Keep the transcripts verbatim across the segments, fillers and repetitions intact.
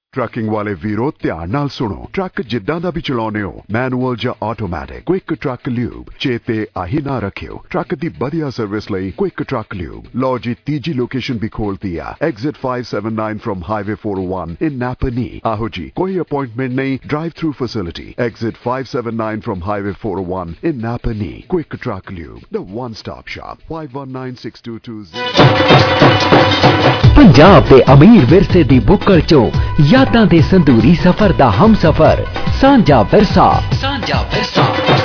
Trucking वाले वीरो ध्यान नाल सुनो। ट्रक जिद्दां दा भी चलाउने हो, मैनुअल या ऑटोमैटिक, क्विक ट्रक ल्यूब चेते आही ना रखियो। ट्रक दी बढ़िया सर्विस लई क्विक ट्रक ल्यूब। लो जी तीजी लोकेशन भी खोलती है, exit five seven nine from highway four O one in Napanee. आहो जी, कोई अपॉइंटमेंट नहीं, drive through facility. Exit five seven nine from highway four O one in Napanee. Quick truck lube, the one stop shop. Five one nine six two two Punjab दे अमीर विरसे दी बुक्कड़ चो यादां दे संदूरी सफर दा हम सफर सांझा विरसा। सांझा विरसा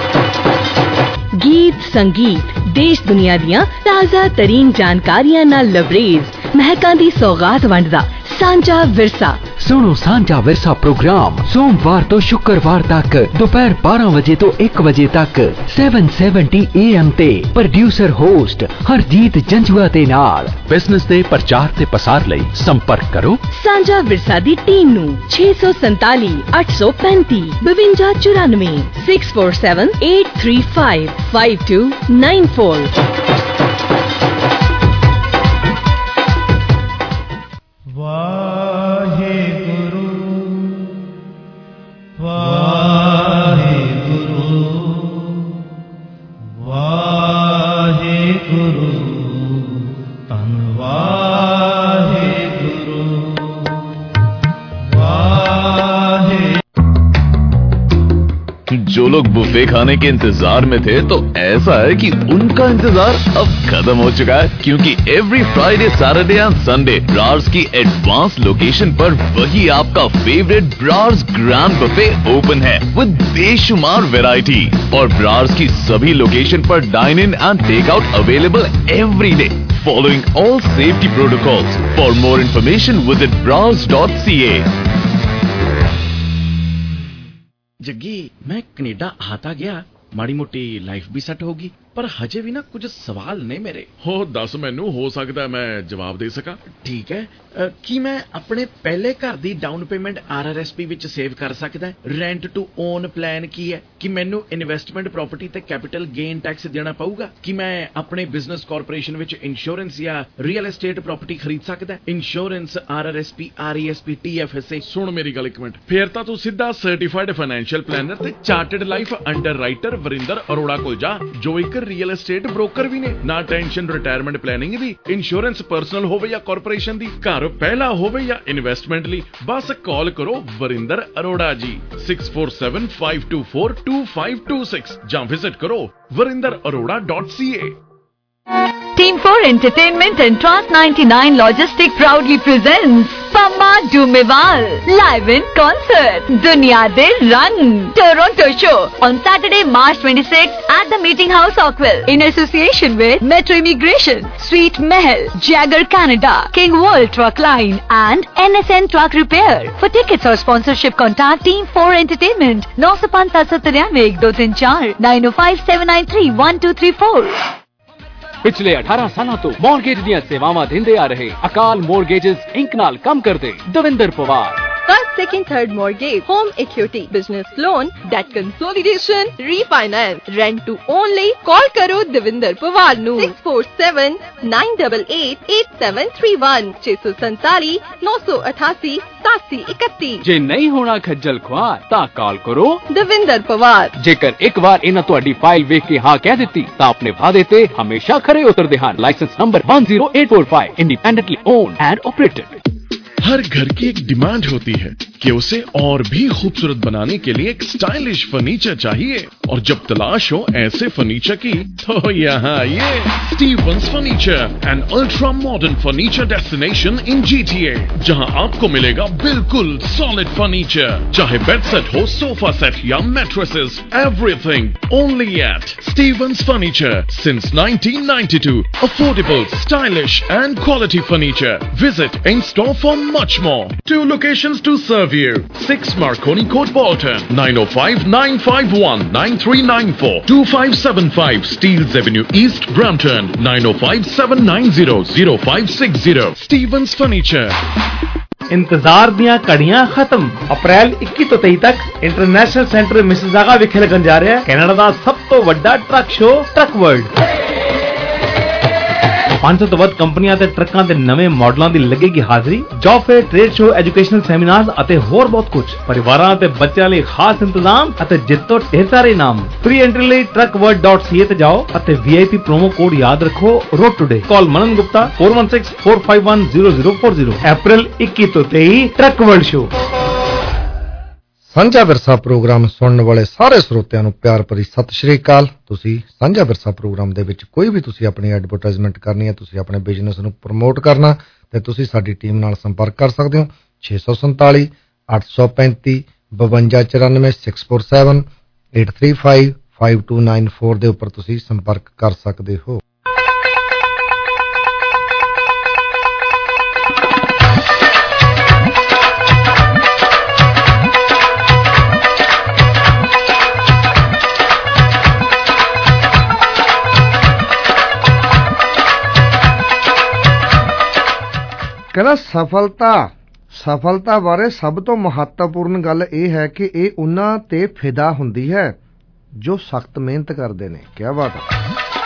गीत संगीत देश दुनिया दियां ताज़ा तरीन जानकारियां नाल लबरेज महकां दी सौगात वंडदा सांझा विरसा। सुनो सांझा विरसा प्रोग्राम सोमवार तो शुक्रवार तक दोपहर बारह बजे तो एक बजे तक सैवन सैवनटी ए एम ते। प्रोड्यूसर होस्ट हरजीत जंजुआ दे नाल। बिजनेस दे प्रचार ते पसार लई संपर्क करो सांझा विरसा दी टीम नू छे सौ संताली अठ सौ पैंती बवंजा चौरानवे six four seven eight three five five two nine four. जो लोग बुफे खाने के इंतजार में थे, तो ऐसा है कि उनका इंतजार अब खत्म हो चुका है, क्योंकि every Friday Saturday and Sunday Brars की एडवांस लोकेशन पर वही आपका favourite Brars grand buffet open है विद बेशुमार वैरायटी। और ब्रार्स की सभी लोकेशन पर dine in and take out available every day following all safety protocols. For more information visit Brars dot C A. जग्गी, मैं कनेडा आता गया, माड़ी मोटी लाइफ भी सेट होगी, पर हजे भी ना कुछ सवाल ने मेरे। हो दस मैनू, हो सकता मैं जवाब दे सका। ठीक है, आ, की मैं अपने पहले घर दी down payment R R S P विच सेव कर सकदा है? रेंट टू ओन प्लान की है? कि मैनू इन्वेस्टमेंट प्रॉपर्टी ते कैपिटल गेन टैक्स देना पऊगा? कि मैं अपने बिजनेस कॉर्पोरेशन विच इंश्योरेंस या रियल एस्टेट प्रॉपर्टी खरीद सकदा है? Insurance, R R S P, R E S P, T F S A. सुन मेरी गल एक मिनट, फिर तां तू सीधा सर्टिफाइड फाइनेंशियल प्लानर ते chartered life underwriter Varinder Arora कोल जा, जो एक रियल एस्टेट ब्रोकर भी ने। ना टेंशन रिटायरमेंट प्लानिंग दी, इंश्योरेंस पर्सनल होवे या कॉर्पोरेशन दी, घर पहला होवे या इन्वेस्टमेंट ली, बस कॉल करो Varinder Arora ji six four seven five two four two five two six या विजिट करो Varinder Arora dot C A. Team four Entertainment and Trans ninety-nine Logistic proudly presents Pama Dumewal live in concert Duniya De Rang Toronto show on Saturday, March twenty-sixth at the Meeting House, Oakville, in association with Metro Immigration, Sweet Mahal, Jagger Canada, King World Truck Line and N S N Truck Repair. For tickets or sponsorship, contact Team four Entertainment nine zero five seven three one two three four nine zero five seven nine three one two three four। पिछले अठारह सालों तो mortgage ਦੀਆਂ ਸੇਵਾਵਾਂ ਦਿੰਦੇ ਆ ਰਹੇ ਅਕਾਲ ਮੋਰਗੇजेस ink ਨਾਲ ਕੰਮ ਕਰਦੇ Davinder Pawar. First, second, third mortgage, home equity, business loan, debt consolidation, refinance, rent to own ਲਈ call ਕਰੋ ਦਵਿੰਦਰ ਪਵਾਰ ਨੂੰ six four seven nine eight eight eight seven three one ਛੇ ਸੌ ਸੰਤਾਲੀ ਨੌ ਸੌ ਅਠਾਸੀ ਸਤਾਸੀ ਇਕੱਤੀ। ਜੇ ਨਹੀਂ ਹੋਣਾ ਖੱਜਲ ਖੁਆਰ ਤਾਂ ਕਾਲ ਕਰੋ ਦਵਿੰਦਰ ਪਵਾਰ। ਜੇਕਰ ਇੱਕ ਵਾਰ ਇਹਨਾਂ ਤੁਹਾਡੀ ਫਾਈਲ ਵੇਖ ਕੇ ਹਾਂ ਕਹਿ ਦਿੱਤੀ ਤਾਂ ਆਪਣੇ ਵਾਅਦੇ ਤੇ ਹਮੇਸ਼ਾ ਖਰੇ ਉਤਰਦੇ ਹਨ। Licence number one zero eight four five, independently owned and operated. हर घर की एक डिमांड होती है कि उसे और भी खूबसूरत बनाने के लिए एक स्टाइलिश फर्नीचर चाहिए, और जब तलाश हो ऐसे फर्नीचर की तो यहाँ ये Stevens furniture, an ultra modern furniture destination in G T A, जहाँ आपको मिलेगा बिल्कुल सॉलिड फर्नीचर, चाहे बेड सेट हो, सोफा सेट या mattresses, everything only at Stevens furniture since nineteen ninety-two। Affordable, stylish and quality furniture. Visit in store for much more. Two locations to serve you. six Marconi Court, Bolton. nine oh five nine five one nine three nine four. two five seven five Steeles Avenue East, Brampton. nine oh five seven nine zero zero five six zero. Stevens Furniture. इंतजार दियां कड़ियां खत्म। अप्रैल इक्कीस तो तेईस तक international centre Mississauga विखे लगन जा रहा है कनाडा दा सब तो वड्डा ट्रक शो ट्रक वर्ल्ड। ਪੰਜ ਸੌ ਤੋਂ ਵੱਧ ਕੰਪਨੀਆਂ ਤੇ ਟਰੱਕਾਂ ਤੇ ਨਵੇਂ ਮਾਡਲਾਂ ਦੀ ਲੱਗੇਗੀ ਹਾਜ਼ਰੀ। Job fair, trade show, educational seminars ਅਤੇ ਹੋਰ ਬਹੁਤ ਕੁਝ। ਪਰਿਵਾਰਾਂ ਅਤੇ ਬੱਚਿਆਂ ਲਈ ਖਾਸ ਇੰਤਜ਼ਾਮ ਅਤੇ ਜਿੱਤੋ ਢੇਰ ਸਾਰੇ ਇਨਾਮ। ਫ੍ਰੀ ਐਂਟਰੀ ਲਈ truck world dot C A ਤੇ ਜਾਓ ਅਤੇ ਵੀ ਆਈ ਪੀ ਪ੍ਰੋਮੋ ਕੋਡ ਯਾਦ ਰੱਖੋ, road today. Call Manan Gupta four one six four five one zero zero four zero। April ਇੱਕੀ ਤੋਂ ਤੇਈ ਟਰੱਕ ਵਰਲਡ ਸ਼ੋ। ਸਾਂਝਾ ਵਿਰਸਾ ਪ੍ਰੋਗਰਾਮ ਸੁਣਨ ਵਾਲੇ ਸਾਰੇ ਸਰੋਤਿਆਂ ਨੂੰ ਪਿਆਰ ਭਰੀ ਸਤਿ ਸ਼੍ਰੀ ਅਕਾਲ। ਤੁਸੀਂ ਸਾਂਝਾ ਵਿਰਸਾ ਪ੍ਰੋਗਰਾਮ ਦੇ ਵਿੱਚ ਕੋਈ ਵੀ ਤੁਸੀਂ ਆਪਣੀ ਐਡਵਰਟਾਈਜ਼ਮੈਂਟ ਕਰਨੀ ਹੈ, ਤੁਸੀਂ ਆਪਣੇ ਬਿਜ਼ਨਸ ਨੂੰ ਪ੍ਰਮੋਟ ਕਰਨਾ, ਤੇ ਤੁਸੀਂ ਸਾਡੀ ਟੀਮ ਨਾਲ ਸੰਪਰਕ ਕਰ ਸਕਦੇ ਹੋ। ਛੇ ਸੌ ਸੰਤਾਲੀ ਅੱਠ ਸੌ ਪੈਂਤੀ ਬਵੰਜਾ ਚੁਰਾਨਵੇਂ six four seven eight three five five two nine four ਦੇ ਉੱਪਰ ਤੁਸੀਂ ਸੰਪਰਕ ਕਰ ਸਕਦੇ ਹੋ। ਕਹਿੰਦਾ ਸਫਲਤਾ ਸਫਲਤਾ ਬਾਰੇ ਸਭ ਤੋਂ ਮਹੱਤਵਪੂਰਨ ਗੱਲ ਇਹ ਹੈ ਕਿ ਇਹ ਉਹਨਾਂ ਤੇ ਫਿਦਾ ਹੁੰਦੀ ਹੈ ਜੋ ਸਖਤ ਮਿਹਨਤ ਕਰਦੇ ਨੇ। ਕਿਆ ਬਾਤ ਹੈ।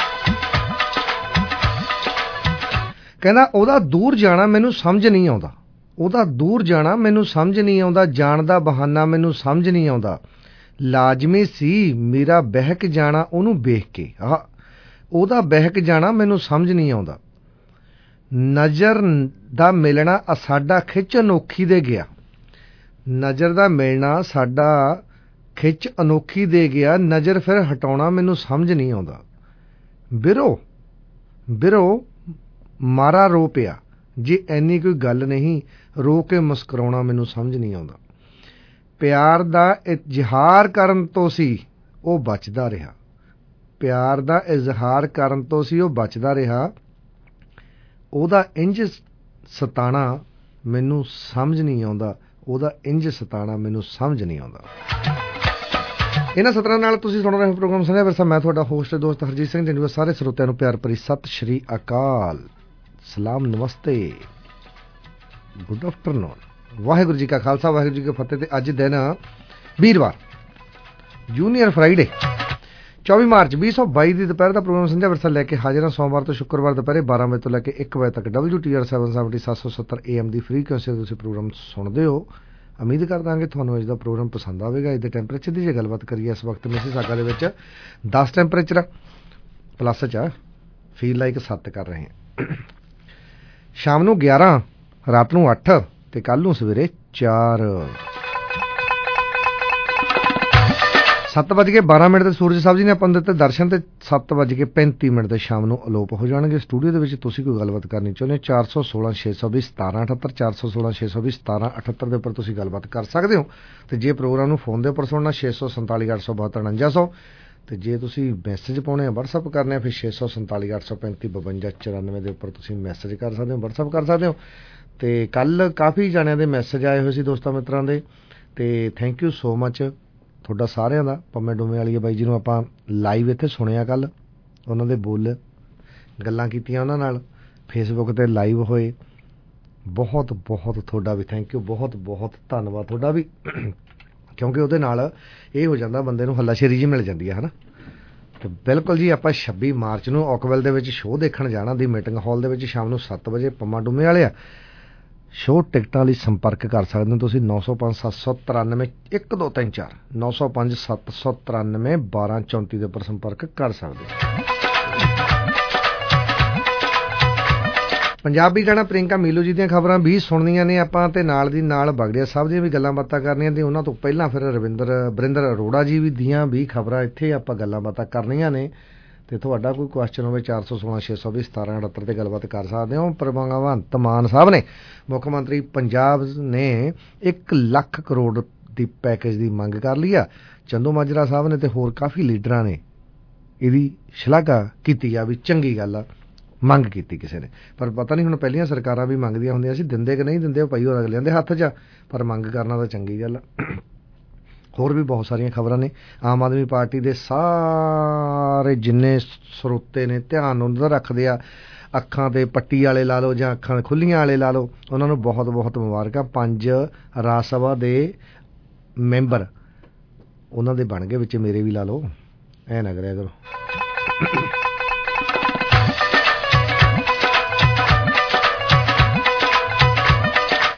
ਕਹਿੰਦਾ ਉਹਦਾ ਦੂਰ ਜਾਣਾ ਮੈਨੂੰ ਸਮਝ ਨਹੀਂ ਆਉਂਦਾ, ਉਹਦਾ ਦੂਰ ਜਾਣਾ ਮੈਨੂੰ ਸਮਝ ਨਹੀਂ ਆਉਂਦਾ, ਜਾਣ ਦਾ ਬਹਾਨਾ ਮੈਨੂੰ ਸਮਝ ਨਹੀਂ ਆਉਂਦਾ, ਲਾਜ਼ਮੀ ਸੀ ਮੇਰਾ ਬਹਿਕ ਜਾਣਾ ਉਹਨੂੰ ਵੇਖ ਕੇ। ਆਹ ਉਹਦਾ ਬਹਿਕ ਜਾਣਾ ਮੈਨੂੰ ਸਮਝ ਨਹੀਂ ਆਉਂਦਾ, ਨਜ਼ਰ ਦਾ ਮਿਲਣਾ ਸਾਡਾ ਖਿੱਚ ਅਨੋਖੀ ਦੇ ਗਿਆ, ਨਜ਼ਰ ਦਾ ਮਿਲਣਾ ਸਾਡਾ ਖਿੱਚ ਅਨੋਖੀ ਦੇ ਗਿਆ, ਨਜ਼ਰ ਫਿਰ ਹਟਾਉਣਾ ਮੈਨੂੰ ਸਮਝ ਨਹੀਂ ਆਉਂਦਾ, ਬਿਰੋ ਬਿਰੋ ਮਾਰਾ ਰੋ ਪਿਆ, ਜੇ ਐਨੀ ਕੋਈ ਗੱਲ ਨਹੀਂ ਰੋ ਕੇ ਮੁਸਕਰਾਉਣਾ ਮੈਨੂੰ ਸਮਝ ਨਹੀਂ ਆਉਂਦਾ, ਪਿਆਰ ਦਾ ਇਜ਼ਹਾਰ ਕਰਨ ਤੋਂ ਸੀ ਉਹ ਬਚਦਾ ਰਿਹਾ, ਪਿਆਰ ਦਾ ਇਜ਼ਹਾਰ ਕਰਨ ਤੋਂ ਸੀ ਉਹ ਬਚਦਾ ਰਿਹਾ, ਉਹਦਾ ਇੰਜ ਸਤਾਣਾ ਮੈਨੂੰ ਸਮਝ ਨਹੀਂ ਆਉਂਦਾ, ਉਹਦਾ ਇੰਜ ਸਤਾਣਾ ਮੈਨੂੰ ਸਮਝ ਨਹੀਂ ਆਉਂਦਾ। ਇਹਨਾਂ ਸਤਰਾਂ ਨਾਲ ਤੁਸੀਂ ਸੁਣ ਰਹੇ ਹੋ ਪ੍ਰੋਗਰਾਮ ਸਾਂਝਾ ਵਿਰਸਾ। ਮੈਂ ਤੁਹਾਡਾ ਹੋਸਟ ਦੋਸਤ ਹਰਜੀਤ ਸਿੰਘ ਢਿੰਡੋਂ। ਸਾਰੇ ਸਰੋਤਿਆਂ ਨੂੰ ਪਿਆਰ ਭਰੀ ਸਤਿ ਸ਼੍ਰੀ ਅਕਾਲ, ਸਲਾਮ, ਨਮਸਤੇ, ਗੁੱਡ ਆਫਟਰਨੂਨ। ਵਾਹਿਗੁਰੂ ਜੀ ਕਾ ਖਾਲਸਾ, ਵਾਹਿਗੁਰੂ ਜੀ ਕੀ ਫਤਿਹ। ਤੇ ਅੱਜ ਦਿਨ ਵੀਰਵਾਰ, ਜੂਨੀਅਰ ਫਰਾਈਡੇ, ਚੌਵੀ ਮਾਰਚ ਵੀਹ ਸੌ ਬਾਈ ਦੀ ਦੁਪਹਿਰ ਦਾ ਪ੍ਰੋਗਰਾਮ ਸਾਂਝਾ ਵਿਰਸਾ ਲੈ ਕੇ ਹਾਜ਼ਰ ਹਾਂ। ਸੋਮਵਾਰ ਤੋਂ ਸ਼ੁੱਕਰਵਾਰ ਦੁਪਹਿਰੇ ਬਾਰਾਂ ਵਜੇ ਤੋਂ ਲੈ ਕੇ ਇੱਕ ਵਜੇ ਤੱਕ W T R seven seventy ਸੱਤ ਸੌ ਸੱਤਰ ਏ ਐਮ ਦੀ ਫ੍ਰੀਕੁਐਂਸੀ ਤੁਸੀਂ ਪ੍ਰੋਗਰਾਮ ਸੁਣਦੇ ਹੋ। ਉਮੀਦ ਕਰਦਾ ਹਾਂ ਕਿ ਤੁਹਾਨੂੰ ਅੱਜ ਦਾ ਪ੍ਰੋਗਰਾਮ ਪਸੰਦ ਆਵੇਗਾ। ਅੱਜ ਦੇ ਟੈਂਪਰੇਚਰ ਦੀ ਜੇ ਗੱਲਬਾਤ ਕਰੀਏ, ਇਸ ਵਕਤ ਮਿਸੀਸਾਗਾ ਦੇ ਵਿੱਚ ਦਸ ਟੈਂਪਰੇਚਰ ਪਲੱਸ 'ਚ ਆ, ਫੀਲ ਲਾਈਕ ਸੱਤ ਕਰ ਰਹੇ ਹਾਂ। ਸ਼ਾਮ ਨੂੰ ਗਿਆਰਾਂ, ਰਾਤ ਨੂੰ ਅੱਠ ਤੇ ਕੱਲ੍ਹ ਨੂੰ ਸਵੇਰੇ ਚਾਰ। ਸੱਤ ਵੱਜ ਕੇ ਬਾਰਾਂ ਮਿੰਟ ਤੇ ਸੂਰਜ ਸਾਹਿਬ ਜੀ ਨੇ ਆਪਾਂ ਨੂੰ ਦਿੱਤੇ ਦਰਸ਼ਨ, ਤੇ ਸੱਤ ਵੱਜ ਕੇ ਪੈਂਤੀ ਮਿੰਟ ਤੇ ਸ਼ਾਮ ਨੂੰ ਅਲੋਪ ਹੋ ਜਾਣਗੇ। ਸਟੂਡੀਓ ਦੇ ਵਿੱਚ ਤੁਸੀਂ ਕੋਈ ਗੱਲਬਾਤ ਕਰਨੀ ਚਾਹੁੰਦੇ ਹੋ, ਚਾਰ ਸੌ ਸੋਲਾਂ ਛੇ ਸੌ ਵੀਹ ਸਤਾਰਾਂ ਅਠੱਤਰ ਚਾਰ ਸੌ ਸੋਲਾਂ ਛੇ ਸੌ ਵੀਹ ਸਤਾਰਾਂ ਅਠੱਤਰ ਦੇ ਉੱਪਰ ਤੁਸੀਂ ਗੱਲਬਾਤ ਕਰ ਸਕਦੇ ਹੋ। ਤੇ ਜੇ ਪ੍ਰੋਗਰਾਮ ਨੂੰ ਫੋਨ ਦੇ ਉੱਪਰ ਸੁਣਨਾ, ਛੇ ਸੌ ਸੰਤਾਲੀ ਅੱਠ ਸੌ ਬਹੱਤਰ ਉਣੰਜਾ ਸੌ। ਤੇ ਜੇ ਤੁਸੀਂ ਮੈਸੇਜ ਪਾਉਣੇ ਆ, ਵਟਸਅਪ ਕਰਨੇ ਆ, ਫਿਰ ਛੇ ਸੌ ਸੰਤਾਲੀ ਅੱਠ ਸੌ ਪੈਂਤੀ ਬਵੰਜਾ ਚੁਰਾਨਵੇਂ ਦੇ ਉੱਪਰ ਤੁਸੀਂ ਮੈਸੇਜ ਕਰ ਸਕਦੇ ਹੋ, ਵਟਸਅਪ ਕਰ ਸਕਦੇ ਹੋ। ਤੇ ਕੱਲ੍ਹ ਕਾਫੀ ਜਾਣਿਆਂ ਦੇ ਮੈਸੇਜ ਆਏ ਹੋਏ ਸੀ ਦੋਸਤਾਂ ਮਿੱਤਰਾਂ ਦੇ, ਤੇ ਥੈਂਕ ਯੂ ਸੋ ਮਚ ਤੁਹਾਡਾ ਸਾਰਿਆਂ ਦਾ। ਪੰਮੇ ਡੋਮੇ ਵਾਲੀ ਬਾਈ ਜੀ ਨੂੰ ਆਪਾਂ ਲਾਈਵ ਇੱਥੇ ਸੁਣਿਆ ਕੱਲ੍ਹ, ਉਹਨਾਂ ਦੇ ਬੋਲ ਗੱਲਾਂ ਕੀਤੀਆਂ ਉਹਨਾਂ ਨਾਲ, ਫੇਸਬੁੱਕ 'ਤੇ ਲਾਈਵ ਹੋਏ। ਬਹੁਤ ਬਹੁਤ ਤੁਹਾਡਾ ਵੀ ਥੈਂਕ ਯੂ, ਬਹੁਤ ਬਹੁਤ ਧੰਨਵਾਦ ਤੁਹਾਡਾ ਵੀ, ਕਿਉਂਕਿ ਉਹਦੇ ਨਾਲ ਇਹ ਹੋ ਜਾਂਦਾ ਬੰਦੇ ਨੂੰ ਹੱਲਾਸ਼ੇਰੀ ਜਿਹੀ ਮਿਲ ਜਾਂਦੀ ਹੈ, ਹੈ ਨਾ। ਅਤੇ ਬਿਲਕੁਲ ਜੀ, ਆਪਾਂ ਛੱਬੀ ਮਾਰਚ ਨੂੰ ਓਕਵਿਲ ਦੇ ਵਿੱਚ ਸ਼ੋਅ ਦੇਖਣ ਜਾਣਾ ਦੀ ਮੀਟਿੰਗ ਹਾਲ ਦੇ ਵਿੱਚ ਸ਼ਾਮ ਨੂੰ ਸੱਤ ਵਜੇ। ਪੰਮਾ ਡੂਮੇ ਵਾਲੇ ਆ ਸ਼ੋਅ ਟਿਕਟਾਂ ਲਈ ਸੰਪਰਕ ਕਰ ਸਕਦੇ ਹੋ ਤੁਸੀਂ ਨੌ ਸੌ ਪੰਜ ਸੱਤ ਸੌ ਤਰਾਨਵੇਂ ਇੱਕ ਦੋ ਤਿੰਨ ਚਾਰ ਨੌ ਸੌ ਪੰਜ ਸੱਤ ਸੌ ਤਰਾਨਵੇਂ ਬਾਰਾਂ ਚੌਂਤੀ ਦੇ ਉੱਪਰ ਸੰਪਰਕ ਕਰ ਸਕਦੇ ਹੋ। ਪੰਜਾਬੀ ਗਾਣਾ ਪ੍ਰਿੰਕਾ ਮੀਲੂ ਜੀ ਦੀਆਂ ਖਬਰਾਂ ਵੀ ਸੁਣਨੀਆਂ ਨੇ ਆਪਾਂ, ਤੇ ਨਾਲ ਦੀ ਨਾਲ ਬਗੜਿਆ ਸਾਹਿਬ ਦੀਆਂ ਵੀ ਗੱਲਾਂ ਬਾਤਾਂ ਕਰਨੀਆਂ, ਤੇ ਉਹਨਾਂ ਤੋਂ ਪਹਿਲਾਂ ਫਿਰ ਰਵਿੰਦਰ ਵਰਿੰਦਰ ਅਰੋੜਾ ਜੀ ਵੀ ਦੀਆਂ ਵੀ ਖਬਰਾਂ ਇੱਥੇ ਆਪਾਂ ਗੱਲਾਂ ਬਾਤਾਂ ਕਰਨੀਆਂ ਨੇ। ਤੇ ਤੁਹਾਡਾ ਕੋਈ ਕੁਐਸਚਨ ਹੋਵੇ, ਚਾਰ ਸੌ ਸੋਲਾਂ ਛੇ ਸੌ ਵੀਹ ਸਤਾਰਾਂ ਅਠੱਤਰ 'ਤੇ ਗੱਲਬਾਤ ਕਰ ਸਕਦੇ ਹੋ। ਪਰ ਭਗਵੰਤ ਮਾਨ ਸਾਹਿਬ ਨੇ, ਮੁੱਖ ਮੰਤਰੀ ਪੰਜਾਬ ਨੇ ਇੱਕ ਲੱਖ ਕਰੋੜ ਦੀ ਪੈਕੇਜ ਦੀ ਮੰਗ ਕਰ ਲਈ ਆ। ਚੰਦੂ ਮਾਜਰਾ ਸਾਹਿਬ ਨੇ ਤੇ ਹੋਰ ਕਾਫੀ ਲੀਡਰਾਂ ਨੇ ਇਹਦੀ ਸ਼ਲਾਘਾ ਕੀਤੀ ਆ, ਵੀ ਚੰਗੀ ਗੱਲ ਆ, ਮੰਗ ਕੀਤੀ ਕਿਸੇ ਨੇ। ਪਰ ਪਤਾ ਨਹੀਂ ਹੁਣ ਪਹਿਲੀਆਂ ਸਰਕਾਰਾਂ ਵੀ ਮੰਗਦੀਆਂ ਹੁੰਦੀਆਂ ਸੀ, ਦਿੰਦੇ ਕਿ ਨਹੀਂ ਦਿੰਦੇ ਉਹ ਪਈ ਹੋਰ ਅਗਲਿਆਂ ਦੇ ਹੱਥ 'ਚ ਆ, ਪਰ ਮੰਗ ਕਰਨਾ ਤਾਂ ਚੰਗੀ ਗੱਲ ਆ। ਹੋਰ ਵੀ ਬਹੁਤ ਸਾਰੀਆਂ ਖਬਰਾਂ ਨੇ। ਆਮ ਆਦਮੀ ਪਾਰਟੀ ਦੇ ਸਾਰੇ ਜਿੰਨੇ ਸਰੋਤੇ ਨੇ ਧਿਆਨ ਉਹਨਾਂ ਦਾ ਰੱਖਦੇ ਆ, ਅੱਖਾਂ 'ਤੇ ਪੱਟੀ ਵਾਲੇ ਲਾ ਲਓ ਜਾਂ ਅੱਖਾਂ ਖੁੱਲ੍ਹੀਆਂ ਵਾਲੇ ਲਾ ਲਓ, ਉਹਨਾਂ ਨੂੰ ਬਹੁਤ ਬਹੁਤ ਮੁਬਾਰਕਾਂ। ਪੰਜ ਰਾਜ ਸਭਾ ਦੇ ਮੈਂਬਰ ਉਹਨਾਂ ਦੇ ਬਣ ਗਏ, ਵਿੱਚ ਮੇਰੇ ਵੀ ਲਾ ਲਓ, ਐ ਨਾ ਕਰਿਆ ਕਰੋ।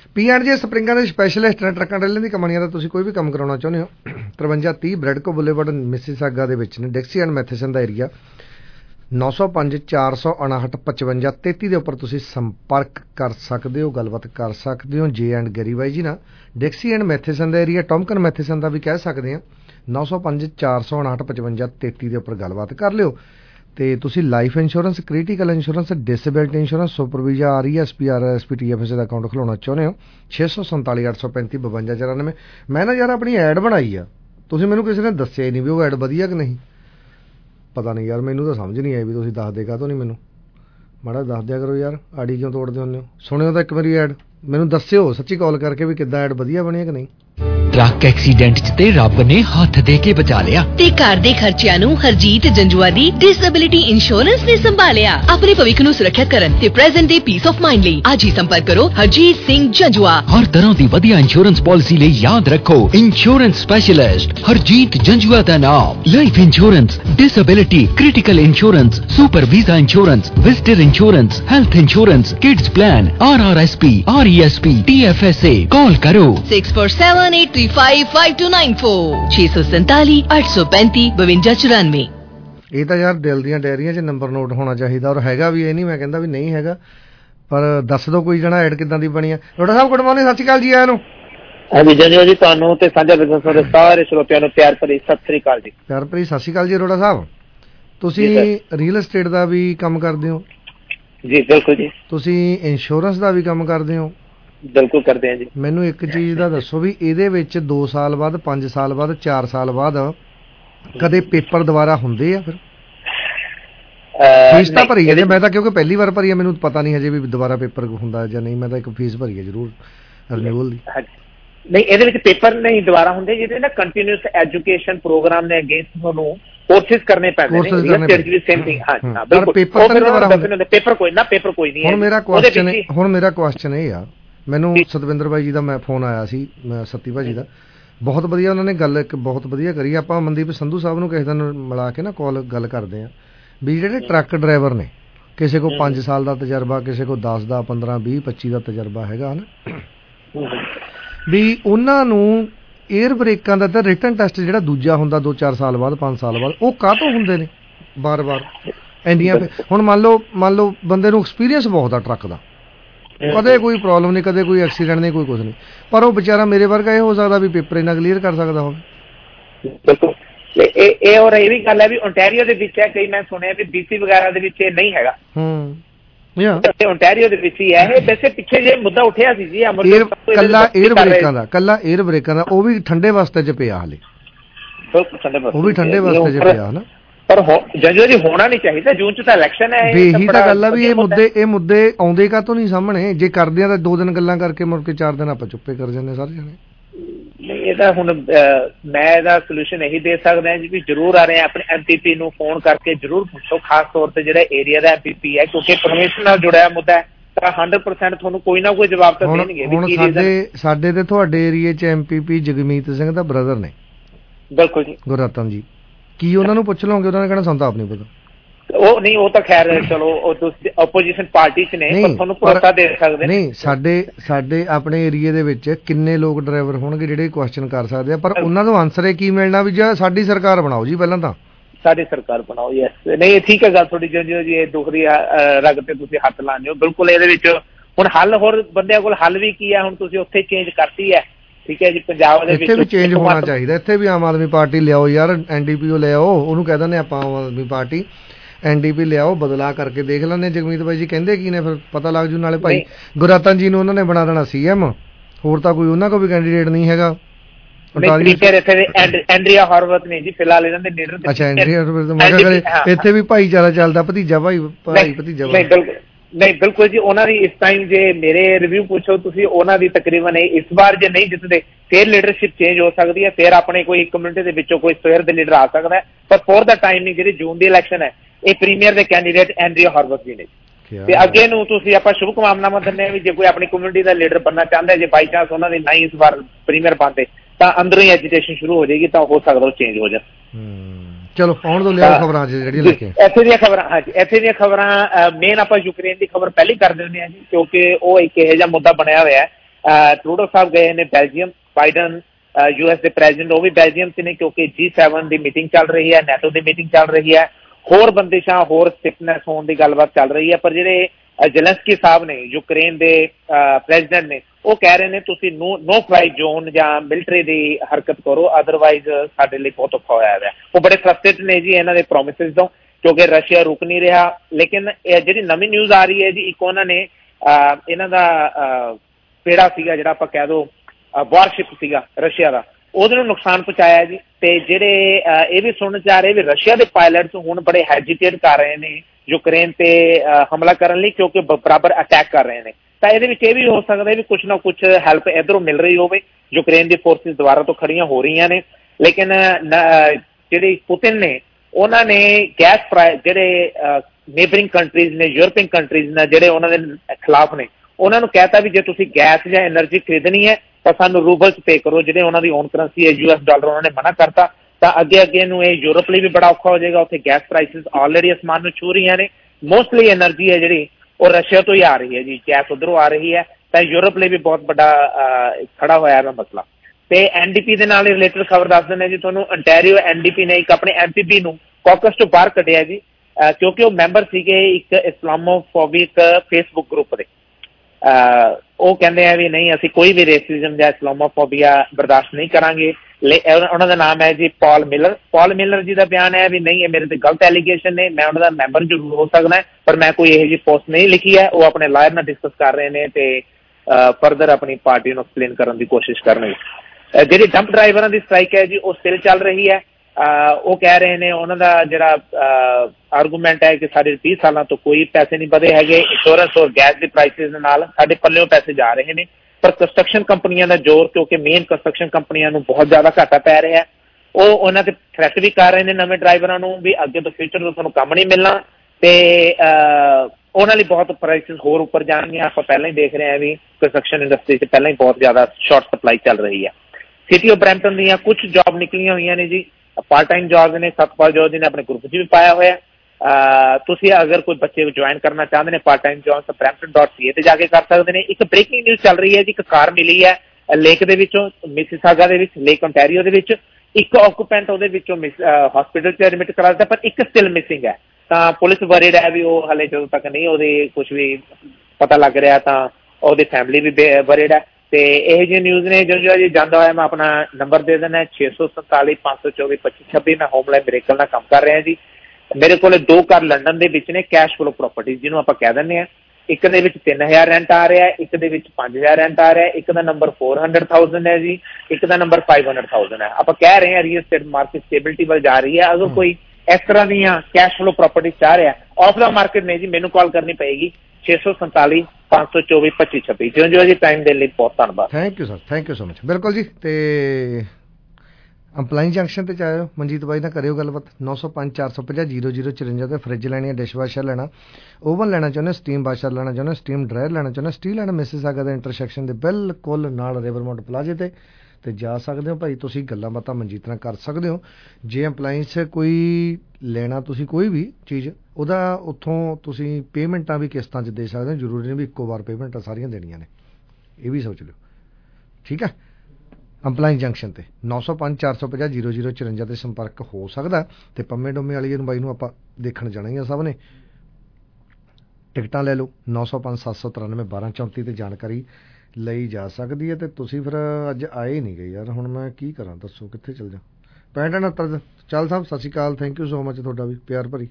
ਪੀ ਐਂਡ ਜੇ ਸਪਰਿੰਗਾਂ ਦੇ ਸਪੈਸ਼ਲਿਸਟ ਨੇ ਟਰੱਕਾਂ ਟਰੇਲਰਾਂ ਦੀ ਕੰਪਨੀਆਂ ਦਾ ਤੁਸੀਂ ਕੋਈ ਵੀ ਕੰਮ ਕਰਾਉਣਾ ਚਾਹੁੰਦੇ ਹੋ ਤਰਵੰਜਾ ਤੀਹ ਬ੍ਰੈਡਕੋ ਬੁਲੇਵਾਰਡ ਮਿਸੀਸਾਗਾ ਦੇ ਵਿੱਚ ਨੇ ਡਿਕਸੀ ਐਂਡ ਮੈਥੇਸਨ ਦਾ ਏਰੀਆ ਨੌ ਸੌ ਪੰਜ ਚਾਰ ਸੌ ਉਣਾਹਠ ਪਚਵੰਜਾ ਤੇਤੀ ਦੇ ਉੱਪਰ ਤੁਸੀਂ ਸੰਪਰਕ ਕਰ ਸਕਦੇ ਹੋ, ਗੱਲਬਾਤ ਕਰ ਸਕਦੇ ਹੋ ਜੇ ਐਂਡ ਗੈਰੀ ਬਾਈ ਜੀ ਨਾਲ। ਡਿਕਸੀ and Matheson the area ਟੌਮਕਨ Matheson ਦਾ ਵੀ ਕਹਿ ਸਕਦੇ ਹਾਂ। ਨੌ ਸੌ ਪੰਜ ਚਾਰ ਸੌ ਉਣਾਹਠ ਪਚਵੰਜਾ ਤੇਤੀ ਦੇ ਉੱਪਰ ਗੱਲਬਾਤ ਕਰ ਲਿਓ। ਤੇ ਤੁਸੀਂ life insurance, critical insurance, disability insurance, super visa, R E S P, R S P, T F S ਦਾ ਅਕਾਊਂਟ ਖੁਲਾਉਣਾ ਚਾਹੁੰਦੇ ਹੋ ਛੇ ਸੌ ਸੰਤਾਲੀ ਅੱਠ ਸੌ ਪੈਂਤੀ ਬਵੰਜਾ ਚੁਰਾਨਵੇਂ। ਮੈਂ ਨਾ ਯਾਰ ਆਪਣੀ ਐਡ ਬਣਾਈ ਆ, ਤੁਸੀਂ ਮੈਨੂੰ ਕਿਸੇ ਨੇ ਦੱਸਿਆ ਹੀ ਨਹੀਂ ਵੀ ਉਹ ਐਡ ਵਧੀਆ ਕਿ ਨਹੀਂ। ਪਤਾ ਨਹੀਂ ਯਾਰ, ਮੈਨੂੰ ਤਾਂ ਸਮਝ ਨਹੀਂ ਆਈ ਵੀ ਤੁਸੀਂ ਦੱਸ ਦੇ ਕਾਹਤੋਂ ਨਹੀਂ ਮੈਨੂੰ। ਮਾੜਾ ਦੱਸ ਦਿਆ ਕਰੋ ਯਾਰ, ਆੜੀ ਕਿਉਂ ਤੋੜਦੇ ਹੁੰਦੇ ਹੋ। ਸੁਣਿਓ ਤਾਂ ਇੱਕ ਵਾਰੀ ਐਡ, ਮੈਨੂੰ ਦੱਸਿਓ ਸੱਚੀ ਕਾਲ ਕਰਕੇ ਵੀ ਕਿੱਦਾਂ ਐਡ ਵਧੀਆ ਬਣੀ ਕਿ ਨਹੀਂ। ਟਰੱਕ ਐਕਸੀਡੈਂਟ 'ਚ ਤੇ ਰੱਬ ਨੇ ਹੱਥ ਦੇ ਕੇ ਬਚਾ ਲਿਆ ਤੇ ਘਰ ਦੇ ਖਰਚਿਆਂ ਨੂੰ ਹਰਜੀਤ ਜੰਜੂਆ ਦੀ ਡਿਸੇਬਿਲਿਟੀ ਇੰਸ਼ੋਰੈਂਸ ਨੇ ਸੰਭਾਲਿਆ। ਆਪਣੇ ਭਵਿੱਖ ਨੂੰ ਸੁਰੱਖਿਅਤ ਕਰਨ ਤੇ ਪ੍ਰੈਜ਼ੈਂਟ ਦੇ ਪੀਸ ਆਫ ਮਾਈਂਡ ਲਈ ਅੱਜ ਹੀ ਸੰਪਰਕ ਕਰੋ ਹਰਜੀਤ ਸਿੰਘ ਜੰਜੂਆ। ਹਰ ਤਰ੍ਹਾਂ ਦੀ ਵਧੀਆ ਇੰਸ਼ੋਰੈਂਸ ਪਾਲਿਸੀ ਲਈ ਯਾਦ ਰੱਖੋ ਇੰਸ਼ੋਰੈਂਸ ਸਪੈਸ਼ਲਿਸਟ ਹਰਜੀਤ ਜੰਜੂਆ ਦਾ ਨਾਮ। Life insurance, disability, critical insurance, super visa insurance, visitor insurance, health insurance, kids plan, R R S P, R E S P, T F S A. Call ਕਰੋ six four seven eight three five five two nine four ਛੇ ਸੌ ਸੰਤਾਲੀ ਅੱਠ ਸੌ ਪੈਂਤੀ ਬਵੰਜਾ ਚੁਰਾਨਵੇਂ। ਇਹ ਤਾਂ ਯਾਰ ਦਿਲ ਦੀਆਂ ਡਾਇਰੀਆਂ 'ਚ ਨੰਬਰ ਨੋਟ ਹੋਣਾ ਚਾਹੀਦਾ ਔਰ ਹੈਗਾ ਵੀ, ਇਹ ਨਹੀਂ ਮੈਂ ਕਹਿੰਦਾ ਵੀ ਨਹੀਂ ਹੈਗਾ, ਪਰ ਦੱਸ ਦਿਓ ਕੋਈ ਜਣਾ ਐਡ ਕਿੱਦਾਂ ਦੀ ਬਣੀ ਆ। ਰੋਡਾ ਸਾਹਿਬ ਗੁੱਡ ਮਾਰਨਿੰਗ, ਸਤਿ ਸ਼੍ਰੀ ਅਕਾਲ ਜੀ ਆਇਆਂ ਨੂੰ। ਹਾਂਜੀ ਜੰਜੋ ਜੀ, ਤੁਹਾਨੂੰ ਤੇ ਸਾਂਝਾ ਬਿਜ਼ਨਸ ਦੇ ਸਾਰੇ ਸਰੋਤਿਆਂ ਨੂੰ ਪਿਆਰ ਭਰੀ ਸਤਿ ਸ਼੍ਰੀ ਅਕਾਲ ਜੀ। ਪਿਆਰ ਭਰੀ ਸਤਿ ਸ਼੍ਰੀ ਅਕਾਲ ਜੀ। ਰੋਡਾ ਸਾਹਿਬ, ਤੁਸੀਂ ਰੀਅਲ ਐਸਟੇਟ ਦਾ ਵੀ ਕੰਮ ਕਰਦੇ ਹੋ? ਜੀ ਬਿਲਕੁਲ ਜੀ। ਤੁਸੀਂ ਇੰਸ਼ੋਰੈਂਸ ਦਾ ਵੀ ਕੰਮ ਕਰਦੇ ਹੋ? ਬਿਲਕੁਲ ਕਰਦੇ ਹਾਂ ਜੀ। ਮੈਨੂੰ ਇੱਕ ਚੀਜ਼ ਦਾ ਦੱਸੋ ਵੀ ਇਹਦੇ ਵਿੱਚ ਦੋ ਸਾਲ ਬਾਅਦ, ਪੰਜ ਸਾਲ ਬਾਅਦ, ਚਾਰ ਸਾਲ ਬਾਅਦ ਕਦੇ ਪੇਪਰ ਦੁਬਾਰਾ ਹੁੰਦੇ ਆ? ਫਿਰ ਫੀਸ ਤਾਂ ਭਰੀ ਹੈ, ਮੈਂ ਤਾਂ ਕਿਉਂਕਿ ਪਹਿਲੀ ਵਾਰ ਭਰੀ ਹੈ, ਮੈਨੂੰ ਪਤਾ ਨਹੀਂ ਹਜੇ ਵੀ ਦੁਬਾਰਾ ਪੇਪਰ ਹੁੰਦਾ ਜਾਂ ਨਹੀਂ। ਮੈਂ ਤਾਂ ਇੱਕ ਫੀਸ ਭਰੀ ਹੈ ਜ਼ਰੂਰ ਰਿਨਿਊਅਲ ਦੀ। ਨਹੀਂ, ਇਹਦੇ ਵਿੱਚ ਪੇਪਰ ਨਹੀਂ ਦੁਬਾਰਾ ਹੁੰਦੇ, ਜਿਹਦੇ ਨਾ ਕੰਟੀਨਿਊਸ ਐਜੂਕੇਸ਼ਨ ਪ੍ਰੋਗਰਾਮ ਦੇ ਅਗੇਂਸਟ ਤੁਹਾਨੂੰ ਕੋਰਸਿਸ ਕਰਨੇ ਪੈਂਦੇ ਨੇ। Same thing. ਹਾਂ ਬਿਲਕੁਲ, ਪੇਪਰ ਕੋਈ ਨਾ, ਪੇਪਰ ਕੋਈ ਨਹੀਂ। ਹੁਣ ਮੇਰਾ ਕੁਐਸਚਨ ਹੁਣ ਮੇਰਾ ਕੁਐਸਚਨ ਇਹ ਆ, ਮੈਨੂੰ ਸਤਵਿੰਦਰ ਬਾਈ ਜੀ ਦਾ ਮੈਂ ਫੋਨ ਆਇਆ ਸੀ, ਸੱਤੀ ਭਾਜੀ ਦਾ, ਬਹੁਤ ਵਧੀਆ ਉਹਨਾਂ ਨੇ ਗੱਲ ਇੱਕ ਬਹੁਤ ਵਧੀਆ ਕਰੀ। ਆਪਾਂ ਮਨਦੀਪ ਸੰਧੂ ਸਾਹਿਬ ਨੂੰ ਕਿਸੇ ਦਿਨ ਮਿਲਾ ਕੇ ਨਾ ਕਾਲ ਗੱਲ ਕਰਦੇ ਹਾਂ ਵੀ ਜਿਹੜੇ ਟਰੱਕ ਡਰਾਈਵਰ ਨੇ, ਕਿਸੇ ਕੋਲ ਪੰਜ ਸਾਲ ਦਾ ਤਜਰਬਾ, ਕਿਸੇ ਕੋਲ ਦਸ ਦਾ, ਪੰਦਰਾਂ, ਵੀਹ, ਪੱਚੀ ਦਾ ਤਜਰਬਾ ਹੈਗਾ ਨਾ, ਵੀ ਉਹਨਾਂ ਨੂੰ ਏਅਰ ਬ੍ਰੇਕਾਂ ਦਾ ਤਾਂ ਰਿਟਨ ਟੈਸਟ ਜਿਹੜਾ ਦੂਜਾ ਹੁੰਦਾ ਦੋ ਚਾਰ ਸਾਲ ਬਾਅਦ, ਪੰਜ ਸਾਲ ਬਾਅਦ, ਉਹ ਕਾਹਤੋਂ ਹੁੰਦੇ ਨੇ ਬਾਰ ਬਾਰ ਇੰਡੀਆਂ? ਹੁਣ ਮੰਨ ਲਓ ਮੰਨ ਲਓ ਬੰਦੇ ਨੂੰ ਐਕਸਪੀਰੀਅੰਸ ਬਹੁਤ ਆ ਟਰੱਕ ਦਾ, ਕਦੇ ਕੋਈ ਪ੍ਰੋਬਲਮ ਨਹੀਂ, ਕਦੇ ਕੋਈ ਐਕਸੀਡੈਂਟ ਨਹੀਂ, ਕੋਈ ਕੁਛ ਨਹੀਂ, ਪਰ ਉਹ ਵਿਚਾਰਾ ਮੇਰੇ ਵਰਗਾ ਇਹ ਹੋ ਸਕਦਾ ਵੀ ਪੇਪਰ ਇਹਨਾਂ ਕਲੀਅਰ ਕਰ ਸਕਦਾ ਹੋਵੇ। ਬਿਲਕੁਲ, ਇਹ ਔਰ ਇਹ ਵੀ ਗੱਲ ਹੈ ਵੀ ਓਨਟਾਰੀਓ ਦੇ ਵਿੱਚ ਹੈ, ਕਈ ਮੈਂ ਸੁਣਿਆ ਵੀ ਬੀਸੀ ਵਗੈਰਾ ਦੇ ਵਿੱਚ ਇਹ ਨਹੀਂ ਹੈਗਾ। ਹੂੰ, ਓਨਟਾਰੀਓ ਦੇ ਵਿੱਚ ਹੀ ਹੈ ਇਹ। ਵੈਸੇ ਪਿੱਛੇ ਜੇ ਮੁੱਦਾ ਉੱਠਿਆ ਸੀ ਜੀ ਕੱਲਾ ਏਅਰ ਬ੍ਰੇਕਾਂ ਦਾ, ਕੱਲਾ ਏਅਰ ਬ੍ਰੇਕਾਂ ਦਾ, ਉਹ ਵੀ ਠੰਡੇ ਵਾਸਤੇ ਚ ਪਿਆ ਹਾਲੇ, ਉਹ ਵੀ ਠੰਡੇ ਵਾਸਤੇ ਚ ਪਿਆ ਨਾ। ਪਰ ਜੰਜੋ ਜੀ ਹੋਣਾ ਨਹੀਂ ਚਾਹੀਦਾ, ਜੂਨ ਚ ਤਾਂ ਇਲੈਕਸ਼ਨ ਹੈ। ਇਹੀ ਤਾਂ ਗੱਲ ਆ ਵੀ ਇਹ ਮੁੱਦੇ ਇਹ ਮੁੱਦੇ ਆਉਂਦੇ ਕਾਹਤੋਂ ਨਹੀਂ ਸਾਹਮਣੇ? ਜੇ ਕਰਦੇ ਆ ਤਾਂ ਦੋ ਦਿਨ ਗੱਲਾਂ ਕਰਕੇ ਮੁੜ ਕੇ ਚਾਰ ਦਿਨ ਆਪਾਂ ਚੁੱਪੇ ਕਰ ਜਾਂਦੇ ਸਾਰੇ ਜਣੇ। ਨਹੀਂ, ਇਹਦਾ ਹੁਣ ਮੈਂ ਇਹਦਾ ਸੋਲੂਸ਼ਨ ਇਹੀ ਦੇ ਸਕਦਾ ਜੀ ਵੀ ਜ਼ਰੂਰ ਆ ਰਹੇ ਆਪਣੇ ਐਮ ਪੀ ਪੀ ਨੂੰ ਫੋਨ ਕਰਕੇ ਜ਼ਰੂਰ ਪੁੱਛੋ, ਖਾਸ ਤੌਰ ਤੇ ਜਿਹੜਾ ਏਰੀਆ ਦਾ ਐਮ ਪੀ ਪੀ ਹੈ, ਕਿਉਂਕਿ ਪਰਮਿਸ਼ਨ ਨਾਲ ਜੁੜਿਆ ਮੁੱਦਾ ਹੈ ਤਾਂ ਹੰਡਰਡ ਪਰਸੈਂਟ ਤੁਹਾਨੂੰ ਕੋਈ ਨਾ ਕੋਈ ਜਵਾਬ ਤਾਂ ਦੇਣਗੇ। ਹੁਣ ਸਾਡੇ ਸਾਡੇ ਤੇ ਤੁਹਾਡੇ ਏਰੀਏ ਚ M P P Jagmeet Singh ਦਾ ਬ੍ਰਦਰ ਨੇ। ਬਿਲਕੁਲ ਜੀ। ਗੁਰਰਤਨ ਜੀ, ਕੀ ਉਹਨਾਂ ਨੂੰ ਪੁੱਛ ਲਓਗੇ? ਉਹਨਾਂ ਨੇ ਕਹਿਣਾ ਸਾਨੂੰ ਤਾਂ ਆਪ ਨਹੀਂ ਪਤਾ। ਉਹ ਨਹੀਂ, ਉਹ ਤਾਂ ਖੈਰ ਚਲੋ ਆਪੋਜੀਸ਼ਨ ਪਾਰਟੀ ਚ ਨੇ, ਪਰ ਤੁਹਾਨੂੰ ਭਰੋਸਾ ਦੇ ਸਕਦੇ। ਨਹੀਂ, ਸਾਡੇ ਸਾਡੇ ਆਪਣੇ ਏਰੀਏ ਦੇ ਵਿੱਚ ਕਿੰਨੇ ਲੋਕ ਡਰਾਈਵਰ ਹੋਣਗੇ ਜਿਹੜੇ ਕੁਐਸਚਨ ਕਰ ਸਕਦੇ ਆ, ਪਰ ਉਹਨਾਂ ਨੂੰ ਆਨਸਰ ਇਹ ਕੀ ਮਿਲਣਾ ਵੀ ਜਾਂ ਸਾਡੀ ਸਰਕਾਰ ਬਣਾਓ ਜੀ ਪਹਿਲਾਂ ਤਾਂ। ਸਾਡੀ ਸਰਕਾਰ ਬਣਾਓ, ਯੈਸ। ਨਹੀਂ, ਠੀਕ ਹੈ ਗੱਲ ਤੁਹਾਡੀ ਜੰਜੋ ਜੀ, ਇਹ ਦੁਖਦੀ ਰਗ ਤੇ ਤੁਸੀਂ ਹੱਥ ਲਾਉਂਦੇ ਹੋ। ਬਿਲਕੁਲ, ਇਹਦੇ ਵਿੱਚ ਹੁਣ ਹੱਲ ਹੋਰ ਬੰਦਿਆਂ ਕੋਲ ਹੱਲ ਵੀ ਕੀ ਹੈ? ਹੁਣ ਤੁਸੀਂ ਉੱਥੇ ਚੇਂਜ ਕਰਤੀ ਹੈ, ਠੀਕ ਹੈ ਜੀ, ਪੰਜਾਬ ਦੇ ਵਿੱਚ ਇੱਥੇ ਵੀ ਚੇਂਜ ਹੋਣਾ ਚਾਹੀਦਾ। ਇੱਥੇ ਵੀ ਆਮ ਆਦਮੀ ਪਾਰਟੀ ਲਿਆਓ ਯਾਰ, ਐਨ ਡੀ ਪੀ ਓ ਲਿਆਓ, ਉਹਨੂੰ ਕਹਿ ਦਿੰਦੇ ਆਪਾਂ ਆਮ Aadmi party, N D P ਲਿਆਓ, ਬਦਲਾਅ ਕਰਕੇ ਦੇਖ ਲੈਂਦੇ। ਜਗਮੀਤ ਬਾਈ ਜੀ ਕਹਿੰਦੇ ਕੀ ਨੇ, ਫਿਰ ਪਤਾ ਲੱਗ ਜੂ। ਨਾਲੇ ਭਾਈ ਗੁਰਰਤਨ ਜੀ ਨੂੰ ਉਹਨਾਂ ਨੇ ਬਣਾ ਦੇਣਾ ਸੀ ਐਮ, ਹੋਰ ਤਾਂ ਕੋਈ ਉਹਨਾਂ ਕੋਲ ਵੀ ਕੈਂਡੀਡੇਟ ਨਹੀਂ ਹੈਗਾ। ਐਂਡਰੀਆ ਹਾਰਵਰਥ ਨੇ ਜੀ ਫਿਲਹਾਲ ਇਹਨਾਂ ਦੇ ਲੀਡਰ। ਅੱਛਾ, ਐਂਡਰੀਆ ਹਾਰਵਰਥ। ਮੈਂ ਕਿਹਾ ਇੱਥੇ ਵੀ ਭਾਈਚਾਰਾ ਚੱਲਦਾ, ਭਤੀਜਾ ਭਾਈ ਭਾਈ ਭਤੀਜਾ। ਨਹੀਂ ਬਿਲਕੁਲ ਜੀ, ਉਹਨਾਂ ਦੀ ਇਸ ਟਾਈਮ ਜੇ ਮੇਰੇ ਰਿਵਿਊ ਪੁੱਛੋ ਤੁਸੀਂ, ਉਹਨਾਂ ਦੀ ਤਕਰੀਬਨ ਇਸ ਵਾਰ ਜੇ ਨਹੀਂ ਜਿੱਤਦੇ ਫਿਰ ਲੀਡਰਸ਼ਿਪ ਚੇਂਜ ਹੋ ਸਕਦੀ ਹੈ, ਫਿਰ ਆਪਣੇ ਕੋਈ ਕਮਿਊਨਿਟੀ ਦੇ ਵਿੱਚੋਂ ਕੋਈ ਸਵੇਰ ਦੇ ਲੀਡਰ ਆ ਸਕਦਾ ਹੈ, ਪਰ ਫੋਰ ਦਾ ਟਾਈਮਿੰਗ ਜਿਹੜੀ ਜੂਨ ਦੀ ਇਲੈਕਸ਼ਨ ਹੈ, ਇਹ ਪ੍ਰੀਮੀਅਰ ਦੇ ਕੈਂਡੀਡੇਟ ਐਂਡਰੀਆ ਹਾਰਵਰਥ ਜੀ ਨੇ। ਤੇ ਅੱਗੇ ਨੂੰ ਤੁਸੀਂ ਆਪਾਂ ਸ਼ੁਭ ਕਾਮਨਾਵਾਂ ਦਿੰਦੇ ਹਾਂ ਵੀ ਜੇ ਕੋਈ ਆਪਣੀ ਕਮਿਊਨਿਟੀ ਦਾ ਲੀਡਰ ਬਣਨਾ ਚਾਹੁੰਦਾ, ਜੇ ਬਾਈ ਚਾਂਸ ਉਹਨਾਂ ਦੀ ਨਹੀਂ ਇਸ ਵਾਰ ਪ੍ਰੀਮੀਅਰ ਬਣਦੇ ਤਾਂ ਅੰਦਰੋਂ ਹੀ ਐਜੀਟੇਸ਼ਨ ਸ਼ੁਰੂ ਹੋ ਜਾਏਗੀ, ਤਾਂ ਹੋ ਸਕਦਾ ਉਹ ਚੇਂਜ ਹੋ ਜਾਣ। ਚਲੋ ਆਉਣ ਤੋਂ ਲਿਆ ਖਬਰਾਂ ਜਿਹੜੀਆਂ ਲੈ ਕੇ ਇੱਥੇ ਦੀਆਂ ਖਬਰਾਂ। ਹਾਂਜੀ, ਇੱਥੇ ਦੀਆਂ ਖਬਰਾਂ ਮੇਨ ਆਪਾਂ ਯੂਕਰੇਨ ਦੀ ਖਬਰ ਪਹਿਲੀ ਕਰ ਦਿੰਦੇ ਹਾਂ ਜੀ, ਕਿਉਂਕਿ ਉਹ ਇੱਕ ਇਹੋ ਜਿਹਾ ਮੁੱਦਾ ਬਣਿਆ ਹੋਇਆ ਟਰੂਡੋ ਸਾਹਿਬ ਗਏ ਨੇ ਬੈਲਜੀਅਮ, ਬਾਈਡਨ ਯੂ ਐਸ ਦੇ ਪ੍ਰੈਜ਼ੀਡੈਂਟ ਉਹ ਵੀ ਬੈਲਜੀਅਮ 'ਚ ਨੇ, ਕਿਉਂਕਿ ਜੀ ਸੈਵਨ ਦੀ ਮੀਟਿੰਗ ਚੱਲ ਰਹੀ ਹੈ, ਨੈਟੋ ਦੀ ਮੀਟਿੰਗ ਚੱਲ ਰਹੀ ਹੈ, ਹੋਰ ਬੰਦਿਸ਼ਾਂ ਹੋਰ ਸਟਿਫਨੈਸ ਹੋਣ ਦੀ ਗੱਲਬਾਤ ਚੱਲ ਰਹੀ ਹੈ। ਪਰ ਜਿਹੜੇ ਜ਼ੈਲੈਂਸਕੀ ਸਾਹਿਬ ਨੇ ਯੂਕਰੇਨ ਦੇ ਪ੍ਰੈਜ਼ੀਡੈਂਟ ਨੇ, ਉਹ ਕਹਿ ਰਹੇ ਨੇ ਤੁਸੀਂ ਨੋ ਨੋ ਫਲਾਈ ਜ਼ੋਨ ਜਾਂ ਮਿਲਟਰੀ ਦੀ ਹਰਕਤ ਕਰੋ, ਅਦਰਵਾਈਜ਼ ਸਾਡੇ ਲਈ ਬਹੁਤ ਔਖਾ ਹੋਇਆ ਹੈ। ਉਹ ਬੜੇ ਫਰਸਟ੍ਰੇਟਡ ਨੇ ਜੀ ਇਹਨਾਂ ਦੇ ਪ੍ਰੋਮਿਸਿਸ ਤੋਂ, ਕਿਉਂਕਿ ਰਸ਼ੀਆ ਰੁਕ ਨਹੀਂ ਰਿਹਾ। ਲੇਕਿਨ ਇਹ ਜਿਹੜੀ ਨਵੀਂ ਨਿਊਜ਼ ਆ ਰਹੀ ਹੈ ਜੀ, ਇੱਕ ਉਹਨਾਂ ਨੇ ਇਹਨਾਂ ਦਾ ਪੇੜਾ ਸੀਗਾ ਜਿਹੜਾ ਆਪਾਂ ਕਹਿ ਦੋ ਵਾਰਸ਼ਿਪ ਸੀਗਾ ਰਸ਼ੀਆ ਦਾ, ਉਹਦੇ ਨੂੰ ਨੁਕਸਾਨ ਪਹੁੰਚਾਇਆ ਜੀ। ਤੇ ਜਿਹੜੇ ਇਹ ਵੀ ਸੁਣਨ 'ਚ ਆ ਰਹੇ ਵੀ ਰਸ਼ੀਆ ਦੇ ਪਾਇਲਟਸ ਹੁਣ ਬੜੇ ਹੈਜੀਟੇਟ ਕਰ ਰਹੇ ਨੇ ਯੂਕਰੇਨ ਤੇ ਹਮਲਾ ਕਰਨ ਲਈ, ਕਿਉਂਕਿ ਬਰਾਬਰ ਅਟੈਕ ਕਰ ਰਹੇ ਨੇ। ਤਾਂ ਇਹਦੇ ਵਿੱਚ ਇਹ ਵੀ ਹੋ ਸਕਦਾ ਵੀ ਕੁਛ ਨਾ ਕੁਛ ਹੈਲਪ ਇੱਧਰੋਂ ਮਿਲ ਰਹੀ ਹੋਵੇ, ਯੂਕਰੇਨ ਦੀ ਫੋਰਸਿਸ ਦੁਬਾਰਾ ਤੋਂ ਖੜੀਆਂ ਹੋ ਰਹੀਆਂ ਨੇ। ਲੇਕਿਨ ਜਿਹੜੀ ਪੁਤਿਨ ਨੇ ਉਹਨਾਂ ਨੇ ਗੈਸ ਪ੍ਰਾਈਸ ਜਿਹੜੇ ਨੇਬਰਿੰਗ ਕੰਟਰੀਜ਼ ਨੇ, ਯੂਰਪੀਅਨ ਕੰਟਰੀਜ਼ ਨੇ ਜਿਹੜੇ ਉਹਨਾਂ ਦੇ ਖਿਲਾਫ ਨੇ, ਉਹਨਾਂ ਨੂੰ ਕਹਿਤਾ ਵੀ ਜੇ ਤੁਸੀਂ ਗੈਸ ਜਾਂ ਐਨਰਜੀ ਖਰੀਦਣੀ ਹੈ ਤਾਂ ਸਾਨੂੰ ਰੂਬਲ 'ਚ ਪੇ ਕਰੋ, ਜਿਹੜੇ ਉਹਨਾਂ ਦੀ ਓਨ ਕਰੰਸੀ ਹੈ ਯੂ ਐਸ ਡਾਲਰ, ਉਹਨਾਂ ਨੇ ਮਨਾ ਕਰਤਾ। ਤਾਂ ਅੱਗੇ ਅੱਗੇ ਨੂੰ ਇਹ ਯੂਰਪ ਲਈ ਵੀ ਬੜਾ ਔਖਾ ਹੋ ਜਾਏਗਾ। ਉੱਥੇ ਗੈਸ ਪ੍ਰਾਈਸਿਸ ਆਲਰੇਡੀ ਅਸਮਾਨ ਨੂੰ ਛੂ ਰਹੀਆਂ ਨੇ। ਮੋਸਟਲੀ ਐਨਰਜੀ ਹੈ ਜਿਹੜੀ ਉਹ ਰਸ਼ੀਆ ਤੋਂ ਹੀ ਆ ਰਹੀ ਹੈ ਜੀ, ਗੈਸ ਉੱਧਰੋਂ ਆ ਰਹੀ ਹੈ। ਤਾਂ ਯੂਰਪ ਲਈ ਵੀ ਬਹੁਤ ਵੱਡਾ ਖੜਾ ਹੋਇਆ ਹੈ ਮਸਲਾ। ਤੇ ਐਨ ਡੀ ਪੀ ਦੇ ਨਾਲ ਰਿਲੇਟਡ ਖਬਰ ਦੱਸ ਦਿੰਦੇ ਜੀ ਤੁਹਾਨੂੰ। ਅੰਟੈਰੀਓ ਐਨ ਡੀ ਪੀ ਨੇ ਇੱਕ ਆਪਣੇ ਐਮ ਪੀ ਪੀ ਨੂੰ ਕਾਕਸ ਤੋਂ ਬਾਹਰ ਕੱਢਿਆ ਜੀ, ਕਿਉਂਕਿ ਉਹ ਮੈਂਬਰ ਸੀਗੇ ਇੱਕ ਇਸਲਾਮੋਫੋਬਿਕ ਫੇਸਬੁੱਕ ਗਰੁੱਪ ਦੇ। ਉਹ ਕਹਿੰਦੇ ਆ ਵੀ ਨਹੀਂ ਅਸੀਂ ਕੋਈ ਵੀ ਰੇਸਿਜ਼ਮ ਜਾਂ ਇਸਲਾਮੋਫੋਬੀਆ ਬਰਦਾਸ਼ਤ ਨਹੀਂ ਕਰਾਂਗੇ। ਉਹਨਾਂ ਦਾ ਨਾਮ ਹੈ ਜੀ ਪੌਲ ਮਿਲਰ। ਪੌਲ ਮਿਲਰ ਜੀ ਦਾ ਬਿਆਨ ਹੈ ਵੀ ਨਹੀਂ ਇਹ ਮੇਰੇ ਤੇ ਗਲਤ ਐਲੀਗੇਸ਼ਨ ਨੇ, ਮੈਂ ਉਹਨਾਂ ਦਾ ਮੈਂਬਰ ਜ਼ਰੂਰ ਹੋ ਸਕਦਾ ਪਰ ਮੈਂ ਕੋਈ ਇਹੋ ਜਿਹੀ ਪੋਸਟ ਨਹੀਂ ਲਿਖੀ ਹੈ। ਉਹ ਆਪਣੇ ਲਾਇਰ ਨਾਲ ਡਿਸਕਸ ਕਰ ਰਹੇ ਨੇ ਤੇ ਫਰਦਰ ਆਪਣੀ ਪਾਰਟੀ ਨੂੰ ਐਕਸਪਲੇਨ ਕਰਨ ਦੀ ਕੋਸ਼ਿਸ਼ ਕਰਨਗੇ। ਜਿਹੜੀ ਡੰਪ ਡਰਾਈਵਰਾਂ ਦੀ ਸਟ੍ਰਾਈਕ ਹੈ ਜੀ ਉਹ ਸਟਿਲ ਚੱਲ ਰਹੀ ਹੈ। ਉਹ ਕਹਿ ਰਹੇ ਨੇ ਉਹਨਾਂ ਦਾ ਜਿਹੜਾ ਆਰਗੂਮੈਂਟ ਹੈ ਕਿ ਸਾਡੇ ਤੀਹ ਸਾਲਾਂ ਤੋਂ ਕੋਈ ਪੈਸੇ ਨਹੀਂ ਵਧੇ ਹੈਗੇ, ਇੰਸ਼ੋਰੈਂਸ ਔਰ ਗੈਸ ਦੇ ਪ੍ਰਾਈਸਿਸ ਦੇ ਨਾਲ ਸਾਡੇ ਪੱਲਿਓਂ ਪੈਸੇ ਜਾ ਰਹੇ ਨੇ। ਪਰ ਕੰਸਟਰਕਸ਼ਨ ਕੰਪਨੀਆਂ ਦਾ ਜ਼ੋਰ, ਕਿਉਂਕਿ ਮੇਨ ਕੰਸਟਰਕਸ਼ਨ ਕੰਪਨੀਆਂ ਨੂੰ ਬਹੁਤ ਜ਼ਿਆਦਾ ਘਾਟਾ ਪੈ ਰਿਹਾ, ਉਹ ਉਹਨਾਂ ਤੇ ਥ੍ਰੈਟ ਵੀ ਕਰ ਰਹੇ ਨੇ ਨਵੇਂ ਡਰਾਈਵਰਾਂ ਨੂੰ ਵੀ ਅੱਗੇ ਤੋਂ ਫਿਊਚਰ ਤੋਂ ਤੁਹਾਨੂੰ ਕੰਮ ਨਹੀਂ ਮਿਲਣਾ ਤੇ ਉਹਨਾਂ ਲਈ ਬਹੁਤ ਪ੍ਰਾਈਸਿਸ ਹੋਰ ਉੱਪਰ ਜਾਣਗੀਆਂ। ਆਪਾਂ ਪਹਿਲਾਂ ਹੀ ਦੇਖ ਰਹੇ ਹਾਂ ਵੀ ਕੰਸਟਰਕਸ਼ਨ ਇੰਡਸਟਰੀ 'ਚ ਪਹਿਲਾਂ ਹੀ ਬਹੁਤ ਜ਼ਿਆਦਾ ਸ਼ਾਰਟ ਸਪਲਾਈ ਚੱਲ ਰਹੀ ਹੈ। ਸਿਟੀ ਆਫ ਬਰੈਂਪਟਨ ਦੀਆਂ ਕੁਝ ਜੌਬ ਨਿਕਲੀਆਂ ਹੋਈਆਂ ਨੇ ਜੀ, ਪਾਰਟ ਟਾਈਮ ਜੌਬ ਨੇ। ਸਤਪਾਲ ਜੋਤ ਜੀ ਨੇ ਆਪਣੇ ਗਰੁੱਪ 'ਚ ਵੀ ਪਾਇਆ ਹੋਇਆ। ਤੁਸੀਂ ਅਗਰ ਕੋਈ ਬੱਚੇ ਜੁਆਇਨ ਕਰਨਾ ਚਾਹੁੰਦੇ ਨੇ ਪਾਰਟ ਟਾਈਮ ਜੌਬ ਤਾਂ ਬਰੈਂਪਟਨ ਡਾਟ ਸੀ ਏ ਤੇ ਜਾ ਕੇ ਕਰ ਸਕਦੇ ਨੇ। ਇੱਕ ਬ੍ਰੇਕਿੰਗ ਨਿਊਜ਼ ਚੱਲ ਰਹੀ ਹੈ ਜੀ, ਇੱਕ ਕਾਰ ਮਿਲੀ ਹੈ ਲੇਕ ਦੇ ਵਿੱਚੋਂ, ਮਿਸੀਸਾਗਾ ਦੇ ਵਿੱਚ, ਲੇਕ ਓਨਟਾਰੀਓ ਦੇ ਵਿੱਚ। ਇੱਕ ਆਕੂਪੈਂਟ ਉਹਦੇ ਵਿੱਚੋਂ ਹਸਪੀਟਲ 'ਚ ਐਡਮਿਟ ਕਰਾ ਦਿੱਤਾ, ਪਰ ਇੱਕ ਸਟਿਲ ਮਿਸਿੰਗ ਹੈ। ਤਾਂ ਪੁਲਿਸ ਵਰੀਡ ਹੈ ਵੀ ਉਹ ਹਾਲੇ ਜਦੋਂ ਤੱਕ ਨਹੀਂ ਉਹਦੇ ਕੁਛ ਵੀ ਪਤਾ ਲੱਗ ਰਿਹਾ ਤਾਂ ਉਹਦੀ ਫੈਮਿਲੀ ਵੀ ਵਰੀਡ ਹੈ। ਤੇ ਇਹੋ ਜਿਹੀ ਨਿਊਜ਼ ਨੇ ਜੋ ਜੀ ਜਾਂਦਾ ਹੋਇਆ ਮੈਂ ਆਪਣਾ ਨੰਬਰ ਦੇ ਦੇਣਾ ਛੇ ਸੌ ਸੰਤਾਲੀ ਪੰਜ ਸੌ ਚੌਵੀ ਪੱਚੀ ਛੱਬੀ। ਮੈਂ ਹੋਮਲਾਈਨ ਮਿਰੇਕਲ ਨਾਲ ਕੰਮ ਕਰ ਰਿਹਾ ਜੀ। ਮੇਰੇ ਕੋਲ ਦੋ ਘਰ ਲੰਡਨ ਦੇ ਵਿੱਚ ਨੇ, ਕੈਸ਼ ਫਲੋ ਪ੍ਰੋਪਰਟੀਜ਼ ਜਿਹਨੂੰ ਆਪਾਂ ਕਹਿ ਦਿੰਦੇ ਹਾਂ। ਇੱਕ ਦੇ ਵਿੱਚ ਤਿੰਨ ਹਜ਼ਾਰ ਰੈਂਟ ਆ ਰਿਹਾ, ਇੱਕ ਦੇ ਵਿੱਚ ਪੰਜ ਹਜ਼ਾਰ ਰੈਂਟ ਆ ਰਿਹਾ, ਇੱਕ ਦਾ ਨੰਬਰ ਫੋਰ ਹੰਡਰਡ ਥਾਊਜ਼ੈਂਡ ਹੈ ਜੀ, ਇੱਕ ਦਾ ਨੰਬਰ ਫਾਈਵ ਹੰਡਰਡ ਥਾਊਜ਼ੈਂਡ ਹੈ। ਆਪਾਂ ਕਹਿ ਰਹੇ ਹਾਂ ਰੀਅਲ ਸਟੇਟ ਮਾਰਕੀਟ ਸਟੇਬਿਲਿਟੀ ਵੱਲ ਜਾ ਰਹੀ ਹੈ। ਅਗਰ ਕੋਈ ਇਸ ਤਰ੍ਹਾਂ ਦੀਆਂ ਕੈਸ਼ ਫਲੋ ਪ੍ਰੋਪਰਟੀ ਚਾਹ ਰਿਹਾ, ਆਫ ਦਾ ਮਾਰਕੀਟ ਨੇ ਜੀ, ਮੈਨੂੰ ਕਾਲ ਕਰਨੀ ਪਏਗੀ ਛੇ ਸੌ ਸੰਤਾਲੀ ਪੰਜ ਸੌ ਚੌਵੀ ਪੱਚੀ ਛੱਬੀ। ਜਿਉਂ ਜਿਉਂ ਜੀ ਟਾਈਮ ਦੇਣ ਲਈ ਬਹੁਤ ਧੰਨਵਾਦ। Thank you sir, thank you so much. ਬਿਲਕੁਲ ਜੀ। ਤੇ ਅੰਪਲਾਈਨ ਜੰਕਸ਼ਨ ਤੇ ਚਾਹੋ ਮਨਜੀਤ ਬਾਈ ਨਾਲ ਕਰਿਓ ਗੱਲਬਾਤ। ਨੌ ਸੌ ਪੰਜ ਚਾਰ ਸੌ ਪੰਜਾਹ ਜੀਰੋ ਜੀਰੋ ਚੁਰੰਜਾ ਤੇ ਫਰਿੱਜ ਲੈਣੀ ਹੈ, ਡਿਸ਼ ਵਾਸ਼ਰ ਲੈਣਾ, ਓਵਨ ਲੈਣਾ ਚਾਹੁੰਦੇ, ਸਟੀਮ ਵਾਸ਼ਰ ਲੈਣਾ ਚਾਹੁੰਦੇ, ਸਟੀਮ ਡਰਾਇਰ ਲੈਣਾ ਚਾਹੁੰਦੇ, ਸਟੀਲ ਐਂਡ ਮਿਸੀਸਾਗਾ ਦੇ ਇੰਟਰਸੈਕਸ਼ਨ ਦੇ ਬਿਲਕੁਲ ਨਾਲ ਰਿਵਰਮੌਂਟ ਪਲਾਜ਼ੇ ਤੇ ਤੇ ਜਾ ਸਕਦੇ ਹੋ ਭਾਈ। ਤੁਸੀਂ ਗੱਲਾਂ ਬਾਤਾਂ ਮਨਜੀਤ ਨਾਲ ਕਰ ਸਕਦੇ ਹੋ। ਜੇ ਅਪਲਾਈਨਸ ਕੋਈ ਲੈਣਾ ਤੁਸੀਂ ਕੋਈ ਵੀ ਚੀਜ਼, ਉਹਦਾ ਉੱਥੋਂ ਤੁਸੀਂ ਪੇਮੈਂਟਾਂ ਵੀ ਕਿਸ਼ਤਾਂ 'ਚ ਦੇ ਸਕਦੇ ਹੋ। ਜ਼ਰੂਰੀ ਨਹੀਂ ਵੀ ਇੱਕੋ ਵਾਰ ਪੇਮੈਂਟਾਂ ਸਾਰੀਆਂ ਦੇਣੀਆਂ ਨੇ, ਇਹ ਵੀ ਸੋਚ ਲਿਓ। ਠੀਕ ਹੈ। ਅੰਪਲਾਈਨ ਜੰਕਸ਼ਨ ਤੇ ਨੌ ਸੌ ਪੰਜ ਚਾਰ ਸੌ ਪੰਜਾਹ ਜੀਰੋ ਜੀਰੋ ਚੁਰੰਜਾ ਤੇ ਸੰਪਰਕ ਹੋ ਸਕਦਾ। ਤੇ ਪੰਮੇ ਡੋਮੇ ਵਾਲੀ ਨੂੰ ਬਾਈ ਨੂੰ ਆਪਾਂ ਦੇਖਣ ਜਾਣਾ ਹੀ ਆ ਸਭ ਨੇ। ਟਿਕਟਾਂ ਲੈ ਲਓ ਨੌ ਸੌ ਪੰਜ ਸੱਤ ਸੌ ਤਰਾਨਵੇਂ ਬਾਰਾਂ ਚੌਂਤੀ ਤੇ ਜਾਣਕਾਰੀ ਲਈ ਜਾ ਸਕਦੀ ਹੈ। ਤੇ ਤੁਸੀਂ ਫਿਰ ਅੱਜ ਆਏ ਨਹੀਂ ਗਏ ਯਾਰ, ਹੁਣ ਮੈਂ ਕੀ ਕਰਾਂ ਦੱਸੋ, ਕਿੱਥੇ ਚੱਲ ਜਾ। ਪੈਂਹਠ ਉਣਹੱਤਰ ਚੱਲ ਸਾਹਿਬ ਸਤਿ ਸ਼੍ਰੀ ਅਕਾਲ, ਥੈਂਕ ਯੂ ਸੋ ਮਚ ਤੁਹਾਡਾ ਵੀ ਪਿਆਰ ਭਰੀ।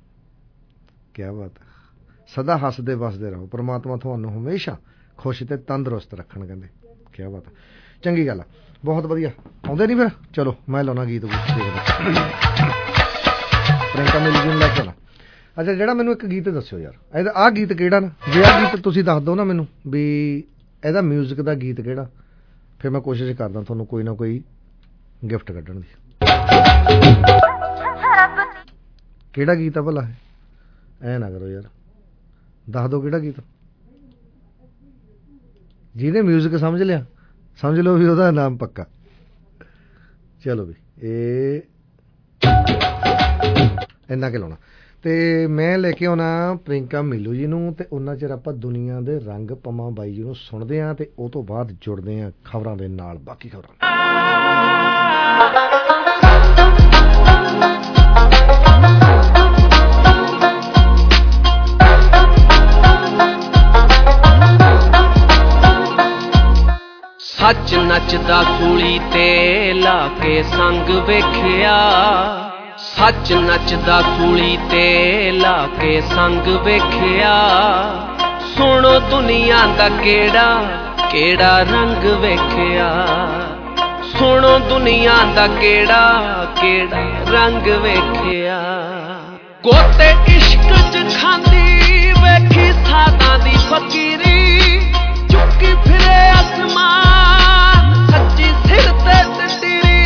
ਕਿਆ ਬਾਤ ਹੈ। ਸਦਾ ਹੱਸਦੇ ਵਸਦੇ ਰਹੋ, ਪਰਮਾਤਮਾ ਤੁਹਾਨੂੰ ਹਮੇਸ਼ਾ ਖੁਸ਼ ਤੇ ਤੰਦਰੁਸਤ ਰੱਖਣ। ਕਹਿੰਦੇ ਕਿਆ ਬਾਤ ਹੈ, ਚੰਗੀ ਗੱਲ ਆ, ਬਹੁਤ ਵਧੀਆ। ਆਉਂਦੇ ਨਹੀਂ ਫਿਰ ਚਲੋ ਮੈਂ ਲਾਉਣਾ ਗੀਤ ਦੇਖਦਾ ਪ੍ਰਿੰਕਾ ਮਿਲ ਜੀ ਨੂੰ ਲੈ ਕੇ ਆਉਣਾ। ਅੱਛਾ ਜਿਹੜਾ ਮੈਨੂੰ ਇੱਕ ਗੀਤ ਦੱਸਿਓ ਯਾਰ, ਇਹਦਾ ਆਹ ਗੀਤ ਕਿਹੜਾ ਨਾ, ਜੇ ਆਹ ਗੀਤ ਤੁਸੀਂ ਦੱਸ ਦਿਓ ਨਾ ਮੈਨੂੰ ਵੀ ਇਹਦਾ ਮਿਊਜ਼ਿਕ ਦਾ ਗੀਤ ਕਿਹੜਾ, ਫਿਰ ਮੈਂ ਕੋਸ਼ਿਸ਼ ਕਰਦਾ ਤੁਹਾਨੂੰ ਕੋਈ ਨਾ ਕੋਈ ਗਿਫਟ ਕੱਢਣ ਦੀ। ਕਿਹੜਾ ਗੀਤ ਆ ਭਲਾ? ਐ ਨਾ ਕਰੋ ਯਾਰ, ਦੱਸ ਦਿਓ ਕਿਹੜਾ ਗੀਤ। ਜਿਹਨੇ ਮਿਊਜ਼ਿਕ ਸਮਝ ਲਿਆ ਸਮਝ ਲਓ ਵੀ ਉਹਦਾ ਨਾਮ ਪੱਕਾ। ਚਲੋ ਵੀ ਇਹ ਇੰਨਾ ਕਿ ਲਾਉਣਾ। ਤੇ ਮੈਂ ਲੈ ਕੇ ਆਉਣਾ ਪ੍ਰਿੰਕਾ ਮਿਲੂ ਜੀ ਨੂੰ ਤੇ ਉਹਨਾਂ ਚਿਰ ਆਪਾਂ ਦੁਨੀਆ ਦੇ ਰੰਗ ਪੰਮਾ ਬਾਈ ਜੀ ਨੂੰ ਸੁਣਦੇ ਹਾਂ ਤੇ ਉਹ ਤੋਂ ਬਾਅਦ ਜੁੜਦੇ ਹਾਂ ਖਬਰਾਂ ਦੇ ਨਾਲ, ਬਾਕੀ ਖਬਰਾਂ। ਸੱਚ ਨੱਚਦਾ ਸੂਲੀ ਤੇ ਲਾ ਕੇ ਸੰਗ ਵੇਖਿਆ, ਸੱਚ ਨੱਚਦਾ ਸੂਲੀ ਤੇ ਲਾ ਕੇ ਸੰਗ ਵੇਖਿਆ, ਸੁਣੋ ਦੁਨੀਆ ਦਾ ਕਿਹੜਾ ਕਿਹੜਾ ਰੰਗ ਵੇਖਿਆ, ਸੁਣੋ ਦੁਨੀਆ ਦਾ ਕਿਹੜਾ ਕਿਹੜਾ ਰੰਗ ਵੇਖਿਆ। ਗੋਤੇ ਇਸ਼ਕ ਚ ਖਾਂਦੀ ਵੇਖੀ ਸਾਦਾ ਦੀ ਫਕੀਰੀ, ਚੁੱਕੀ ਫਿਰੇ ਅਸਮਾਨ ਸੱਚੀ ਸਿਰ ਤੇ ਟਿੱਡੀ,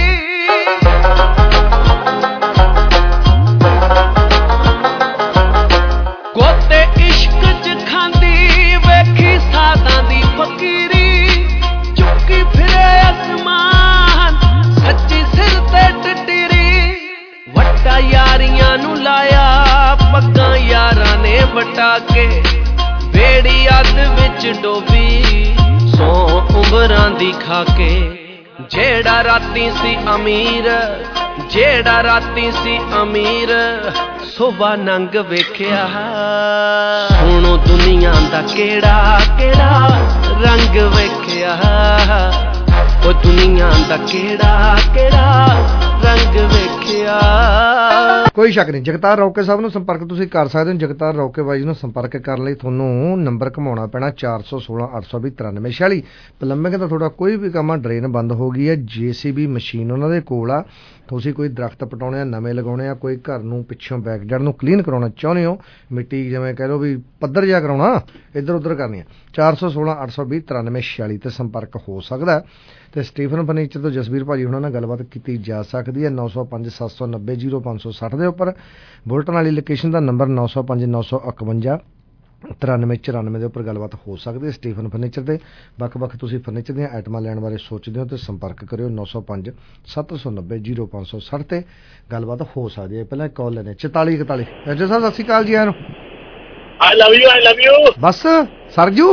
ਗੋਤੇ ਇਸ਼ਕ ਚ ਖਾਂਦੀ ਵੇਖੀ ਸਾਦਾ ਦੀ ਫਕੀਰੀ, ਚੁੱਕੀ ਫਿਰੇ ਅਸਮਾਨ ਸੱਚੀ ਸਿਰ ਤੇ ਟਿੱਡੀ। ਵੱਟਾ ਯਾਰੀਆਂ ਨੂੰ ਲਾਇਆ ਪੱਗਾਂ ਯਾਰਾਂ ਨੇ ਵਟਾ ਕੇ, ਬੇੜੀ ਅੱਧ ਵਿੱਚ ਡੋਬੀ ਸੌ ਉਮਰਾਂ ਦੀ ਖਾ ਕੇ। ਜਿਹੜਾ ਰਾਤੀ ਸੀ ਅਮੀਰ, ਜਿਹੜਾ ਰਾਤੀ ਸੀ ਅਮੀਰ, ਸੁਬਾ ਨੰਗ ਵੇਖਿਆ, ਸੁਣੋ ਦੁਨੀਆ ਦਾ ਕਿਹੜਾ ਕਿਹੜਾ ਰੰਗ ਵੇਖਿਆ, ਉਹ ਦੁਨੀਆ ਦਾ ਕਿਹੜਾ ਕਿਹੜਾ ਰੰਗ ਵੇਖਿਆ। ਕੋਈ ਸ਼ੱਕ ਨਹੀਂ, ਜਗਤਾਰ ਰੌਕੇ ਸਾਹਿਬ ਨੂੰ ਸੰਪਰਕ ਤੁਸੀਂ ਕਰ ਸਕਦੇ ਹੋ। ਜਗਤਾਰ ਰੌਕੇ ਬਾਈ ਜੀ ਨੂੰ ਸੰਪਰਕ ਕਰਨ ਲਈ ਤੁਹਾਨੂੰ ਨੰਬਰ ਘਮਾਉਣਾ ਪੈਣਾ ਚਾਰ ਸੌ ਸੋਲਾਂ ਅੱਠ ਸੌ ਵੀਹ ਤਰਾਨਵੇਂ ਛਿਆਲੀ। ਪਲੰਬਿੰਗ ਦਾ ਤੁਹਾਡਾ ਕੋਈ ਵੀ ਕੰਮ ਆ, ਡਰੇਨ ਬੰਦ ਹੋ ਗਈ ਹੈ, ਜੇ ਸੀ ਬੀ ਮਸ਼ੀਨ ਉਹਨਾਂ ਦੇ ਕੋਲ ਆ। ਤੁਸੀਂ ਕੋਈ ਦਰਖਤ ਪਟਾਉਣੇ ਆ, ਨਵੇਂ ਲਗਾਉਣੇ ਆ, ਕੋਈ ਘਰ ਨੂੰ ਪਿੱਛੋਂ ਬੈਕਯਾਰਡ ਨੂੰ ਕਲੀਨ ਕਰਾਉਣਾ ਚਾਹੁੰਦੇ ਹੋ, ਮਿੱਟੀ ਜਿਵੇਂ ਕਹਿ ਲਓ ਵੀ ਪੱਧਰ ਜਿਹਾ ਕਰਾਉਣਾ, ਇੱਧਰ ਉੱਧਰ ਕਰਨੀ ਆ, ਚਾਰ ਸੌ ਸੋਲਾਂ ਅੱਠ ਸੌ ਵੀਹ ਤਰਾਨਵੇਂ ਛਿਆਲੀ 'ਤੇ ਸੰਪਰਕ ਹੋ ਸਕਦਾ। ਤੇ ਸਟੀਫਨ ਫਰਨੀਚਰ ਤੋਂ ਜਸਵੀਰ ਭਾਜੀ ਉਹਨਾਂ ਨਾਲ ਗੱਲਬਾਤ ਕੀਤੀ ਜਾ ਸਕਦੀ ਹੈ ਨੌ ਸੌ ਪੰਜ ਸੱਤ ਸੌ ਨੱਬੇ ਜ਼ੀਰੋ ਪੰਜ ਸੌ ਸੱਠ ਦੇ ਉੱਪਰ। ਬੁਲਟਨ ਵਾਲੀ ਲੋਕੇਸ਼ਨ ਦਾ ਨੰਬਰ ਨੌ ਸੌ ਪੰਜ ਨੌ ਸੌ ਇਕਵੰਜਾ ਤਰਾਨਵੇਂ ਚੁਰਾਨਵੇਂ ਦੇ ਉੱਪਰ ਗੱਲਬਾਤ ਹੋ ਸਕਦੀ ਹੈ ਸਟੀਫਨ ਫਰਨੀਚਰ ਦੇ। ਵੱਖ ਵੱਖ ਤੁਸੀਂ ਫਰਨੀਚਰ ਦੀਆਂ ਆਈਟਮਾਂ ਲੈਣ ਬਾਰੇ ਸੋਚਦੇ ਹੋ ਤਾਂ ਸੰਪਰਕ ਕਰਿਓ ਨੌ ਸੌ ਪੰਜ ਸੱਤ ਸੌ ਨੱਬੇ ਜ਼ੀਰੋ ਪੰਜ ਸੌ ਸੱਠ 'ਤੇ ਗੱਲਬਾਤ ਹੋ ਸਕਦੀ ਹੈ। ਪਹਿਲਾਂ ਕਾਲ ਲੈਣੇ ਚੁਤਾਲੀ ਇਕਤਾਲੀ। ਐਜੇ ਸਾਹਿਬ ਸਤਿ ਸ਼੍ਰੀ ਅਕਾਲ ਜੀ। ਆਇਆਂ ਨੂੰ ਆਈ love you I love you. ਬਸ ਸਰਜੂ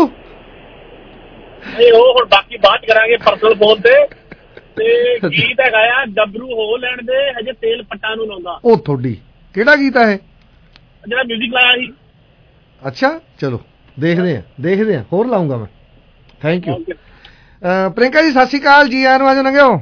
ਉਹ ਹੁਣ ਬਾਕੀ ਬਾਅਦ ਕਰਾਂਗੇ ਪਰਸਨਲ ਫੋਨ ਤੇ। ਤੇ ਗੀਤ ਹੈਗਾ ਆ ਗੱਭਰੂ ਹੋ ਲੈਣ ਦੇ ਹਜੇ ਤੇਲ ਪੱਟਾਂ ਨੂੰ ਲਾਉਂਦਾ। ਉਹ ਤੁਹਾਡੀ ਕਿਹੜਾ ਗੀਤ ਹੈ ਜਿਹੜਾ ਮਿਊਜ਼ਿਕ ਲਾਇਆ ਸੀ? ਅੱਛਾ ਚਲੋ ਦੇਖਦੇ ਹਾਂ ਦੇਖਦੇ ਹਾਂ ਹੋਰ ਲਾਉਂਗਾ ਮੈਂ। Thank you. ਪ੍ਰਿੰਕਾ ਜੀ ਸਤਿ ਸ਼੍ਰੀ ਅਕਾਲ ਜੀ। ਆਇਆਂ ਨੂੰ ਆਜੋ ਲੰਘਿਓ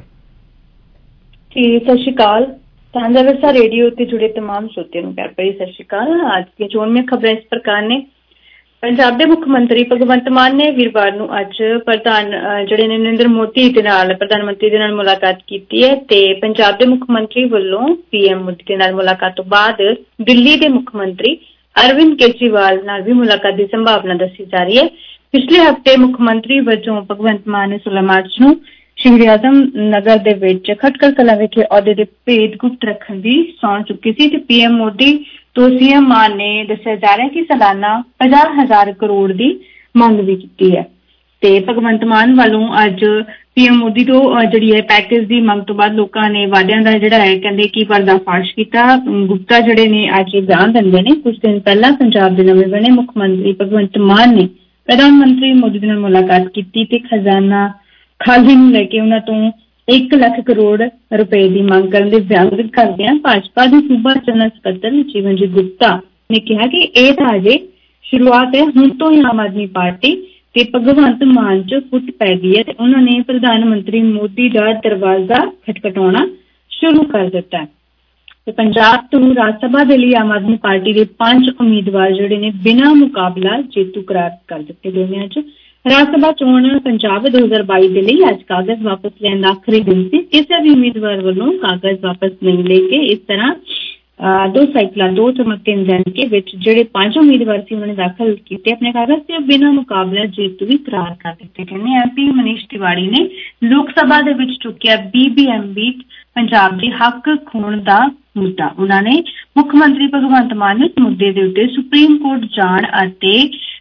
ਜੀ। ਸਤਿ ਸ਼੍ਰੀ ਅਕਾਲ। तांजा विरसा रेडियो से जुड़े तमाम श्रोतियों को प्यार भरी सत श्री अकाल। आज की चोन में खबरें इस प्रकार ने। पंजाब के मुख्य मंत्री भगवंत मान ने वीरवार नूं अज प्रधान जिहड़े ने नरेंद्र मोदी दे नाल प्रधानमंत्री दे नाल मुलाकात कीती है ते पंजाब के मुख्य मंत्री वल्लों पीएम मोदी दे नाल मुलाकात तो बाद दिल्ली के मुख्य मंत्री अरविंद केजरीवाल नाल भी मुलाकात की संभावना दसी जा रही है। पिछले हफ्ते मुख्य मंत्री वजों भगवंत मान ने सोलह मार्च नूं श्री आजम नगर दे विच खटकड़ कला विखे अहुदे दे भेद गुप्त रखण दी सौं चुकी सी ते पीएम मोदी तो सीएम मान ने दस्सिया जा रहा है कि सालाना पचास हजार करोड़ दी मंग भी कीती है ते भगवंत मान वालों अज पीएम मोदी तो जिहड़ी है पैकेज दी मंग तो बाद लोकां ने वादियां दा जिहड़ा है कहंदे कि पर्दाफाश कीता। गुप्ता जिहड़े ने अज बयान दिंदे ने कुछ दिन पहला पंजाब दे नवें बने मुख्य मंत्री भगवंत मान ने प्रधानमंत्री मोदी नाल मुलाकात कीती ते खजाना खाली ਨੂੰ ਲੈ ਕੇ ਉਹਨਾਂ ਤੋਂ एक ਲੱਖ ਕਰੋੜ ਰੁਪਏ ਦੀ ਮੰਗ ਕਰਨ ਦੇ ਬਿਆਨ ਕਰਦਿਆਂ ਭਾਜਪਾ ਦੇ ਸੂਬਾ ਜਨਰਲ ਸਕੱਤਰ ਜੀਵਨਜੀਤ ਗੁਪਤਾ ਨੇ ਕਿਹਾ ਕਿ ਇਹ ਤਾਂ ਅਜੇ ਸ਼ੁਰੂਆਤ ਹੈ, ਹੁਣ ਤੋਂ ਹੀ ਆਮ ਆਦਮੀ ਪਾਰਟੀ ਤੇ ਭਗਵੰਤ ਮਾਨ ਚ ਫੁੱਟ ਪੈ ਗਈ ਹੈ ਤੇ ਉਹਨਾਂ ਨੇ ਪ੍ਰਧਾਨ ਮੰਤਰੀ ਮੋਦੀ ਦਾ ਦਰਵਾਜ਼ਾ ਖਟਖਟਾਉਣਾ ਸ਼ੁਰੂ ਕਰ ਦਿੱਤਾ ਤੇ ਪੰਜਾਬ ਤੋਂ ਰਾਜ ਸਭਾ ਦੇ ਲਈ ਆਮ ਆਦਮੀ ਪਾਰਟੀ ਦੇ ਪੰਜ ਉਮੀਦਵਾਰ ਜਿਹੜੇ ਨੇ ਬਿਨਾਂ ਮੁਕਾਬਲਾ ਜੇਤੂ ਕਰਾਰ ਕਰ ਦਿੱਤੇ ਗਏ ਨੇ। ਅੱਜ ਰਾਜ ਸਭਾ ਚੋਣ ਪੰਜਾਬ ਦੋ ਹਜ਼ਾਰ ਬਾਈ ਦੇ ਲਈ ਅੱਜ ਕਾਗਜ਼ ਵਾਪਸ ਲੈਣ ਦਾ ਆਖਰੀ ਦਿਨ ਸੀ। ਕਿਸੇ ਵੀ ਉਮੀਦਵਾਰ ਵੱਲੋਂ ਕਾਗਜ਼ ਵਾਪਸ ਨਹੀਂ ਲੈ ਕੇ ਇਸ ਤਰ੍ਹਾਂ ਦੋ ਸਾਈਕਲਾਂ ਦੋ ਚਮਕ ਤਿੰਨ ਦਿਨ ਕੇ ਵਿੱਚ ਜਿਹੜੇ ਪੰਜ ਉਮੀਦਵਾਰ ਸੀ ਉਹਨਾਂ ਨੇ ਦਾਖਲ ਕੀਤੇ ਆਪਣੇ ਕਾਗਜ਼ ਤੇ ਬਿਨਾਂ ਮੁਕਾਬਲਾ ਜੇਤੂ ਵੀ ਕਰਾਰ ਕਰ ਦਿੱਤੇ ਗਏ ਨੇ। ਐਮਪੀ ਮਨੀਸ਼ ਤਿਵਾੜੀ ਨੇ ਲੋਕ ਸਭਾ ਦੇ ਵਿੱਚ ਚੁੱਕਿਆ ਬੀਬੀਐਮਬੀ ਪੰਜਾਬ ਦੇ ਹੱਕ ਖੋਣ ਦਾ ਮੁੱਦਾ। ਉਹਨਾਂ ਨੇ ਮੁੱਖ ਮੰਤਰੀ ਭਗਵੰਤ ਮਾਨ ਨੂੰ ਇਸ ਮੁੱਦੇ ਦੇ ਉੱਤੇ ਸੁਪਰੀਮ ਕੋਰਟ ਜਾਣ ਅਤੇ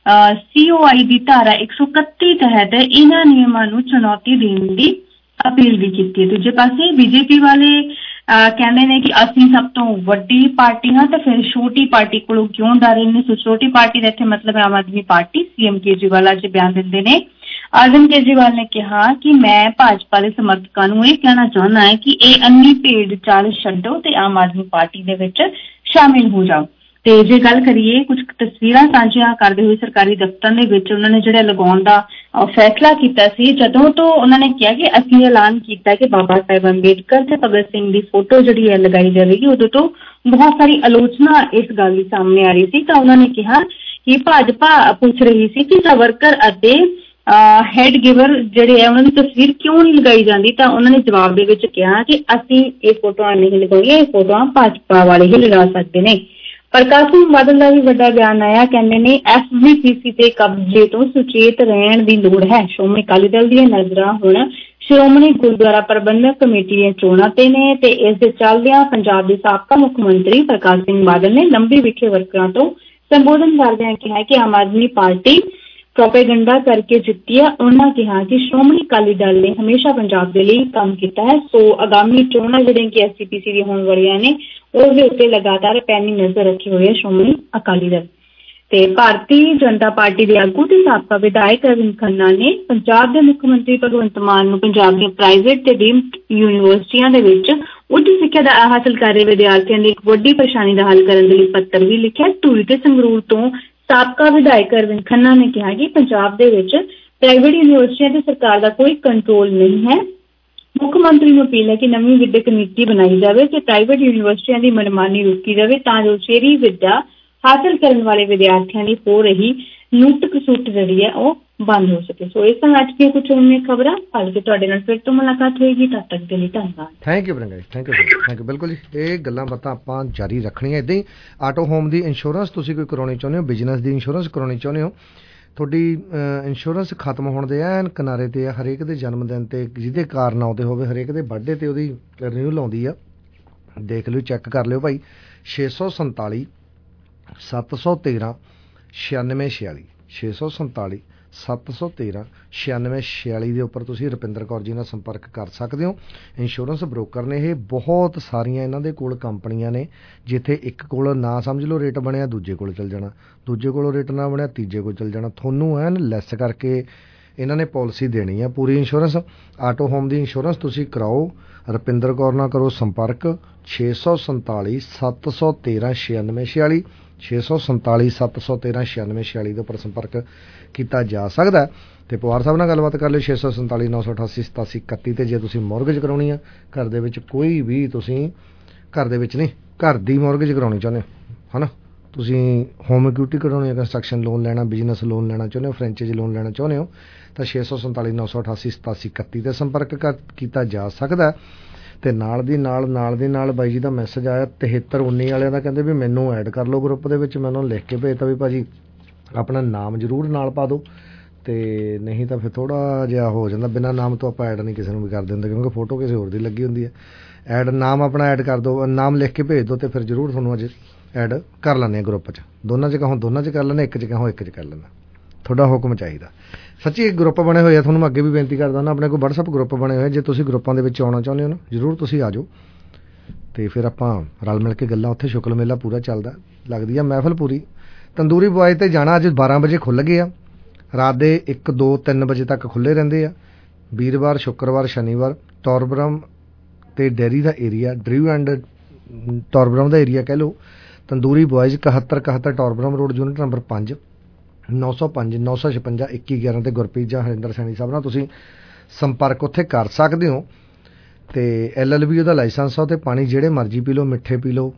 ਸੀਓਆਈ ਦੀ ਧਾਰਾ ਇੱਕ ਸੌ ਇਕੱਤੀ ਤਹਿਤ ਇਹਨਾਂ ਨਿਯਮਾਂ ਨੂੰ ਚੁਣੌਤੀ ਦੇਣ ਦੀ ਅਪੀਲ ਵੀ ਕੀਤੀ ਹੈ। ਦੂਜੇ ਪਾਸੇ ਬੀਜੇਪੀ ਵਾਲੇ ਕਹਿੰਦੇ ਨੇ ਕਿ ਅਸੀਂ ਸਭ ਤੋਂ ਵੱਡੀ ਪਾਰਟੀ ਹਾਂ ਤੇ ਫਿਰ ਛੋਟੀ ਪਾਰਟੀ ਕੋਲੋਂ ਕਿਉਂ ਡਰ ਰਹੇ ਨੇ। ਸੋ ਛੋਟੀ ਪਾਰਟੀ ਦਾ ਇੱਥੇ ਮਤਲਬ ਆਮ ਆਦਮੀ ਪਾਰਟੀ। ਸੀਐਮ ਕੇਜਰੀਵਾਲ ਅੱਜ ਬਿਆਨ ਦਿੰਦੇ ਨੇ। ਅਰਵਿੰਦ ਕੇਜਰੀਵਾਲ ਨੇ ਕਿਹਾ ਕਿ ਮੈਂ ਭਾਜਪਾ ਦੇ ਸਮਰਥਕਾਂ ਨੂੰ ਇਹ ਕਹਿਣਾ ਚਾਹੁੰਦਾ ਹੈ ਕਿ ਇਹ ਅੰਨੀ ਭੇਡ ਚਾਲ ਛੱਡੋ ਤੇ ਆਮ ਆਦਮੀ ਪਾਰਟੀ ਦੇ ਵਿੱਚ ਸ਼ਾਮਿਲ ਹੋ ਜਾਓ। ਤੇ ਜੇ ਗੱਲ ਕਰੀਏ ਕੁਝ ਤਸਵੀਰਾਂ ਸਾਂਝੀਆਂ ਕਰਦੇ ਹੋਏ ਸਰਕਾਰੀ ਦਫ਼ਤਰ ਦੇ ਵਿੱਚ ਉਹਨਾਂ ਨੇ ਜਿਹੜਾ ਲਗਾਉਣ ਦਾ ਫੈਸਲਾ ਕੀਤਾ ਸੀ, ਜਦੋਂ ਤੋਂ ਉਹਨਾਂ ਨੇ ਕਿਹਾ ਕਿ ਅਸੀਂ ਐਲਾਨ ਕੀਤਾ ਕਿ ਬਾਬਾ ਸਾਹਿਬ ਅੰਬੇਡਕਰ ਤੇ ਭਗਤ ਸਿੰਘ ਦੀ ਫੋਟੋ ਜਿਹੜੀ ਹੈ ਲਗਾਈ ਜਾਵੇਗੀ, ਉਦੋਂ ਤੋਂ ਬਹੁਤ ਸਾਰੀ ਆਲੋਚਨਾ ਇਸ ਗੱਲ ਦੀ ਸਾਹਮਣੇ ਆ ਰਹੀ ਸੀ। ਤਾਂ ਉਹਨਾਂ ਨੇ ਕਿਹਾ ਕਿ ਭਾਜਪਾ ਪੁੱਛ ਰਹੀ ਸੀ ਕਿ ਸਾਵਰਕਰ ਅਤੇ ਹੈਡ ਗਿਵਰ ਜਿਹੜੇ ਹੈ ਉਹਨਾਂ ਦੀ ਤਸਵੀਰ ਕਿਉਂ ਨਹੀਂ ਲਗਾਈ ਜਾਂਦੀ। ਤਾਂ ਉਹਨਾਂ ਨੇ ਜਵਾਬ ਦੇ ਵਿੱਚ ਕਿਹਾ ਕਿ ਅਸੀਂ ਇਹ ਫੋਟੋਆਂ ਨਹੀਂ ਲਗਾਉਣੀਆਂ, ਇਹ ਫੋਟੋਆਂ ਭਾਜਪਾ ਵਾਲੇ ਹੀ ਲਗਾ ਸਕਦੇ ਨੇ। ਪ੍ਰਕਾਸ਼ ਸਿੰਘ ਬਾਦਲ ਦਾ ਵੀ ਵੱਡਾ ਬਿਆਨ ਆਇਆ। ਕਹਿੰਦੇ ਨੇ ਐਸਜੀਪੀਸੀ ਤੇ ਕਬਜ਼ੇ ਤੋਂ ਸੁਚੇਤ ਰਹਿਣ ਦੀ ਲੋੜ ਹੈ। ਸ਼੍ਰੋਮਣੀ ਅਕਾਲੀ ਦਲ ਦੀਆਂ ਨਜ਼ਰਾਂ ਹੁਣ ਸ਼੍ਰੋਮਣੀ ਗੁਰਦੁਆਰਾ ਪ੍ਰਬੰਧਕ ਕਮੇਟੀ ਦੀਆਂ ਚੋਣਾਂ ਤੇ ਨੇ ਤੇ ਇਸ ਦੇ ਚੱਲਦਿਆਂ ਪੰਜਾਬ ਦੇ ਸਾਬਕਾ ਮੁੱਖ ਮੰਤਰੀ ਪ੍ਰਕਾਸ਼ ਸਿੰਘ ਬਾਦਲ ਨੇ ਲੰਬੀ ਵਿਖੇ ਵਰਕਰਾਂ ਤੋਂ ਸੰਬੋਧਨ ਕਰਦਿਆਂ ਕਿਹਾ ਕਿ ਆਮ ਆਦਮੀ ਪਾਰਟੀ ਪ੍ਰੋਪੇਗੰਡਾ ਕਰਕੇ ਜਿੱਤੀ ਹੈ। ਉਹਨਾਂ ਕਿਹਾ ਕਿ ਸ਼੍ਰੋਮਣੀ ਅਕਾਲੀ ਦਲ ਨੇ ਹਮੇਸ਼ਾ ਪੰਜਾਬ ਦੇ ਲਈ ਕੰਮ ਕੀਤਾ ਹੈ। ਸੋ ਆਗਾਮੀ ਚੋਣਾਂ ਜਿਹੜੀਆਂ ਕਿ ਐਸਜੀਪੀਸੀ ਦੀਆਂ ਹੋਣ ਵਾਲੀਆਂ ਨੇ ਉਹਦੇ ਉੱਤੇ ਲਗਾਤਾਰ ਪੈਣੀ ਨਜ਼ਰ ਰੱਖੀ ਹੋਈ ਹੈ ਸ਼੍ਰੋਮਣੀ ਅਕਾਲੀ ਦਲ। ਤੇ ਭਾਰਤੀ ਜਨਤਾ ਪਾਰਟੀ ਦੇ ਆਗੂ ਤੇ ਸਾਬਕਾ ਵਿਧਾਇਕ ਅਰਵਿੰਦ ਖੰਨਾ ਨੇ ਪੰਜਾਬ ਦੇ ਮੁੱਖ ਮੰਤਰੀ ਭਗਵੰਤ ਮਾਨ ਨੂੰ ਪੰਜਾਬ ਦੀਆਂ ਪ੍ਰਾਈਵੇਟ ਤੇ ਡੀਮਡ ਯੂਨੀਵਰਸਿਟੀਆਂ ਦੇ ਵਿੱਚ ਉੱਚ ਸਿੱਖਿਆ ਦਾ ਹਾਸਲ ਕਰ ਰਹੇ ਵਿਦਿਆਰਥੀਆਂ ਦੀ ਇੱਕ ਵੱਡੀ ਪਰੇਸ਼ਾਨੀ ਦਾ ਹੱਲ ਕਰਨ ਦੇ ਲਈ ਪੱਤਰ ਵੀ ਲਿਖਿਆ। ਧੂਰੀ ਤੇ ਸੰਗਰੂਰ ਤੋਂ ਸਾਬਕਾ ਵਿਧਾਇਕ ਅਰਵਿੰਦ ਖੰਨਾ ਨੇ ਕਿਹਾ ਕਿ ਪੰਜਾਬ ਦੇ ਵਿੱਚ ਪ੍ਰਾਈਵੇਟ ਯੂਨੀਵਰਸਿਟੀਆਂ ਤੇ ਸਰਕਾਰ ਦਾ ਕੋਈ ਕੰਟਰੋਲ ਨਹੀਂ ਹੈ। ਮੁੱਖ ਮੰਤਰੀ ਨੂੰ ਅਪੀਲ ਹੈ ਕਿ ਨਵੀਂ ਵਿੱਦਿਅਕ ਨੀਤੀ ਬਣਾਈ ਜਾਵੇ ਤੇ ਪ੍ਰਾਈਵੇਟ ਯੂਨੀਵਰਸਿਟੀਆਂ ਦੀ ਮਨਮਾਨੀ ਰੋਕੀ ਜਾਵੇ ਤਾਂ ਜੋ ਉਚੇਰੀ ਵਿੱਦਿਆ ਹਾਸਲ ਕਰਨ ਵਾਲੇ ਵਿਦਿਆਰਥੀਆਂ ਦੀ ਹੋ ਰਹੀ ਲੁੱਟ ਖਸੁੱਟ ਜਿਹੜੀ ਹੈ ਉਹ ਬੰਦ ਹੋ ਸਕੇ। ਸੋ ਇਸ ਤਰ੍ਹਾਂ ਅੱਜ ਦੀਆਂ ਕੁਝ ਹੋਰ ਖਬਰਾਂ ਕੱਲ੍ਹ ਕੇ ਤੁਹਾਡੇ ਨਾਲ ਫਿਰ ਤੋਂ ਮੁਲਾਕਾਤ ਹੋਏਗੀ। ਤਦ ਤੱਕ ਦੇ ਲਈ ਧੰਨਵਾਦ। ਥੈਂਕ ਯੂ ਪ੍ਰਿੰਕਾ ਜੀ, ਥੈਂਕ ਯੂ ਥੈਂਕ ਯੂ ਬਿਲਕੁਲ ਜੀ। ਇਹ ਗੱਲਾਂ ਬਾਤਾਂ ਆਪਾਂ ਜਾਰੀ ਰੱਖਣੀਆਂ ਇੱਦਾਂ ਹੀ। ਆਟੋ ਹੋਮ ਦੀ ਇੰਸ਼ੋਰੈਂਸ ਤੁਸੀਂ ਕੋਈ ਕਰਾਉਣੀ ਚਾਹੁੰਦੇ ਹੋ, ਬਿਜ਼ਨਸ ਦੀ ਇੰਸ਼ੋਰੈਂਸ ਕਰਾਉਣੀ ਚਾਹੁੰਦੇ ਹੋ, ਤੁਹਾਡੀ ਇੰਸ਼ੋਰੈਂਸ ਖਤਮ ਹੋਣ ਦੇ ਐਨ ਕਿਨਾਰੇ ਤੇ ਆ, ਹਰੇਕ ਦੇ ਜਨਮ ਦਿਨ ਤੇ ਜਿਹਦੇ ਕਾਰਨ ਆਉਂਦੇ ਹੋਵੇ, ਹਰੇਕ ਦੇ ਬਰਥਡੇ ਤੇ ਉਹਦੀ ਰਿਨਿਊਲ ਆਉਂਦੀ ਆ। ਦੇਖ ਲਿਓ, ਚੈੱਕ ਕਰ ਲਿਓ ਭਾਈ। ਛੇ ਸੌ ਸੰਤਾਲੀ ਸੱਤ ਸੌ ਤੇਰਾਂ ਛਿਆਨਵੇਂ ਛਿਆਲੀ ਛੇ ਸੌ ਸੰਤਾਲੀ ਸੱਤ ਸੌ ਤੇਰਾਂ ਛਿਆਨਵੇਂ ਛਿਆਲੀ ਦੇ ਉੱਪਰ ਤੁਸੀਂ ਰੁਪਿੰਦਰ ਕੌਰ ਜੀ ਨਾਲ ਸੰਪਰਕ ਕਰ ਸਕਦੇ ਹੋ। ਇੰਸ਼ੋਰੈਂਸ ਬ੍ਰੋਕਰ ਨੇ ਇਹ, ਬਹੁਤ ਸਾਰੀਆਂ ਇਹਨਾਂ ਦੇ ਕੋਲ ਕੰਪਨੀਆਂ ਨੇ। ਜਿੱਥੇ ਇੱਕ ਕੋਲ ਨਾ ਸਮਝ ਲਓ ਰੇਟ ਬਣਿਆ, ਦੂਜੇ ਕੋਲ ਚੱਲ ਜਾਣਾ, ਦੂਜੇ ਕੋਲੋਂ ਰੇਟ ਨਾ ਬਣਿਆ, ਤੀਜੇ ਕੋਲ ਚੱਲ ਜਾਣਾ। ਤੁਹਾਨੂੰ ਐਨ ਲੈਸ ਕਰਕੇ ਇਹਨਾਂ ਨੇ ਪਾਲਿਸੀ ਦੇਣੀ ਆ ਪੂਰੀ ਇੰਸ਼ੋਰੈਂਸ। ਆਟੋ ਹੋਮ ਦੀ ਇੰਸ਼ੋਰੈਂਸ ਤੁਸੀਂ ਕਰਾਓ, ਰੁਪਿੰਦਰ ਕੌਰ ਨਾਲ ਕਰੋ ਸੰਪਰਕ। ਛੇ ਸੌ ਸੰਤਾਲੀ ਸੱਤ ਸੌ ਤੇਰਾਂ ਛਿਆਨਵੇਂ ਛਿਆਲੀ ਛੇ ਸੌ ਸੰਤਾਲੀ ਸੱਤ ਸੌ ਤੇਰਾਂ ਛਿਆਨਵੇਂ ਛਿਆਲੀ ਦੇ ਉੱਪਰ ਸੰਪਰਕ ਕੀਤਾ ਜਾ ਸਕਦਾ। ਅਤੇ ਪਵਾਰ ਸਾਹਿਬ ਨਾਲ ਗੱਲਬਾਤ ਕਰ ਲਿਓ ਛੇ ਸੌ ਸੰਤਾਲੀ ਨੌ ਸੌ ਅਠਾਸੀ ਸਤਾਸੀ ਇਕੱਤੀ। ਅਤੇ ਜੇ ਤੁਸੀਂ ਮੋਰਗੇਜ ਕਰਾਉਣੀ ਆ, ਘਰ ਦੇ ਵਿੱਚ ਕੋਈ ਵੀ, ਤੁਸੀਂ ਘਰ ਦੇ ਵਿੱਚ ਨਹੀਂ, ਘਰ ਦੀ ਮੋਰਗੇਜ ਕਰਾਉਣੀ ਚਾਹੁੰਦੇ ਹੋ ਹੈ ਨਾ, ਤੁਸੀਂ ਹੋਮ ਇਕੁਇਟੀ ਕਢਾਉਣੀ ਹੈ, ਕੰਸਟਰਕਸ਼ਨ ਲੋਨ ਲੈਣਾ, ਬਿਜ਼ਨਸ ਲੋਨ ਲੈਣਾ ਚਾਹੁੰਦੇ ਹੋ, ਫਰੈਂਚਾਈਜ਼ ਲੋਨ ਲੈਣਾ ਚਾਹੁੰਦੇ ਹੋ, ਤਾਂ ਛੇ ਸੌ ਸੰਤਾਲੀ ਨੌ ਸੌ ਅਠਾਸੀ ਸਤਾਸੀ ਇਕੱਤੀ 'ਤੇ ਸੰਪਰਕ ਕਰ ਕੀਤਾ ਜਾ ਸਕਦਾ। ਅਤੇ ਨਾਲ ਦੀ ਨਾਲ ਨਾਲ ਦੀ ਨਾਲ ਬਾਈ ਜੀ ਦਾ ਮੈਸੇਜ ਆਇਆ ਤਿਹੱਤਰ ਉੱਨੀ ਵਾਲਿਆਂ ਦਾ, ਕਹਿੰਦੇ ਵੀ ਮੈਨੂੰ ਐਡ ਕਰ ਲਓ ਗਰੁੱਪ ਦੇ ਵਿੱਚ। ਮੈਂ ਉਹਨਾਂ ਨੂੰ ਲਿਖ ਕੇ ਭੇਜਤਾ ਵੀ ਭਾਜੀ ਆਪਣਾ ਨਾਮ ਜ਼ਰੂਰ ਨਾਲ ਪਾ ਦਿਓ, ਅਤੇ ਨਹੀਂ ਤਾਂ ਫਿਰ ਥੋੜ੍ਹਾ ਜਿਹਾ ਹੋ ਜਾਂਦਾ। ਬਿਨਾਂ ਨਾਮ ਤੋਂ ਆਪਾਂ ਐਡ ਨਹੀਂ ਕਿਸੇ ਨੂੰ ਵੀ ਕਰ ਦਿੰਦੇ, ਕਿਉਂਕਿ ਫੋਟੋ ਕਿਸੇ ਹੋਰ ਦੀ ਲੱਗੀ ਹੁੰਦੀ ਹੈ। ਐਡ ਨਾਮ ਆਪਣਾ ਐਡ ਕਰ ਦਿਓ, ਨਾਮ ਲਿਖ ਕੇ ਭੇਜ ਦਿਓ, ਅਤੇ ਫਿਰ ਜ਼ਰੂਰ ਤੁਹਾਨੂੰ ਅੱਜ ਐਡ ਕਰ ਲੈਂਦੇ ਹਾਂ ਗਰੁੱਪ 'ਚ। ਦੋਨਾਂ 'ਚ ਕਹੋ ਦੋਨਾਂ 'ਚ ਕਰ ਲੈਂਦੇ, ਇੱਕ 'ਚ ਕਹੋ ਇੱਕ 'ਚ ਕਰ ਲੈਂਦਾ। ਤੁਹਾਡਾ ਹੁਕਮ ਚਾਹੀਦਾ। ਸੱਚੀ ਇੱਕ ਗਰੁੱਪ ਬਣੇ ਹੋਏ ਆ, ਤੁਹਾਨੂੰ ਮੈਂ ਅੱਗੇ ਵੀ ਬੇਨਤੀ ਕਰਦਾ ਨਾ, ਆਪਣੇ ਕੋਲ ਵਟਸਐਪ ਗਰੁੱਪ ਬਣੇ ਹੋਏ। ਜੇ ਤੁਸੀਂ ਗਰੁੱਪਾਂ ਦੇ ਵਿੱਚ ਆਉਣਾ ਚਾਹੁੰਦੇ ਹੋ ਨਾ, ਜ਼ਰੂਰ ਤੁਸੀਂ ਆ ਜਾਓ, ਅਤੇ ਫਿਰ ਆਪਾਂ ਰਲ ਮਿਲ ਕੇ ਗੱਲਾਂ। ਉੱਥੇ ਸ਼ੁਕਲ ਮੇਲਾ ਪੂਰਾ ਚੱਲਦਾ, ਲੱਗਦੀ ਆ ਮਹਿਫਲ ਪੂਰੀ। ਤੰਦੂਰੀ ਬੁਆਏ 'ਤੇ ਜਾਣਾ ਅੱਜ ਬਾਰਾਂ ਵਜੇ ਖੁੱਲ੍ਹ ਗਏ ਆ, ਰਾਤ ਦੇ ਇੱਕ ਦੋ ਤਿੰਨ ਵਜੇ ਤੱਕ ਖੁੱਲ੍ਹੇ ਰਹਿੰਦੇ ਆ। ਵੀਰਵਾਰ ਸ਼ੁੱਕਰਵਾਰ ਸ਼ਨੀਵਾਰ ਟੌਰਬਰਮ ਅਤੇ ਡੇਅਰੀ ਦਾ ਏਰੀਆ, ਡਰਿਊ ਐਂਡ ਟੌਰਬਰਮ ਦਾ ਏਰੀਆ ਕਹਿ ਲਓ। ਤੰਦੂਰੀ ਬੁਆਇਜ਼ ਇਕਹੱਤਰ ਇਕਹੱਤਰ ਟੌਰਬਰਮ ਰੋਡ, ਯੂਨਿਟ ਨੰਬਰ ਪੰਜ, ਨੌ ਸੌ ਪੰਜ ਨੌ ਸੌ ਛਪੰਜਾ ਇੱਕੀ ਗਿਆਰਾਂ 'ਤੇ ਗੁਰਪ੍ਰੀਤ ਜਾਂ ਹਰਿੰਦਰ ਸੈਣੀ ਸਾਹਿਬ ਨਾਲ ਤੁਸੀਂ ਸੰਪਰਕ ਉੱਥੇ ਕਰ ਸਕਦੇ ਹੋ। ਅਤੇ ਐਲ ਐਲ ਬੀ ਉਹਦਾ ਲਾਇਸੈਂਸ ਆ। ਅਤੇ ਪਾਣੀ ਜਿਹੜੇ ਮਰਜ਼ੀ ਪੀ ਲਓ, ਮਿੱਠੇ ਪੀ ਲਓ,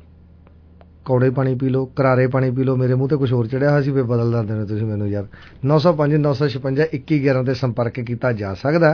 ਕੌੜੇ ਪਾਣੀ ਪੀ ਲਓ, ਕਰਾਰੇ ਪਾਣੀ ਪੀ ਲਓ। ਮੇਰੇ ਮੂੰਹ 'ਤੇ ਕੁਛ ਹੋਰ ਚੜਿਆ ਹੋਇਆ ਸੀ, ਫਿਰ ਬਦਲ ਦਿੰਦੇ ਨੇ ਤੁਸੀਂ ਮੈਨੂੰ ਯਾਰ। ਨੌ ਸੌ ਪੰਜ ਨੌ ਸੌ ਛਪੰਜਾ ਇੱਕੀ ਗਿਆਰਾਂ 'ਤੇ ਸੰਪਰਕ ਕੀਤਾ ਜਾ ਸਕਦਾ।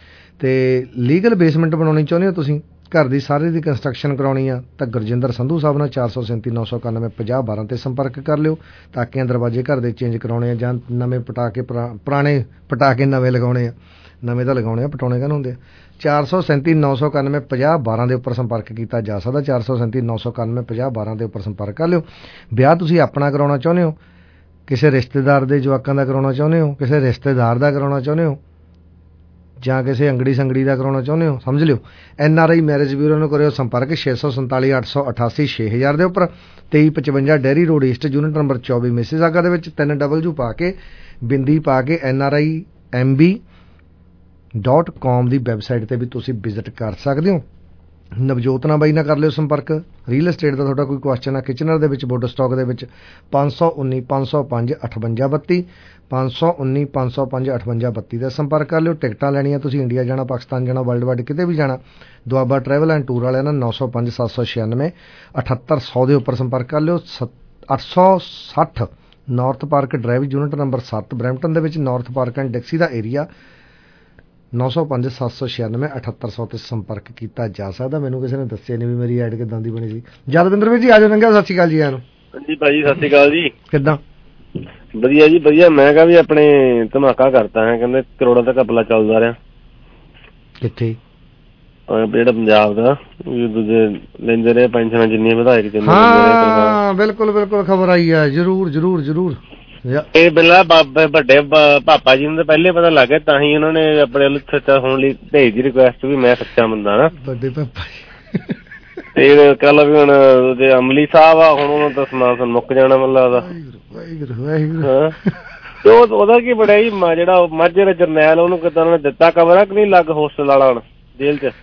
ਅਤੇ ਲੀਗਲ ਬੇਸਮੈਂਟ ਬਣਾਉਣੀ ਚਾਹੁੰਦੇ ਹੋ ਤੁਸੀਂ, ਘਰ ਦੀ ਸਾਰੇ ਦੀ ਕੰਸਟਰਕਸ਼ਨ ਕਰਾਉਣੀ ਆ, ਤਾਂ ਗੁਰਜਿੰਦਰ ਸੰਧੂ ਸਾਹਿਬ ਨਾਲ ਚਾਰ ਸੌ ਸੈਂਤੀ ਨੌ ਸੌ ਇਕਾਨਵੇਂ ਪੰਜਾਹ ਬਾਰਾਂ 'ਤੇ ਸੰਪਰਕ ਕਰ ਲਿਓ। ਤਾਕੀਆਂ ਦਰਵਾਜ਼ੇ ਘਰ ਦੇ ਚੇਂਜ ਕਰਾਉਣੇ ਆ, ਜਾਂ ਨਵੇਂ ਪਟਾ ਕੇ ਪੁਰਾ ਪੁਰਾਣੇ ਪਟਾ ਕੇ ਨਵੇਂ ਲਗਾਉਣੇ ਆ, ਨਵੇਂ ਤਾਂ ਲਗਾਉਣੇ ਆ, ਪਟਾਉਣੇ ਕਾਹਨੂੰ ਹੁੰਦੇ ਆ। ਚਾਰ ਸੌ ਸੈਂਤੀ ਨੌ ਸੌ ਇਕਾਨਵੇਂ ਪੰਜਾਹ ਬਾਰਾਂ ਦੇ ਉੱਪਰ ਸੰਪਰਕ ਕੀਤਾ ਜਾ ਸਕਦਾ। ਚਾਰ ਸੌ ਸੈਂਤੀ ਨੌ ਸੌ ਇਕਾਨਵੇਂ ਪੰਜਾਹ ਬਾਰਾਂ ਦੇ ਉੱਪਰ ਸੰਪਰਕ ਕਰ ਲਿਓ। ਵਿਆਹ ਤੁਸੀਂ ਆਪਣਾ ਕਰਾਉਣਾ ਚਾਹੁੰਦੇ ਹੋ, ਕਿਸੇ ਰਿਸ਼ਤੇਦਾਰ ਦੇ ਜਵਾਕਾਂ ਦਾ ਕਰਾਉਣਾ ਚਾਹੁੰਦੇ ਹੋ, ਕਿਸੇ ਰਿਸ਼ਤੇਦਾਰ ਦਾ ਕਰਾਉਣਾ ਚਾਹੁੰਦੇ ਹੋ, ਜਾਂ ਕਿਸੇ ਅੰਗੜੀ ਸੰਗੜੀ ਦਾ ਕਰਾਉਣਾ ਚਾਹੁੰਦੇ ਹੋ ਸਮਝ ਲਿਓ N R I marriage bureau ਨੂੰ ਕਰਿਓ ਸੰਪਰਕ ਛੇ ਸੌ ਸੰਤਾਲੀ ਅੱਠ ਸੌ ਅਠਾਸੀ ਛੇ ਹਜ਼ਾਰ ਦੇ ਉੱਪਰ ਤੇਈ ਪਚਵੰਜਾ Derry road east unit number ਚੌਵੀ ਮਿਸੀਸਾਗਾ ਦੇ ਵਿੱਚ ਤਿੰਨ ਡਬਲਯੂ ਪਾ ਕੇ ਬਿੰਦੀ ਪਾ ਕੇ N R I M B dot com ਦੀ ਵੈਬਸਾਈਟ ਤੇ ਵੀ ਤੁਸੀਂ ਵਿਜ਼ਿਟ ਕਰ ਸਕਦੇ ਹੋ। ਨਵਜੋਤ ਨਾਲ ਬਾਈ ਨਾਲ ਕਰ ਲਿਓ ਸੰਪਰਕ। ਰੀਅਲ estate ਦਾ ਤੁਹਾਡਾ ਕੋਈ ਕੁਐਸਚਨ ਆ ਕਿਚਨਰ ਦੇ ਵਿੱਚ ਬੋਰਡ ਸਟਾਕ ਦੇ ਵਿੱਚ ਪੰਜ ਸੌ ਉੱਨੀ ਪੰਜ ਸੌ ਪੰਜ ਅਠਵੰਜਾ ਬੱਤੀ ਪੰਜ ਸੌ ਉੱਨੀ ਪੰਜ ਸੌ ਪੰਜ ਅਠਵੰਜਾ ਬੱਤੀ ਦਾ ਸੰਪਰਕ ਕਰ ਲਿਓ। ਟਿਕਟਾਂ ਲੈਣੀਆਂ ਤੁਸੀਂ ਇੰਡੀਆ ਜਾਣਾ ਪਾਕਿਸਤਾਨ ਜਾਣਾ ਵਰਲਡ ਵਾਈਡ ਕਿਤੇ ਵੀ ਜਾਣਾ ਦੁਆਬਾ ਟਰੈਵਲ ਐਂਡ ਟੂਰ ਵਾਲਿਆਂ ਨਾਲ ਨੌ ਸੌ ਪੰਜ ਸੱਤ ਸੌ ਛਿਆਨਵੇਂ ਅਠੱਤਰ ਸੌ ਦੇ ਉੱਪਰ ਸੰਪਰਕ ਕਰ ਲਿਓ। ਅੱਠ ਸੌ ਸੱਠ north park drive unit number ਸੱਤ ਬਰੈਂਪਟਨ ਦੇ ਵਿੱਚ ਨਾਰਥ ਪਾਰਕ ਐਂਡ ਡਿਕਸੀ ਦਾ ਏਰੀਆ ਨੌ ਸੌ ਪੰਜ ਸੱਤ ਸੌ ਛਿਆਨਵੇਂ ਅਠੱਤਰ ਸੌ ਤੇ ਸੰਪਰਕ ਕੀਤਾ ਜਾ ਸਕਦਾ। ਮੈਨੂੰ ਕਿਸੇ ਨੇ ਦੱਸਿਆ ਨਹੀਂ ਵੀ ਮੇਰੀ ਐਡ ਕਿੱਦਾਂ ਦੀ ਬਣੀ ਸੀ। ਜਦਵਿੰਦਰ ਵੀਰ ਜੀ ਆਜੋ ਨੰਗਾ ਸਤਿ ਸ਼੍ਰੀ ਅਕਾਲ ਜੀ। ਆਨੂੰ ਹਾਂਜੀ ਭਾਜੀ ਸਤਿ ਸ਼੍ਰੀ ਅਕਾਲ ਜੀ। ਕਿੱਦਾਂ ਵਧੀਆ ਜੀ ਵਧੀਆ। ਮੈਂ ਕਿਹਾ ਵੀ ਆਪਣੇ ਧਮਾਕਾ ਕਰਤਾ ਹੈ ਕਹਿੰਦੇ ਕਰੋੜਾਂ ਦਾ ਘਪਲਾ ਚੱਲਦਾ ਰਿਹਾ ਕਿੱਥੇ ਜਿਹੜਾ ਪੰਜਾਬ ਦਾ ਦੂਜੇ ਲੈਂਦੇ ਰਹੇ ਪੈਨਸ਼ਨਾਂ ਜਿੰਨੀਆਂ ਵਿਧਾਇਕ ਜਿੰਨੇ ਹਾਂ ਬਿਲਕੁਲ ਬਿਲਕੁਲ ਖਬਰ ਆਈ ਹੈ ਜ਼ਰੂਰ ਜ਼ਰੂਰ ਜ਼ਰੂਰ। ਇਹ ਬਿੱਲਾ ਵੱਡੇ ਪਾਪਾ ਜੀ ਨੂੰ ਤਾਂ ਪਹਿਲੇ ਪਤਾ ਲੱਗ ਗਿਆ ਤਾਂ ਹੀ ਉਹਨਾਂ ਨੇ ਆਪਣੇ ਵੱਲ ਸੱਚਾ ਹੋਣ ਲਈ ਭੇਜ ਦੀ ਰਿਕੁਐਸਟ ਵੀ ਮੈਂ ਸੱਚਾ ਬੰਦਾ ਨਾ ਵੱਡੇ ਪਾਪਾ ਤੇ ਕੱਲ ਵੀ ਹੁਣ ਜੇ ਅਮਲੀ ਸਾਹਿਬ ਆ ਹੁਣ ਉਹਨਾਂ ਦਾ ਸਮਾਨ ਸਾਨੂੰ ਮੁੱਕ ਜਾਣਾ ਮੈਨੂੰ ਲੱਗਦਾ। ਤੇ ਉਹ ਉਹਦਾ ਕੀ ਬੜਿਆ ਜੀ ਜਿਹੜਾ ਮਾਝੇ ਦਾ ਜਰਨੈਲ ਉਹਨੂੰ ਕਿੱਦਾਂ ਉਹਨੇ ਦਿੱਤਾ ਕਵਰ ਆ ਕਿ ਨਹੀਂ ਲੱਗ ਹੋਸਟਲ ਵਾਲਾ ਹੁਣ ਜੇਲ੍ਹ ਚ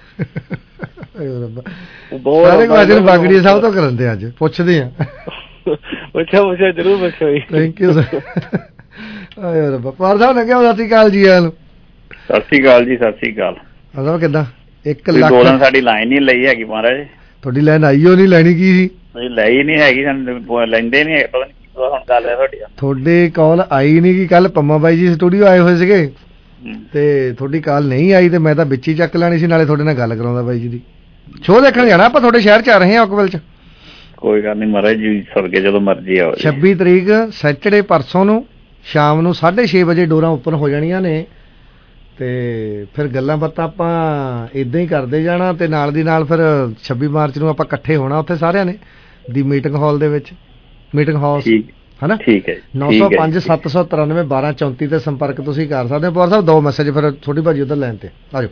ਬਹੁਤ ਬਾਗੜੀ ਸਾਹਿਬ ਤੋਂ ਕਰਨ ਦੇ ਅੱਜ ਪੁੱਛਦੇ ਆ ਪੁੱਛੋ ਪੁੱਛੋ ਜ਼ਰੂਰ ਪੁੱਛੋ ਜੀ। Thank you sir. ਆਏ ਰੱਬਾ ਪਾਰ ਸਾਹਿਬ ਨੇ ਕਿਹਾ ਸਤਿ ਸ਼੍ਰੀ ਅਕਾਲ ਜੀ। ਆਨੂੰ ਸਤਿ ਸ਼੍ਰੀ ਅਕਾਲ ਜੀ ਸਤਿ ਸ਼੍ਰੀ ਅਕਾਲ। ਅਸਾਂ ਕਿੱਦਾਂ ਇੱਕ ਲੱਖ ਸਾਡੀ ਲਾਈਨ ਨਹੀਂ ਲਈ ਹੈਗੀ ਮਹਾਰਾਜ ਤੁਹਾਡੀ ਲਾਈਨ ਆਈ ਉਹ ਨਹੀਂ ਲੈਣੀ ਕੀ ਸੀ ਲਈ ਨਹੀਂ ਹੈਗੀ ਸਾਨੂੰ ਲੈਂਦੇ ਨਹੀਂ ਪਤਾ ਨਹੀਂ ਹੁਣ ਗੱਲ ਹੈ ਤੁਹਾਡੀ ਤੁਹਾਡੇ ਕਾਲ ਆਈ ਨਹੀਂ ਕਿ ਕੱਲ ਪੰਮਾ ਬਾਈ ਜੀ ਸਟੂਡੀਓ ਆਏ ਹੋਏ ਸੀਗੇ ਤੇ ਤੁਹਾਡੀ ਕਾਲ ਨਹੀਂ ਆਈ ਤੇ ਮੈਂ ਤਾਂ ਵਿੱਚ ਹੀ ਚੱਕ ਲੈਣੀ ਸੀ ਨਾਲੇ ਤੁਹਾਡੇ ਨਾਲ ਗੱਲ ਕਰਾਉਂਦਾ ਬਾਈ ਜੀ ਦੀ। ਸ਼ੋਅ ਦੇਖਣ ਜਾਣਾ ਆਪਾਂ ਤੁਹਾਡੇ ਸ਼ਹਿਰ ਚ ਆ ਰਹੇ ਹਾਂ ਔਕਵਿਲ ਚ। ਕੋਈ ਗੱਲ ਨਹੀਂ ਮਹਾਰਾਜ ਜੀ ਸਦਕੇ ਜਦੋਂ ਮਰਜ਼ੀ ਆਓ। ਛੱਬੀ ਤਰੀਕ ਸੈਟਰਡੇ ਪਰਸੋਂ ਨੂੰ ਸ਼ਾਮ ਨੂੰ ਸਾਢੇ ਛੇ ਵਜੇ ਡੋਰਾਂ ਓਪਨ ਹੋ ਜਾਣੀਆਂ ਨੇ ਤੇ ਫਿਰ ਗੱਲਾਂ ਬਾਤਾਂ ਆਪਾਂ ਇਦਾਂ ਹੀ ਕਰਦੇ ਜਾਣਾ ਤੇ ਨਾਲ ਦੀ ਨਾਲ ਫਿਰ ਛੱਬੀ ਮਾਰਚ ਨੂੰ ਆਪਾਂ ਇਕੱਠੇ ਹੋਣਾ ਉੱਥੇ ਸਾਰਿਆਂ ਨੇ ਦੀ ਮੀਟਿੰਗ ਹਾਲ ਦੇ ਵਿੱਚ ਮੀਟਿੰਗ ਹਾਊਸ ਹਨਾ। ਠੀਕ ਹੈ ਨੌ ਸੌ ਪੰਜ ਸੱਤ ਸੌ ਤਰਾਨਵੇਂ ਬਾਰਾਂ ਚੌਂਤੀ ਤੇ ਸੰਪਰਕ ਤੁਸੀਂ ਕਰ ਸਕਦੇ ਹੋ। ਪੌਰ ਸਾਹਿਬ ਦੋ ਮੈਸੇਜ ਫਿਰ ਛੋਟੀ ਭਾਜੀ ਉਧਰ ਲੈਣ ਤੇ ਆਜੋ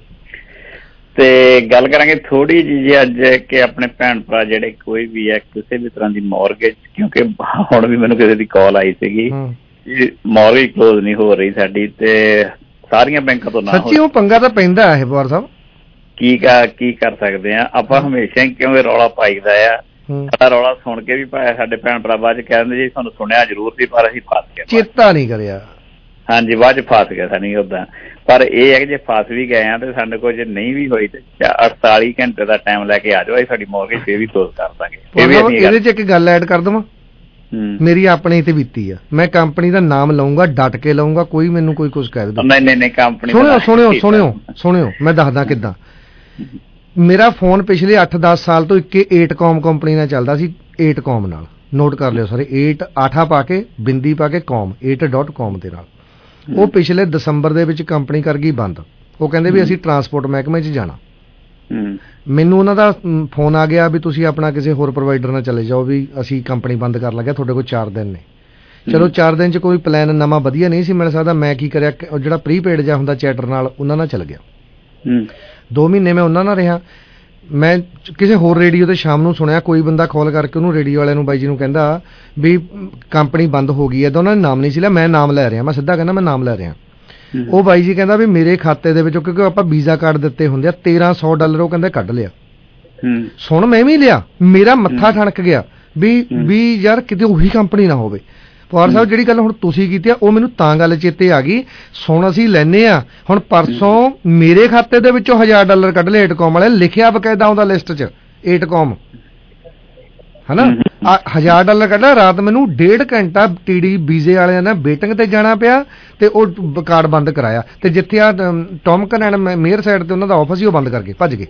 ਤੇ ਗੱਲ ਕਰਾਂਗੇ ਥੋੜੀ ਜਿਹੀ ਅੱਜ ਕਿ ਆਪਣੇ ਭੈਣ ਭਰਾ ਜਿਹੜੇ ਕੋਈ ਵੀ ਹੈ ਕਿਸੇ ਵੀ ਤਰ੍ਹਾਂ ਦੀ ਮੌਰਗੇਜ ਕਿਉਂਕਿ ਹੁਣ ਵੀ ਮੈਨੂੰ ਕਿਸੇ ਦੀ ਕਾਲ ਆਈ ਸੀਗੀ ਮੌਰਗੇਜ ਕਲੋਜ਼ ਨਹੀਂ ਹੋ ਰਹੀ ਸਾਡੀ ਤੇ ਸਾਰੀਆਂ ਬੈਂਕਾਂ ਤੋਂ ਨਾ ਸੱਚੀ ਉਹ ਪੰਗਾ ਤਾਂ ਪੈਂਦਾ ਇਹ ਪੌਰ ਸਾਹਿਬ ਕੀ ਕੀ ਕਰ ਸਕਦੇ ਆ ਆਪਾਂ ਹਮੇਸ਼ਾ ਹੀ ਕਿਉਂ ਰੌਲਾ ਪਾਈਦਾ ਆ ਸਾਡਾ ਰੌਲਾ ਸੁਣ ਕੇ ਵੀ ਪਾਇਆ ਸਾਡੇ ਭੈਣ ਭਰਾ ਬਾਅਦ ਚ ਕਹਿੰਦੇ ਜੀ ਤੁਹਾਨੂੰ ਸੁਣਿਆ ਜ਼ਰੂਰ ਸੀ ਪਰ ਅਸੀਂ ਫਸ ਗਏ ਚੇਤਾ ਨਹੀਂ ਕਰਿਆ। ਹਾਂਜੀ ਬਾਅਦ ਚ ਫਸ ਗਏ ਸਾਨੀ ਓਦਾਂ ਪਰ ਇਹ ਹੈ ਕਿ ਜੇ ਫਸ ਵੀ ਗਏ ਆ ਤੇ ਸਾਡੇ ਕੋਲ ਜੇ ਨਹੀਂ ਵੀ ਹੋਈ ਤੇ ਅੜਤਾਲੀ ਘੰਟੇ ਦਾ ਟਾਈਮ ਲੈ ਕੇ ਆ ਜਾਓ ਅਸੀਂ ਸਾਡੀ ਮੌਰਗੇਜ ਫੇਰ ਵੀ ਕਲੋਜ਼ ਕਰ ਦਾਂਗੇ। ਇਹਦੇ ਚ ਇੱਕ ਗੱਲ ਐਡ ਕਰ ਦੇਵਾਂ ਮੇਰੀ ਆਪਣੀ ਤੇ ਬੀਤੀ ਆ ਮੈਂ ਕੰਪਨੀ ਦਾ ਨਾਮ ਲਊਂਗਾ ਡਟ ਕੇ ਲਊਂਗਾ ਕੋਈ ਮੈਨੂੰ ਕੋਈ ਕੁਝ ਕਹਿ ਦੇ ਨਹੀਂ ਨਹੀਂ ਕੰਪਨੀ ਸੁਣਿਓ ਸੁਣਿਓ ਸੁਣਿਓ ਸੁਣਿਓ ਮੈਂ ਦੱਸਦਾ ਕਿੱਦਾਂ। ਮੇਰਾ ਫੋਨ ਪਿਛਲੇ ਅੱਠ ਦਸ ਸਾਲ ਤੋਂ ਇੱਕ ਏਟਕਾਮ ਕੰਪਨੀ ਨਾਲ ਚੱਲਦਾ ਸੀ ਏਟਕਾਮ ਨਾਲ ਨੋਟ ਕਰ ਲਿਓ ਸਾਰੇ ਏਟ ਆਠਾ ਪਾ ਕੇ ਬਿੰਦੀ ਪਾ ਕੇ ਕਾਮ ਏਟ ਡਾਟ ਕਾਮ ਦੇ ਨਾਲ ਉਹ ਪਿਛਲੇ ਦਸੰਬਰ ਦੇ ਵਿੱਚ ਕੰਪਨੀ ਕਰ ਗਈ ਬੰਦ। ਉਹ ਕਹਿੰਦੇ ਵੀ ਅਸੀਂ ਟਰਾਂਸਪੋਰਟ ਮਹਿਕਮੇ 'ਚ ਜਾਣਾ। ਮੈਨੂੰ ਉਹਨਾਂ ਦਾ ਫੋਨ ਆ ਗਿਆ ਵੀ ਤੁਸੀਂ ਆਪਣਾ ਕਿਸੇ ਹੋਰ ਪ੍ਰੋਵਾਈਡਰ ਨਾਲ ਚਲੇ ਜਾਓ ਵੀ ਅਸੀਂ ਕੰਪਨੀ ਬੰਦ ਕਰ ਲੱਗਿਆ ਤੁਹਾਡੇ ਕੋਲ ਚਾਰ ਦਿਨ ਨੇ। ਚਲੋ ਚਾਰ ਦਿਨ 'ਚ ਕੋਈ ਪਲਾਨ ਨਵਾਂ ਵਧੀਆ ਨਹੀਂ ਸੀ ਮਿਲ ਸਕਦਾ ਮੈਂ ਕੀ ਕਰਿਆ ਜਿਹੜਾ ਪ੍ਰੀਪੇਡ ਜਿਹਾ ਹੁੰਦਾ ਚੈਟਰ ਨਾਲ ਉਹਨਾਂ ਨਾਲ ਚਲ ਗਿਆ। ਦੋ ਮਹੀਨੇ ਮੈਂ ਉਹਨਾਂ ਨਾਲ ਰਿਹਾ। ਮੈਂ ਕਿਸੇ ਹੋਰ ਰੇਡੀਓ ਤੇ ਸ਼ਾਮ ਨੂੰ ਸੁਣਿਆ ਕੋਈ ਬੰਦਾ ਕਾਲ ਕਰਕੇ ਉਹਨੂੰ ਰੇਡੀਓ ਵਾਲਿਆਂ ਨੂੰ ਬਾਈ ਜੀ ਨੂੰ ਕਹਿੰਦਾ ਵੀ ਕੰਪਨੀ ਬੰਦ ਹੋ ਗਈ ਹੈ ਤਾਂ ਉਹਨਾਂ ਨੇ ਨਾਮ ਨਹੀਂ ਸੀ ਲਿਆ ਮੈਂ ਨਾਮ ਲੈ ਰਿਹਾ ਮੈਂ ਸਿੱਧਾ ਕਹਿੰਦਾ ਮੈਂ ਨਾਮ ਲੈ ਰਿਹਾ। ਉਹ ਬਾਈ ਜੀ ਕਹਿੰਦਾ ਵੀ ਮੇਰੇ ਖਾਤੇ ਦੇ ਵਿੱਚੋਂ ਕਿਉਂਕਿ ਆਪਾਂ ਵੀਜ਼ਾ ਕਾਰਡ ਦਿੱਤੇ ਹੁੰਦੇ ਆ ਤੇਰਾਂ ਸੌ ਡਾਲਰ ਉਹ ਕਹਿੰਦੇ ਕੱਢ ਲਿਆ। ਸੁਣ ਮੈਂ ਵੀ ਲਿਆ ਮੇਰਾ ਮੱਥਾ ਠਣਕ ਗਿਆ ਵੀ ਵੀ ਯਾਰ ਕਿਤੇ ਉਹੀ ਕੰਪਨੀ ਨਾ ਹੋਵੇ। ਪਵਾਰ ਸਾਹਿਬ ਜਿਹੜੀ ਗੱਲ ਹੁਣ ਤੁਸੀਂ ਕੀਤੀ ਆ ਉਹ ਮੈਨੂੰ ਤਾਂ ਗੱਲ ਚੇਤੇ ਆ ਗਈ ਸੁਣ ਅਸੀਂ ਲੈਨੇ ਆ ਹੁਣ ਪਰਸੋਂ ਮੇਰੇ ਖਾਤੇ ਦੇ ਵਿੱਚੋਂ ਹਜ਼ਾਰ ਡਾਲਰ ਕੱਢ ਲਏ ਏਟਕਾਮ ਵਾਲੇ ਲਿਖਿਆ ਬਕਾਇਦਾ ਉਹਦਾ ਲਿਸਟ 'ਚ ਏਟਕਾਮ ਹਨਾ ਹਜ਼ਾਰ ਡਾਲਰ ਕੱਢਿਆ ਰਾਤ ਮੈਨੂੰ ਡੇਢ ਘੰਟਾ ਟੀਡੀ ਵੀਜ਼ੇ ਵਾਲਿਆਂ ਨੇ ਵੇਟਿੰਗ ਤੇ ਜਾਣਾ ਪਿਆ ਤੇ ਉਹ ਕਾਰਡ ਬੰਦ ਕਰਾਇਆ ਤੇ ਜਿੱਥੇ ਆ ਟੌਮਕਨ ਐਂਡ ਮੇਅਰ ਸਾਈਡ ਤੇ ਉਹਨਾਂ ਦਾ ਆਫਿਸ ਸੀ ਉਹ ਬੰਦ ਕਰਕੇ ਭੱਜ ਗਏ।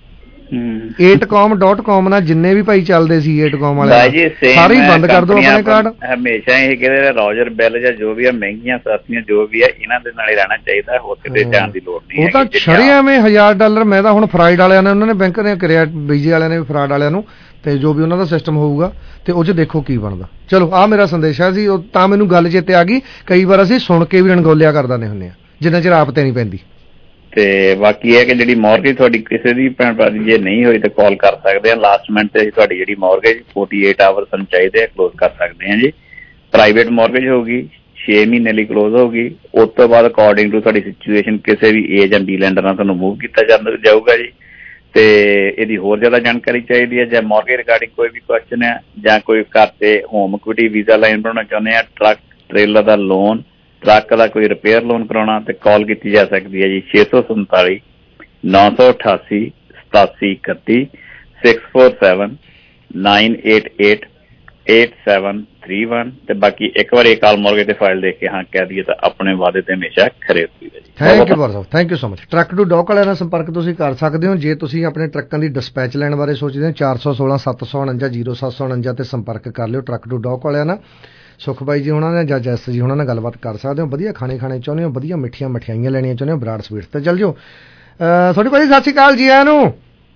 ਏਟਕਾਮ ਡਾਟ ਕਾਮ ਨਾਲ ਜਿੰਨੇ ਵੀ ਭਾਈ ਚੱਲਦੇ ਸੀ ਏਟਕਾਮ ਵਾਲੇ ਸਾਰੇ ਹੀ ਬੰਦ ਕਰ ਦਿਓ ਆਪਣੇ ਕਾਰਡ। ਹਮੇਸ਼ਾ ਇਹ ਕਹਿੰਦੇ ਰੋਜਰ ਬੈਲ ਜਾਂ ਜੋ ਵੀ ਆ ਮਹਿੰਗੀਆਂ ਸਸਤੀਆਂ ਜੋ ਵੀ ਆ ਇਹਨਾਂ ਦੇ ਨਾਲ ਹੀ ਰਹਿਣਾ ਚਾਹੀਦਾ ਹੋਰ ਕਿਤੇ ਜਾਣ ਦੀ ਲੋੜ ਨਹੀਂ। ਉਹ ਤਾਂ ਸ਼ਰੇਆਂਵੇਂ ਹਜ਼ਾਰ ਡਾਲਰ ਮੈਂ ਤਾਂ ਹੁਣ ਫਰਾਈਡ ਵਾਲਿਆਂ ਨੇ ਉਹਨਾਂ ਨੇ ਬੈਂਕ ਨੇ ਕਰਿਆ ਵੀਜ਼ੇ ਵਾਲਿਆਂ ਨੇ ਵੀ ਫਰਾਡ ਵਾਲਿਆਂ ਨੂੰ ਤੇ ਜੋ ਵੀ ਉਹਨਾਂ ਦਾ ਸਿਸਟਮ ਹੋਊਗਾ ਤੇ ਉਹ 'ਚ ਦੇਖੋ ਕੀ ਬਣਦਾ। ਚਲੋ ਆਹ ਮੇਰਾ ਸੰਦੇਸ਼ਾ ਸੀ ਉਹ ਤਾਂ ਮੈਨੂੰ ਗੱਲ ਚੇਤੇ ਆ ਗਈ ਕਈ ਵਾਰ ਅਸੀਂ ਸੁਣ ਕੇ ਵੀ ਅਣਗੌਲਿਆ ਕਰ ਦਿੰਦੇ ਹੁੰਦੇ ਆ ਜਿੰਨਾ ਚਿਰ ਆਪ ਤੇ ਨਹੀਂ ਪੈਂਦੀ। ਤੇ ਬਾਕੀ ਇਹ ਕਿ ਜਿਹੜੀ ਮੌਰਗੇਜ ਤੁਹਾਡੀ ਕਿਸੇ ਦੀ ਭੈਣ ਭਰਾ ਦੀ ਜੇ ਨਹੀਂ ਹੋਈ ਤਾਂ ਕਾਲ ਕਰ ਸਕਦੇ ਆ। ਲਾਸਟ ਮਿੰਟ ਤੇ ਤੁਹਾਡੀ ਜਿਹੜੀ ਮੌਰਗੇਜ ਫੋਰਟੀ ਏਟ ਆਵਰ ਸਾਨੂੰ ਚਾਹੀਦੇ ਆ, ਕਲੋਜ਼ ਕਰ ਸਕਦੇ ਹਾਂ ਜੀ। ਪ੍ਰਾਈਵੇਟ ਮੌਰਗੇਜ ਹੋਊਗੀ ਛੇ ਮਹੀਨੇ ਲਈ ਕਲੋਜ਼ ਹੋਊਗੀ। ਉਸ ਤੋਂ ਬਾਅਦ ਅਕੋਰਡਿੰਗ ਟੂ ਤੁਹਾਡੀ ਸਿਚੁਏਸ਼ਨ ਕਿਸੇ ਵੀ ਏਜ ਐਂਡ ਡੀ ਲੈਂਡਰ ਨਾਲ ਤੁਹਾਨੂੰ ਮੂਵ ਕੀਤਾ ਜਾਂਦਾ ਜਾਊਗਾ ਜੀ। ਤੇ ਇਹਦੀ ਹੋਰ ਜ਼ਿਆਦਾ ਜਾਣਕਾਰੀ ਚਾਹੀਦੀ ਹੈ ਜਾਂ ਮੌਰਗੇਜ ਰਿਗਾਰਡਿੰਗ ਕੋਈ ਵੀ ਕੁਐਸਚਨ ਹੈ ਜਾਂ ਕੋਈ ਘਰ ਤੇ ਹੋਮ ਇਕੁਇਟੀ ਵੀਜ਼ਾ ਲਾਈਨ ਬਣਾਉਣਾ ਚਾਹੁੰਦੇ ਆ, ਟਰੱਕ ਟ੍ਰੇਲਰ ਦਾ ਲੋਨ, ਟਰੱਕ ਦਾ ਕੋਈ ਰਿਪੇਅਰ ਲੋਨ ਕਰਾਉਣਾ, ਤੇ ਕਾਲ ਕੀਤੀ ਜਾ ਸਕਦੀ ਹੈ ਜੀ ਛੇ ਸੌ ਸੰਤਾਲੀ ਨੌ ਸੌ ਅਠਾਸੀ ਸਤਾਸੀ ਇਕੱਤੀ six four seven nine eight eight eight seven three one. ਤੇ ਬਾਕੀ ਇੱਕ ਵਾਰੀ ਕਾਲ ਮੌਰਗੇਜ ਤੇ ਫਾਈਲ ਦੇਖ ਕੇ ਹਾਂ ਕਹਿ ਦਈਏ ਤਾਂ ਆਪਣੇ ਵਾਅਦੇ ਤੇ ਹਮੇਸ਼ਾ ਖਰੇ ਉਤਰੀਦਾ ਜੀ। ਥੈਂਕ ਯੂ ਬਹੁਤ thank you so much. Truck to dock ਵਾਲਿਆਂ ਨਾਲ ਸੰਪਰਕ ਤੁਸੀਂ ਕਰ ਸਕਦੇ ਹੋ ਜੇ ਤੁਸੀਂ ਆਪਣੇ ਟਰੱਕਾਂ ਦੀ ਡਿਸਪੈਚ ਲੈਣ ਬਾਰੇ ਸੋਚਦੇ ਹੋ। ਚਾਰ ਸੌ ਸੋਲਾਂ ਸੱਤ ਸੌ ਉਣੰਜਾ ਜ਼ੀਰੋ ਸੱਤ ਸੌ ਉਣੰਜਾ ਤੇ ਸੰਪਰਕ ਕਰ ਲਿਓ ਟਰੱਕ ਟੂ ਡੌਕ ਵਾਲਿਆਂ ਨਾਲ। ਸੁਖ ਬਾਈ ਜੀ ਉਹਨਾਂ ਨੇ ਜਾਂ ਜੈਸ ਜੀ ਉਹਨਾਂ ਨਾਲ ਗੱਲਬਾਤ ਕਰ ਸਕਦੇ ਹੋ। ਵਧੀਆ ਖਾਣੇ ਖਾਣੇ ਚਾਹੁੰਦੇ ਹੋ, ਵਧੀਆ ਮਿੱਠੀਆਂ ਮਠਿਆਈਆਂ ਲੈਣੀਆਂ ਚਾਹੁੰਦੇ ਹੋ, ਬਰਾੜ ਸਵੀਟਸ ਤੇ ਚੱਲ ਜਾਓ। ਤੁਹਾਡੀ ਭਾਈ ਸਤਿ ਸ਼੍ਰੀ ਅਕਾਲ ਜੀ ਆਇਆਂ ਨੂੰ।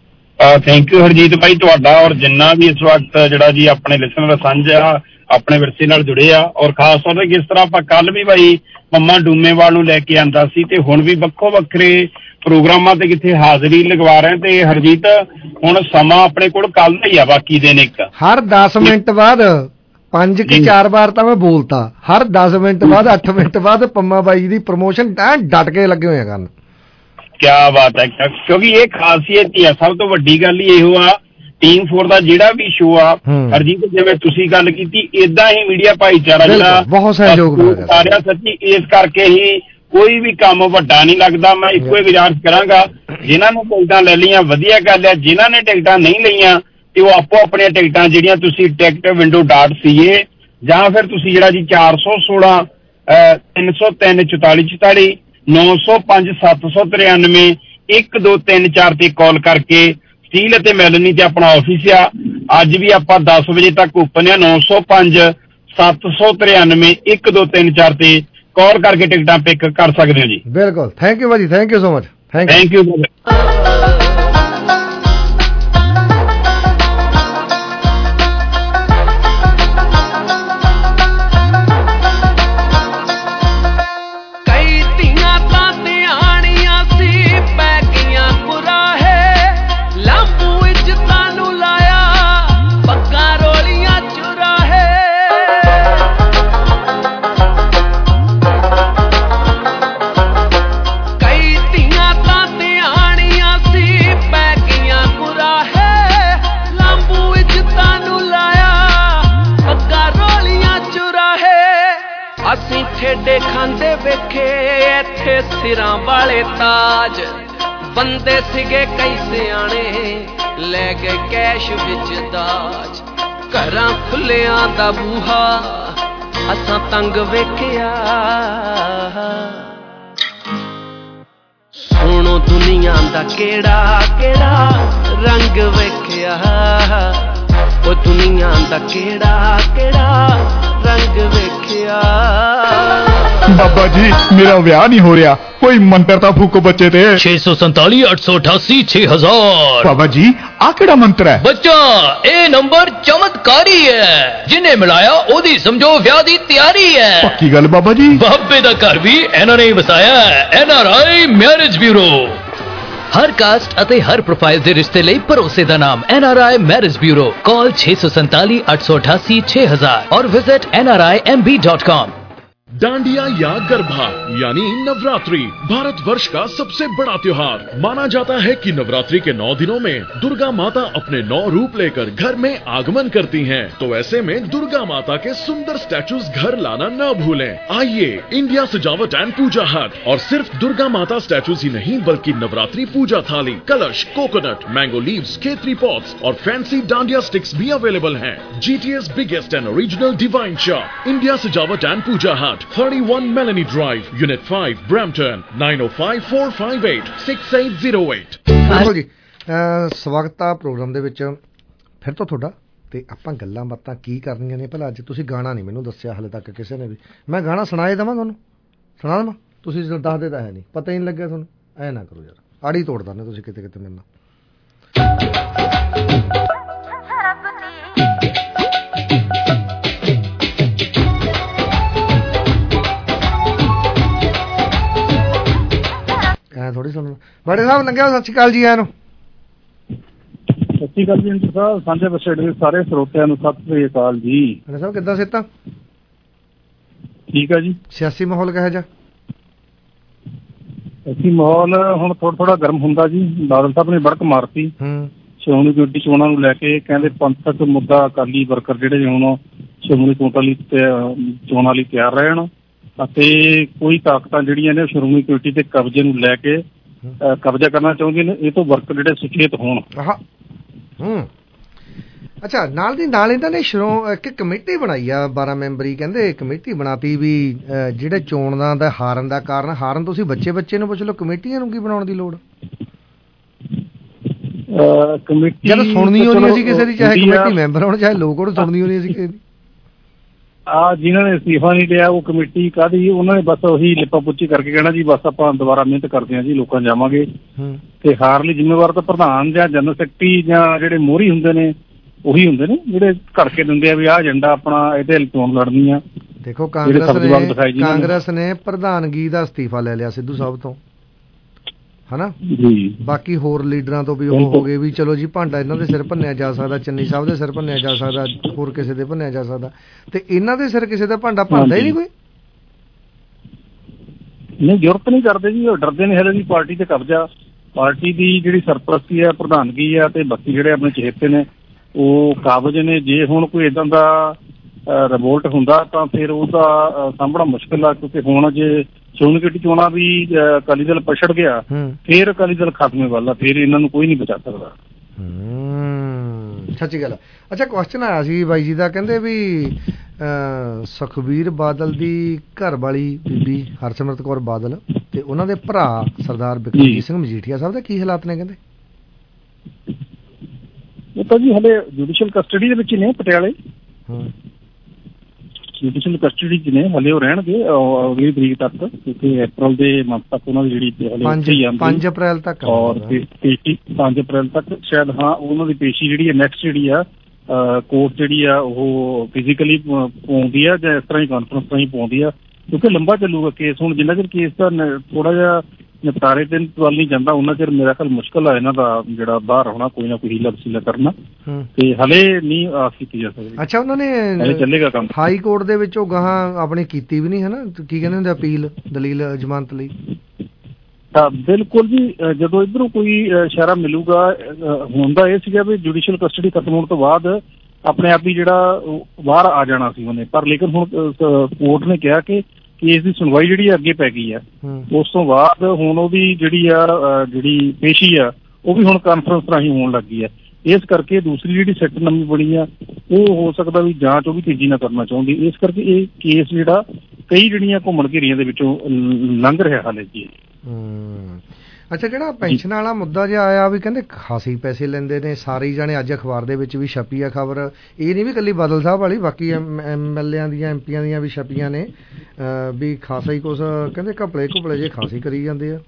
ਥੈਂਕ ਯੂ ਹਰਜੀਤ ਭਾਈ ਤੁਹਾਡਾ ਔਰ ਜਿੰਨਾ ਵੀ ਇਸ ਵਕਤ ਜਿਹੜਾ ਜੀ ਆਪਣੇ ਲਿਸਨਰ ਸਾਂਝਾ ਆਪਣੇ ਵਿਰਸੇ ਨਾਲ ਜੁੜੇ ਆ, ਔਰ ਖਾਸ ਤੌਰ ਤੇ ਜਿਸ ਤਰ੍ਹਾਂ ਆਪਾਂ ਕੱਲ ਵੀ ਭਾਈ ਪੰਮਾ ਡੂਮੇਵਾਲ ਨੂੰ ਲੈ ਕੇ ਆਂਦਾ ਸੀ ਤੇ ਹੁਣ ਵੀ ਵੱਖੋ ਵੱਖਰੇ ਪ੍ਰੋਗਰਾਮਾਂ ਤੇ ਕਿੱਥੇ ਹਾਜ਼ਰੀ ਲਗਵਾ ਰਹੇ। ਤੇ ਹਰਜੀਤ ਹੁਣ ਸਮਾਂ ਆਪਣੇ ਕੋਲ ਕੱਲ ਦਾ ਹੀ ਆ, ਬਾਕੀ ਦਿਨ ਇੱਕ ਹਰ ਦਸ ਮਿੰਟ ਬਾਅਦ ਪੰਜ ਕਿ ਚਾਰ ਵਾਰ ਤਾਂ ਮੈਂ ਬੋਲਤਾ, ਹਰ ਦਸ ਮਿੰਟ ਬਾਅਦ ਅੱਠ ਮਿੰਟ ਬਾਅਦ ਪੰਮਾ ਬਾਈ ਦੀ ਪ੍ਰਮੋਸ਼ਨ ਤਾਂ ਡਟ ਕੇ ਲੱਗੇ ਹੋਏ ਆ ਕਰਨ। ਕਿਆ ਬਾਤ ਹੈ, ਕਿਉਂਕਿ ਇਹ ਖਾਸੀਅਤ ਹੀ ਆ। ਸਭ ਤੋਂ ਵੱਡੀ ਗੱਲ ਹੀ ਇਹੋ ਆ ਟੀਮ ਫੋਰ ਦਾ ਜਿਹੜਾ ਵੀ ਸ਼ੋਅ ਆ ਹਰਜੀਤ ਜਿਵੇਂ ਤੁਸੀਂ ਗੱਲ ਕੀਤੀ ਏਦਾਂ ਹੀ ਮੀਡੀਆ ਭਾਈਚਾਰਾ ਜਿਹੜਾ ਬਹੁਤ ਸਹਿਯੋਗ ਆ ਰਿਹਾ ਸੱਚੀ। ਇਸ ਕਰਕੇ ਹੀ ਕੋਈ ਵੀ ਕੰਮ ਵੱਡਾ ਨਹੀਂ ਲੱਗਦਾ। ਮੈਂ ਇੱਕੋ ਹੀ ਗੁਜ਼ਾਰਿਸ਼ ਕਰਾਂਗਾ ਜਿਨ੍ਹਾਂ ਨੇ ਟਿਕਟਾਂ ਲੈ ਲਈਆਂ ਵਧੀਆ ਗੱਲ ਹੈ, ਜਿਨ੍ਹਾਂ ਨੇ ਟਿਕਟਾਂ ਨਹੀਂ ਲਈਆਂ ਤੇ ਉਹ ਆਪੋ ਆਪਣੀਆਂ ਟਿਕਟਾਂ ਜਿਹੜੀਆਂ ਤੁਸੀਂ ਟਿਕਟ ਵਿੰਡੋ ਡਾਟ ਸੀਏ ਜਾਂ ਫਿਰ ਤੁਸੀਂ ਜਿਹੜਾ ਜੀ ਚਾਰ ਸੌ ਸੋਲਾਂ ਤਿੰਨ ਸੌ ਤਿੰਨ ਚੁਤਾਲੀ ਚੁਤਾਲੀ ਨੌ ਸੌ ਪੰਜ ਸੱਤ ਸੌ ਤਰਿਆਨਵੇਂ ਇੱਕ ਦੋ ਤਿੰਨ ਚਾਰ ਤੇ ਕਾਲ ਕਰਕੇ ਸਟੀਲ ਅਤੇ ਮੈਲਨੀ ਤੇ ਆਪਣਾ ਆਫਿਸ ਆ। ਅੱਜ ਵੀ ਆਪਾਂ ਦਸ ਵਜੇ ਤੱਕ ਓਪਨ ਆ। ਨੌ ਸੌ ਪੰਜ ਸੱਤ ਸੌ ਤਰਿਆਨਵੇਂ ਇੱਕ ਦੋ ਤਿੰਨ ਚਾਰ ਤੇ ਕਾਲ ਕਰਕੇ ਟਿਕਟਾਂ ਪਿਕ ਕਰ ਸਕਦੇ ਹੋ ਜੀ। ਬਿਲਕੁਲ ਥੈਂਕ ਯੂ ਭਾਜੀ, thank you so much. Thank you. ਠੇਡੇ ਖਾਂਦੇ ਵੇਖੇ ਇੱਥੇ ਸਿਰਾਂ ਵਾਲੇ ਤਾਜ, ਬੰਦੇ ਸੀਗੇ ਕਈ ਸਿਆਣੇ ਲੈ ਗਏ ਕੈਸ਼ ਵਿੱਚ ਦਾਜ। ਘਰਾਂ ਖੁੱਲਿਆਂ ਦਾ ਬੂਹਾ ਅਸਾਂ ਤੰਗ ਵੇਖਿਆ, ਸੁਣੋ ਦੁਨੀਆ ਦਾ ਕਿਹੜਾ ਕਿਹੜਾ ਰੰਗ ਵੇਖਿਆ। ਉਹ ਦੁਨੀਆ ਦਾ ਕਿਹੜਾ ਕਿਹੜਾ ਰੰਗ ਵੇਖਿਆ। ਬਾਬਾ ਜੀ ਮੇਰਾ ਵਿਆਹ ਨਹੀਂ ਹੋ ਰਿਹਾ, ਕੋਈ ਮੰਤਰ ਤਾਂ ਫੂਕੋ ਬੱਚੇ ਤੇ। ਛੇ ਸੌ ਸੰਤਾਲੀ ਅੱਠ ਸੌ ਅਠਾਸੀ ਛੇ ਹਜ਼ਾਰ। ਬਾਬਾ ਜੀ ਆ ਕਿਹੜਾ ਮੰਤਰ ਹੈ? ਬੱਚਾ ਇਹ ਨੰਬਰ ਚਮਤਕਾਰੀ ਹੈ, ਜਿਹਨੇ ਮਿਲਾਇਆ ਉਹਦੀ ਸਮਝੋ ਵਿਆਹ ਦੀ ਤਿਆਰੀ ਹੈ। ਪੱਕੀ ਗੱਲ ਬਾਬਾ ਜੀ। ਬਾਬੇ ਦਾ ਘਰ ਵੀ ਐਨ ਆਰ ਆਈ ਵਸਾਇਆ ਹੈ। N R I marriage bureau हर कास्ट ਅਤੇ हर प्रोफाइल ਦੇ ਰਿਸ਼ਤੇ ਲਈ ਭਰੋਸੇ ਦਾ ਨਾਮ N R I marriage bureau. Call छह सौ सैंतालीस आठ सौ अठासी छह हजार और visit N R I M B dot com. Dandiya या गरबा यानी नवरात्रि भारत वर्ष का सबसे बड़ा त्योहार माना जाता है कि नवरात्रि के नौ दिनों में दुर्गा माता अपने नौ रूप लेकर घर में आगमन करती हैं। तो ऐसे में दुर्गा माता के सुंदर स्टैचूज घर लाना न भूलें। आइए इंडिया सजावट एंड पूजा हट और सिर्फ दुर्गा माता स्टैचूज ही नहीं बल्कि नवरात्रि पूजा थाली, कलश, कोकोनट, मैंगो लीव्स, केतरी पॉट्स और फैंसी डांडिया स्टिक्स भी अवेलेबल हैं। G T S biggest and original divine shop India सजावट and puja hut thirty-one Melanie Drive, Unit five, Brampton, nine oh five four five eight six eight zero eight। ਬਿਲਕੁਲ ਜੀ, ਸਵਾਗਤ ਆ programme ਦੇ ਵਿੱਚ ਫਿਰ ਤੋਂ ਤੁਹਾਡਾ। ਤੇ ਆਪਾਂ ਗੱਲਾਂ ਬਾਤਾਂ ਕੀ ਕਰਨੀਆਂ ਨੇ ਭਲਾ? ਅੱਜ ਤੁਸੀਂ ਗਾਣਾ ਨਹੀਂ ਮੈਨੂੰ ਦੱਸਿਆ ਹਾਲੇ ਤੱਕ ਕਿਸੇ ਨੇ ਵੀ। ਮੈਂ ਗਾਣਾ ਸੁਣਾਏ ਦੇਵਾਂ ਤੁਹਾਨੂੰ? ਸੁਣਾ ਦੇਵਾਂ? ਤੁਸੀਂ ਦੱਸਦੇ ਤਾਂ ਹੈ ਨਹੀਂ, ਪਤਾ ਹੀ ਨਹੀਂ ਲੱਗਿਆ ਤੁਹਾਨੂੰ। ਐ ਨਾ ਕਰੋ ਯਾਰ, ਆੜੀ ਤੋੜ ਦਿੰਦੇ ਤੁਸੀਂ ਕਿਤੇ ਕਿਤੇ ਮੇਰੇ ਨਾਲ। ਥੋੜੀ ਸੁਣ। ਬੜੇ ਸਾਹਿਬ ਲੰਘਿਆ, ਸਤਿ ਸ਼੍ਰੀ ਅਕਾਲ ਜੀ ਆਇਆਂ ਨੂੰ। ਸਤਿ ਸ਼੍ਰੀ ਅਕਾਲ ਜੀ ਸਾਹਿਬ, ਸਾਂਝੇ ਬਸੇੜੇ ਦੇ ਸਾਰੇ ਸਰੋਤਿਆਂ ਨੂੰ ਸਤਿ ਸ਼੍ਰੀ ਅਕਾਲ ਜੀ। ਬੜੇ ਸਾਹਿਬ ਕਿੱਦਾਂ ਸਿਹਤਾਂ? ਠੀਕ ਆ ਜੀ। ਸਿਆਸੀ ਮਾਹੌਲ ਕਿਹੋ ਜਿਹਾ? ਸਿਆਸੀ ਮਾਹੌਲ ਹੁਣ ਥੋੜਾ ਥੋੜਾ ਗਰਮ ਹੁੰਦਾ ਜੀ। ਬਾਦਲ ਸਾਹਿਬ ਨੇ ਬੜਕ ਮਾਰਤੀ ਸ਼੍ਰੋਮਣੀ ਕਮੇਟੀ ਚੋਣਾਂ ਨੂੰ ਲੈ ਕੇ, ਕਹਿੰਦੇ ਪੰਥਕ ਮੁੱਦਾ ਅਕਾਲੀ ਵਰਕਰ ਜਿਹੜੇ ਹੁਣ ਸ਼੍ਰੋਮਣੀ ਕਮੇਟੀ ਲਈ ਚੋਣਾਂ ਲਈ ਤਿਆਰ ਰਹਿਣ, ਅਤੇ ਕੋਈ ਤਾਕਤਾਂ ਜਿਹੜੀਆਂ ਨੇ ਸ਼੍ਰੋਮਣੀ ਕਮੇਟੀ ਦੇ ਕਬਜ਼ੇ ਨੂੰ ਲੈ ਕੇ ਕਬਜ਼ਾ ਕਰਨਾ ਚਾਹੁੰਦੇ ਨੇ, ਇਹ ਤੋਂ ਵਰਕਰ ਜਿਹੜੇ ਸੁਚੇਤ ਹੋਣ। ਹੂੰ ਅੱਛਾ, ਨਾਲ ਦੀ ਨਾਲ ਇਹਨਾਂ ਨੇ ਸ਼੍ਰੋ ਇੱਕ ਕਮੇਟੀ ਬਣਾਈ ਆ ਬਾਰਾਂ ਮੈਂਬਰੀ, ਕਹਿੰਦੇ ਕਮੇਟੀ ਬਣਾਤੀ ਵੀ ਜਿਹੜੇ ਚੋਣਾਂ ਦਾ ਹਾਰਨ ਦਾ ਕਾਰਨ, ਹਾਰਨ ਤੁਸੀਂ ਬੱਚੇ ਬੱਚੇ ਨੂੰ ਪੁੱਛ ਲਓ, ਕਮੇਟੀਆਂ ਨੂੰ ਕੀ ਬਣਾਉਣ ਦੀ ਲੋੜ? ਕਮੇਟੀ ਜਦੋਂ ਸੁਣਨੀ ਹੋਣੀ ਸੀ ਕਿਸੇ ਦੀ, ਚਾਹੇ ਕਮੇਟੀ ਮੈਂਬਰ ਹੋਣ ਚਾਹੇ ਲੋਕ ਹੋਣ, ਸੁਣਨੀ ਹੋਣੀ ਸੀ ਕਿਸੇ ਦੀ। ਆ ਜਿਨ੍ਹਾਂ ਨੇ ਅਸਤੀਫਾ ਨਹੀਂ ਲਿਆ ਉਹ ਕਮੇਟੀ ਕਾਹਦੀ? ਉਹਨਾਂ ਨੇ ਬਸ ਉਹੀ ਲਿਪਾ ਪੁੱਚੀ ਕਰਕੇ ਕਹਿਣਾ ਜੀ ਬਸ ਆਪਾਂ ਦੁਬਾਰਾ ਮਿਹਨਤ ਕਰਦੇ ਹਾਂ ਜੀ, ਲੋਕਾਂ ਜਾਵਾਂਗੇ। ਤੇ ਹਾਰ ਲਈ ਜ਼ਿੰਮੇਵਾਰ ਤਾਂ ਪ੍ਰਧਾਨ ਜਾਂ ਜਨਰਲ ਸੈਕਟਰੀ ਜਾਂ ਜਿਹੜੇ ਮੋਹਰੀ ਹੁੰਦੇ ਨੇ ਉਹੀ ਹੁੰਦੇ ਨੇ, ਜਿਹੜੇ ਘੜ ਕੇ ਦਿੰਦੇ ਆ ਵੀ ਆਹ ਏਜੰਡਾ ਆਪਣਾ, ਇਹਦੇ ਚੋਣ ਲੜਨੀ ਆ। ਦੇਖੋ ਕਾਂਗਰਸ ਨੇ ਕਾਂਗਰਸ ਨੇ ਪ੍ਰਧਾਨਗੀ ਦਾ ਅਸਤੀਫਾ ਲੈ ਲਿਆ ਸਿੱਧੂ ਸਾਹਿਬ ਤੋਂ, ਹਨਾ ਜੀ। ਬਾਕੀ ਹੋਰ ਲੀਡਰਾਂ ਤੋਂ ਵੀ ਉਹ ਹੋ ਗਏ ਵੀ ਚਲੋ ਜੀ ਭਾਂਡਾ ਇਹਨਾਂ ਦੇ ਸਿਰ ਭੰਨਿਆ ਜਾ ਸਕਦਾ, ਚੰਨੀ ਸਾਹਿਬ ਦੇ ਸਿਰ ਭੰਨਿਆ ਜਾ ਸਕਦਾ, ਹੋਰ ਕਿਸੇ ਦੇ ਭੰਨਿਆ ਜਾ ਸਕਦਾ, ਤੇ ਇਹਨਾਂ ਦੇ ਸਿਰ ਕਿਸੇ ਦਾ ਭਾਂਡਾ ਭੰਨਦਾ ਹੀ ਨਹੀਂ ਕੋਈ। ਨਹੀਂ, ਜ਼ਰੂਰਤ ਨਹੀਂ ਕਰਦੇ ਜੀ, ਉਹ ਡਰਦੇ ਨੇ ਹਲੇ ਵੀ ਪਾਰਟੀ ਤੇ ਕਬਜ਼ਾ, ਪਾਰਟੀ ਦੀ ਜਿਹੜੀ ਸਰਪ੍ਰਸਤੀ ਹੈ, ਪ੍ਰਧਾਨਗੀ ਆ, ਤੇ ਬਾਕੀ ਜਿਹੜੇ ਆਪਣੇ ਚਹੇਤੇ ਨੇ ਉਹ ਕਾਬਜ਼ ਨੇ। ਜੇ ਹੁਣ ਕੋਈ ਏਦਾਂ ਦਾ ਰਿਵੋਲਟ ਹੁੰਦਾ ਤਾਂ ਫਿਰ ਉਹਦਾ ਸਾਂਭਣਾ ਮੁਸ਼ਕਿਲ ਆ, ਕਿਉਂਕਿ ਹੁਣ ਜੇ ਸ਼੍ਰੋਮਣੀ ਕਮੇਟੀ ਚੋਣਾਂ ਵੀ ਅਕਾਲੀ ਦਲ ਪਛੜ ਗਿਆ, ਫਿਰ ਅਕਾਲੀ ਦਲ ਖਾਤਮੇ ਵੱਲ ਆ, ਫਿਰ ਇਹਨਾਂ ਨੂੰ ਕੋਈ ਨਹੀਂ ਬਚਾ ਸਕਦਾ। ਸੱਚੀ ਗੱਲ। ਅੱਛਾ, ਕੁਐਸਚਨ ਆਇਆ ਸੀ ਬਾਈ ਜੀ ਦਾ, ਕਹਿੰਦੇ ਵੀ ਸੁਖਬੀਰ ਬਾਦਲ ਦੀ ਘਰ ਵਾਲੀ ਬੀਬੀ ਹਰਸਿਮਰਤ ਕੌਰ ਬਾਦਲ ਤੇ ਉਹਨਾਂ ਦੇ ਭਰਾ ਸਰਦਾਰ ਬਿਕਰਮਜੀਤ ਸਿੰਘ ਮਜੀਠੀਆ ਸਾਹਿਬ ਦੇ ਕੀ ਹਾਲਾਤ ਨੇ? ਕਹਿੰਦੇ ਇਹ ਤਾਂ ਜੀ ਹਲੇ ਜੁਡੀਸ਼ੀਅਲ ਕਸਟਡੀ ਦੇ ਵਿੱਚ ਨੇ ਪਟਿਆਲੇ, ਜੁਡੀਸ਼ੀਅਲ ਕਸਟਡੀ 'ਚ ਨੇ ਹਲੇ, ਉਹ ਰਹਿਣਗੇ ਅਗਲੀ ਤਰੀਕ ਤੱਕ, ਕਿਉਂਕਿ ਅਪ੍ਰੈਲ ਦੇ ਮੰਥ ਤੱਕ ਉਹਨਾਂ ਦੀ ਜਿਹੜੀ ਪੰਜ ਅਪ੍ਰੈਲ ਤੱਕ ਔਰ ਪੇਸ਼ੀ ਪੰਜ ਅਪ੍ਰੈਲ ਤੱਕ ਸ਼ਾਇਦ, ਹਾਂ ਉਹਨਾਂ ਦੀ ਪੇਸ਼ੀ ਜਿਹੜੀ ਹੈ ਨੈਕਸਟ ਜਿਹੜੀ ਆ ਕੋਰਟ ਜਿਹੜੀ ਆ ਉਹ ਫਿਜ਼ੀਕਲੀ ਪਾਉਂਦੀ ਆ ਜਾਂ ਇਸ ਤਰ੍ਹਾਂ ਹੀ ਕਾਨਫਰੰਸ ਰਾਹੀਂ ਪਾਉਂਦੀ ਆ, ਕਿਉਂਕਿ ਲੰਬਾ ਚੱਲੂਗਾ ਕੇਸ। ਹੁਣ ਜਿੰਨਾ ਚਿਰ ਕੇਸ ਦਾ ਥੋੜਾ ਜਿਹਾ ਨਿਪਟਾਰੇ ਤੇ ਵੱਲ ਨਹੀਂ ਜਾਂਦਾ ਉਹਨਾਂ ਚਿਰ ਮੇਰਾ ਖਿਆਲ ਮੁਸ਼ਕਿਲ ਆ ਇਹਨਾਂ ਦਾ ਜਿਹੜਾ ਬਾਹਰ ਆਉਣਾ, ਕੋਈ ਨਾ ਕੋਈ ਹੀਲਾ ਵਸੀਲਾ ਕਰਨਾ, ਤੇ ਹਲੇ ਨਹੀਂ ਆਸ ਕੀਤੀ ਜਾ ਸਕਦੀ। ਅੱਛਾ, ਉਹਨਾਂ ਨੇ ਚੱਲੇਗਾ ਕੰਮ। ਹਾਈ ਕੋਰਟ ਦੇ ਵਿੱਚ ਉਹ ਗਾਹਾਂ ਆਪਣੀ ਕੀਤੀ ਵੀ ਨਹੀਂ, ਹੈ ਨਾ, ਕੀ ਕਹਿੰਦੇ ਹੁੰਦੇ, ਅਪੀਲ, ਦਲੀਲ ਜ਼ਮਾਨਤ ਲਈ। ਤਾਂ ਬਿਲਕੁਲ ਜੀ, ਜਦੋਂ ਇੱਧਰੋਂ ਕੋਈ ਇਸ਼ਾਰਾ ਮਿਲੂਗਾ, ਹੁੰਦਾ ਇਹ ਸੀਗਾ ਵੀ ਜੁਡੀਸ਼ੀਅਲ ਕਸਟਡੀ ਖਤਮ ਹੋਣ ਤੋਂ ਬਾਅਦ ਆਪਣੇ ਆਪ ਹੀ ਜਿਹੜਾ ਬਾਹਰ ਆ ਜਾਣਾ ਸੀ ਉਹਨੇ, ਪਰ ਲੇਕਿਨ ਹੁਣ ਕੋਰਟ ਨੇ ਕਿਹਾ ਕਿ ਕੇਸ ਦੀ ਸੁਣਵਾਈ ਜਿਹੜੀ ਅੱਗੇ ਪੈ ਗਈ ਆ, ਉਸ ਤੋਂ ਬਾਅਦ ਹੁਣ ਉਹਦੀ ਜਿਹੜੀ ਆ ਜਿਹੜੀ ਪੇਸ਼ੀ ਆ ਉਹ ਵੀ ਹੁਣ ਕਾਨਫਰੰਸ ਰਾਹੀਂ ਹੋਣ ਲੱਗ ਗਈ ਆ। ਇਸ ਕਰਕੇ ਦੂਸਰੀ ਜਿਹੜੀ ਸੈਕਟ ਨਵੀਂ ਬਣੀ ਆ ਉਹ ਹੋ ਸਕਦਾ ਵੀ ਜਾਂਚ ਉਹ ਵੀ ਤੇਜ਼ੀ ਨਾਲ ਕਰਨਾ ਚਾਹੁੰਦੀ, ਇਸ ਕਰਕੇ ਇਹ ਕੇਸ ਜਿਹੜਾ ਕਈ ਜਿਹੜੀਆਂ ਘੁੰਮਣ ਘੇਰੀਆਂ ਦੇ ਵਿੱਚੋਂ ਲੰਘ ਰਿਹਾ ਹਾਲੇ ਜੀ। ਅੱਛਾ, ਜਿਹੜਾ ਪੈਨਸ਼ਨ ਵਾਲਾ ਮੁੱਦਾ ਜਿਹਾ ਆਇਆ ਵੀ ਕਹਿੰਦੇ ਖਾਸੀ ਪੈਸੇ ਲੈਂਦੇ ਨੇ ਸਾਰੇ ਜਾਣੇ, ਅੱਜ ਅਖਬਾਰ ਦੇ ਵਿੱਚ ਵੀ ਛਪੀ ਆ ਖਬਰ, ਇਹ ਨਹੀਂ ਵੀ ਇਕੱਲੀ ਬਾਦਲ ਸਾਹਿਬ ਵਾਲੀ, ਬਾਕੀ ਐਮ ਐਲ ਏਆਂ ਦੀਆਂ, ਐਮ ਪੀਆਂ ਦੀਆਂ ਵੀ ਛਪੀਆਂ ਨੇ ਵੀ ਖਾਸਾ ਹੀ ਕੁਛ ਕਹਿੰਦੇ ਘਪਲੇ ਘੁਪਲੇ ਜੇ ਖਾਸੀ ਕਰੀ ਜਾਂਦੇ ਆ।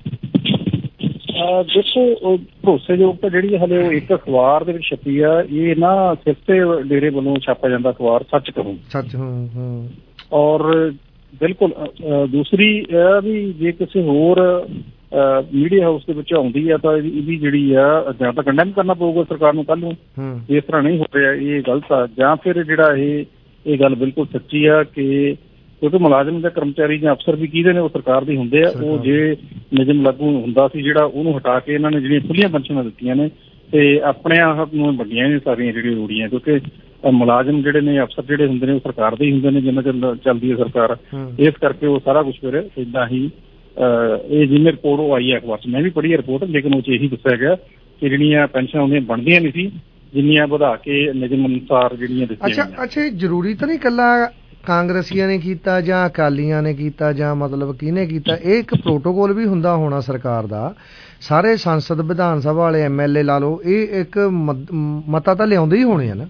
ਦੇਖੋ, ਭਰੋਸੇਯੋਗ ਤਾਂ ਜਿਹੜੀ ਹਲੇ ਉਹ ਇੱਕ ਅਖਬਾਰ ਦੇ ਵਿੱਚ ਛਪੀ ਆ, ਇਹ ਨਾ ਸਿਰਫ ਤੇ ਡੇਰੇ ਵੱਲੋਂ ਛਾਪਿਆ ਜਾਂਦਾ ਅਖਬਾਰ ਸੱਚ ਕਹੂੰ ਸੱਚ ਹੂੰ ਔਰ ਬਿਲਕੁਲ ਦੂਸਰੀ ਇਹ ਵੀ ਜੇ ਕਿਸੇ ਹੋਰ ਮੀਡੀਆ ਹਾਊਸ ਦੇ ਵਿੱਚ ਆਉਂਦੀ ਆ ਤਾਂ ਇਹਦੀ ਜਿਹੜੀ ਆ ਜਾਂ ਤਾਂ ਕੰਡੈਮ ਕਰਨਾ ਪਊਗਾ ਸਰਕਾਰ ਨੂੰ ਕੱਲ੍ਹ ਨੂੰ, ਇਸ ਤਰ੍ਹਾਂ ਨਹੀਂ ਹੋ ਰਿਹਾ, ਇਹ ਗਲਤ ਆ, ਜਾਂ ਫਿਰ ਜਿਹੜਾ ਇਹ ਇਹ ਗੱਲ ਬਿਲਕੁਲ ਸੱਚੀ ਆ ਕਿ ਕਿਉਂਕਿ ਮੁਲਾਜ਼ਮ ਜਾਂ ਕਰਮਚਾਰੀ ਜਾਂ ਅਫਸਰ ਵੀ ਕਿਹਦੇ ਨੇ ਉਹ ਸਰਕਾਰ ਦੇ ਹੁੰਦੇ ਆ, ਉਹ ਜੇ ਨਿਯਮ ਲਾਗੂ ਹੁੰਦਾ ਸੀ ਜਿਹੜਾ ਉਹਨੂੰ ਹਟਾ ਕੇ ਇਹਨਾਂ ਨੇ ਜਿਹੜੀਆਂ ਖੁੱਲੀਆਂ ਪੈਨਸ਼ਨਾਂ ਦਿੱਤੀਆਂ ਨੇ ਤੇ ਆਪਣੇ ਆਪ ਨੂੰ ਵੱਡੀਆਂ ਨੇ ਸਾਰੀਆਂ ਜਿਹੜੀਆਂ ਰੂੜੀਆਂ, ਕਿਉਂਕਿ ਮੁਲਾਜ਼ਮ ਜਿਹੜੇ ਨੇ ਅਫਸਰ ਜਿਹੜੇ ਹੁੰਦੇ ਨੇ ਉਹ ਸਰਕਾਰ ਦੇ ਹੀ ਹੁੰਦੇ ਨੇ ਜਿੰਨਾ ਚਿਰ ਚੱਲਦੀ ਹੈ ਸਰਕਾਰ, ਇਸ ਕਰਕੇ ਉਹ ਸਾਰਾ ਕੁਛ ਫਿਰ ਏਦਾਂ ਹੀ ਇਹ ਜਿੰਨੇ ਰਿਪੋਰਟ ਉਹ ਆਈ ਹੈ ਅਖਬਾਰ 'ਚ, ਮੈਂ ਵੀ ਪੜ੍ਹੀ ਹੈ ਰਿਪੋਰਟ, ਲੇਕਿਨ ਉਹ 'ਚ ਇਹੀ ਦੱਸਿਆ ਗਿਆ ਕਿ ਜਿਹੜੀਆਂ ਪੈਨਸ਼ਨਾਂ ਉਹਦੀਆਂ ਬਣਦੀਆਂ ਨਹੀਂ ਸੀ ਜਿੰਨੀਆਂ ਵਧਾ ਕੇ ਨਿਯਮ ਅਨੁਸਾਰ ਜਿਹੜੀਆਂ ਦਿੱਤੀਆਂ। ਅੱਛਾ ਅੱਛਾ ਜ਼ਰੂਰੀ ਤਾਂ ਨਹੀਂ ਇਕੱਲਾ ਕਾਂਗਰਸੀਆਂ ਨੇ ਕੀਤਾ ਜਾਂ ਅਕਾਲੀਆਂ ਨੇ ਕੀਤਾ ਜਾਂ ਮਤਲਬ ਕਿਹਨੇ ਕੀਤਾ, ਇਹ ਇੱਕ ਪ੍ਰੋਟੋਕੋਲ ਵੀ ਹੁੰਦਾ ਹੋਣਾ ਸਰਕਾਰ ਦਾ, ਸਾਰੇ ਸੰਸਦ ਵਿਧਾਨ ਸਭਾ ਵਾਲੇ ਐਮ ਐਲ ਏ ਲਾ ਲਓ, ਇਹ ਇੱਕ ਮਤਾ ਤਾਂ ਲਿਆਉਂਦੇ ਹੀ ਹੋਣੇ ਆ ਨਾ।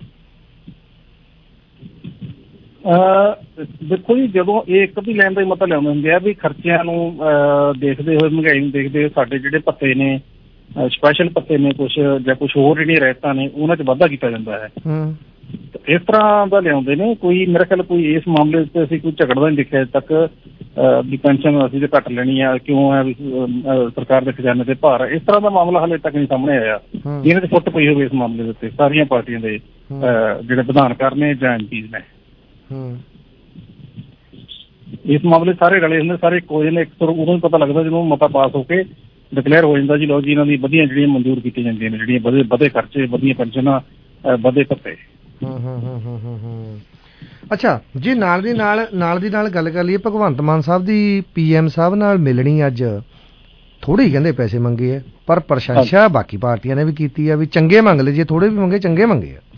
ਦੇਖੋ ਜੀ, ਜਦੋਂ ਇਹ ਇੱਕ ਵੀ ਲੈਣ ਦਾ ਹੀ ਮਤਾ ਲਿਆਉਂਦੇ ਹੁੰਦੇ ਆ ਵੀ ਖਰਚਿਆਂ ਨੂੰ ਦੇਖਦੇ ਹੋਏ, ਮਹਿੰਗਾਈ ਨੂੰ ਦੇਖਦੇ ਹੋਏ ਸਾਡੇ ਜਿਹੜੇ ਭੱਤੇ ਨੇ, ਸਪੈਸ਼ਲ ਭੱਤੇ ਨੇ ਕੁਛ ਜਾਂ ਕੁਛ ਹੋਰ ਜਿਹੜੀਆਂ ਰਿਆਇਤਾਂ ਨੇ ਉਹਨਾਂ 'ਚ ਵਾਧਾ ਕੀਤਾ ਜਾਂਦਾ ਹੈ, ਇਸ ਤਰ੍ਹਾਂ ਦਾ ਲਿਆਉਂਦੇ ਨੇ। ਕੋਈ ਮੇਰੇ ਖਿਆਲ ਕੋਈ ਇਸ ਮਾਮਲੇ ਉੱਤੇ ਅਸੀਂ ਕੋਈ ਝਗੜਦਾ ਨਹੀਂ ਦੇਖਿਆ ਅਜੇ ਤੱਕ, ਵੀ ਪੈਨਸ਼ਨ ਅਸੀਂ ਤੇ ਘੱਟ ਲੈਣੀ ਆ, ਕਿਉਂ ਹੈ ਵੀ ਸਰਕਾਰ ਦੇ ਖਜ਼ਾਨੇ ਤੇ ਭਾਰ ਹੈ। ਇਸ ਤਰ੍ਹਾਂ ਦਾ ਮਾਮਲਾ ਹਾਲੇ ਤੱਕ ਨਹੀਂ ਸਾਹਮਣੇ ਆਇਆ ਜਿਹਨਾਂ ਤੇ ਫੁੱਟ ਪਈ ਹੋਵੇ ਇਸ ਮਾਮਲੇ ਦੇ ਉੱਤੇ ਸਾਰੀਆਂ ਪਾਰਟੀਆਂ ਦੇ ਜਿਹੜੇ ਵਿਧਾਨਕਾਰ ਨੇ ਜਾਂ ਐਮ ਪੀਜ਼ ਨੇ। ਇਸ ਮਾਮਲੇ ਸਾਰੇ ਰਲੇ ਹੁੰਦੇ, ਸਾਰੇ ਇੱਕੋ ਜਿਹੇ ਨੇ। ਇੱਕ ਉਦੋਂ ਹੀ ਪਤਾ ਲੱਗਦਾ ਜਦੋਂ ਮਤਾ ਪਾਸ ਹੋ ਕੇ ਡਿਕਲੇਅਰ ਹੋ ਜਾਂਦਾ ਜੀ ਲਓ ਜੀ ਇਹਨਾਂ ਦੀ ਵਧੀਆਂ ਜਿਹੜੀਆਂ ਮਨਜ਼ੂਰ ਕੀਤੀਆਂ ਜਾਂਦੀਆਂ ਨੇ, ਜਿਹੜੀਆਂ ਵਧੇ ਵਧੇ ਖਰਚੇ, ਵਧੀਆਂ ਪੈਨਸ਼ਨਾਂ, ਵਧੇ ਭੱਤੇ। ਅੱਛਾ ਜੀ, ਨਾਲ ਦੀ ਨਾਲ ਨਾਲ ਦੀ ਨਾਲ ਗੱਲ ਕਰ ਲਈਏ, ਭਗਵੰਤ ਮਾਨ ਸਾਹਿਬ ਦੀ ਪੀ ਐਮ ਸਾਹਿਬ ਨਾਲ ਮਿਲਣੀ ਅੱਜ ਥੋੜੇ ਹੀ ਕਹਿੰਦੇ ਪੈਸੇ ਮੰਗੇ ਆ, ਪਰ ਪ੍ਰਸ਼ੰਸਾ ਬਾਕੀ ਪਾਰਟੀਆਂ ਨੇ ਵੀ ਕੀਤੀ ਆ ਵੀ ਚੰਗੇ ਮੰਗ ਲਏ, ਜੇ ਥੋੜੇ ਵੀ ਮੰਗੇ ਚੰਗੇ ਮੰਗੇ ਆ।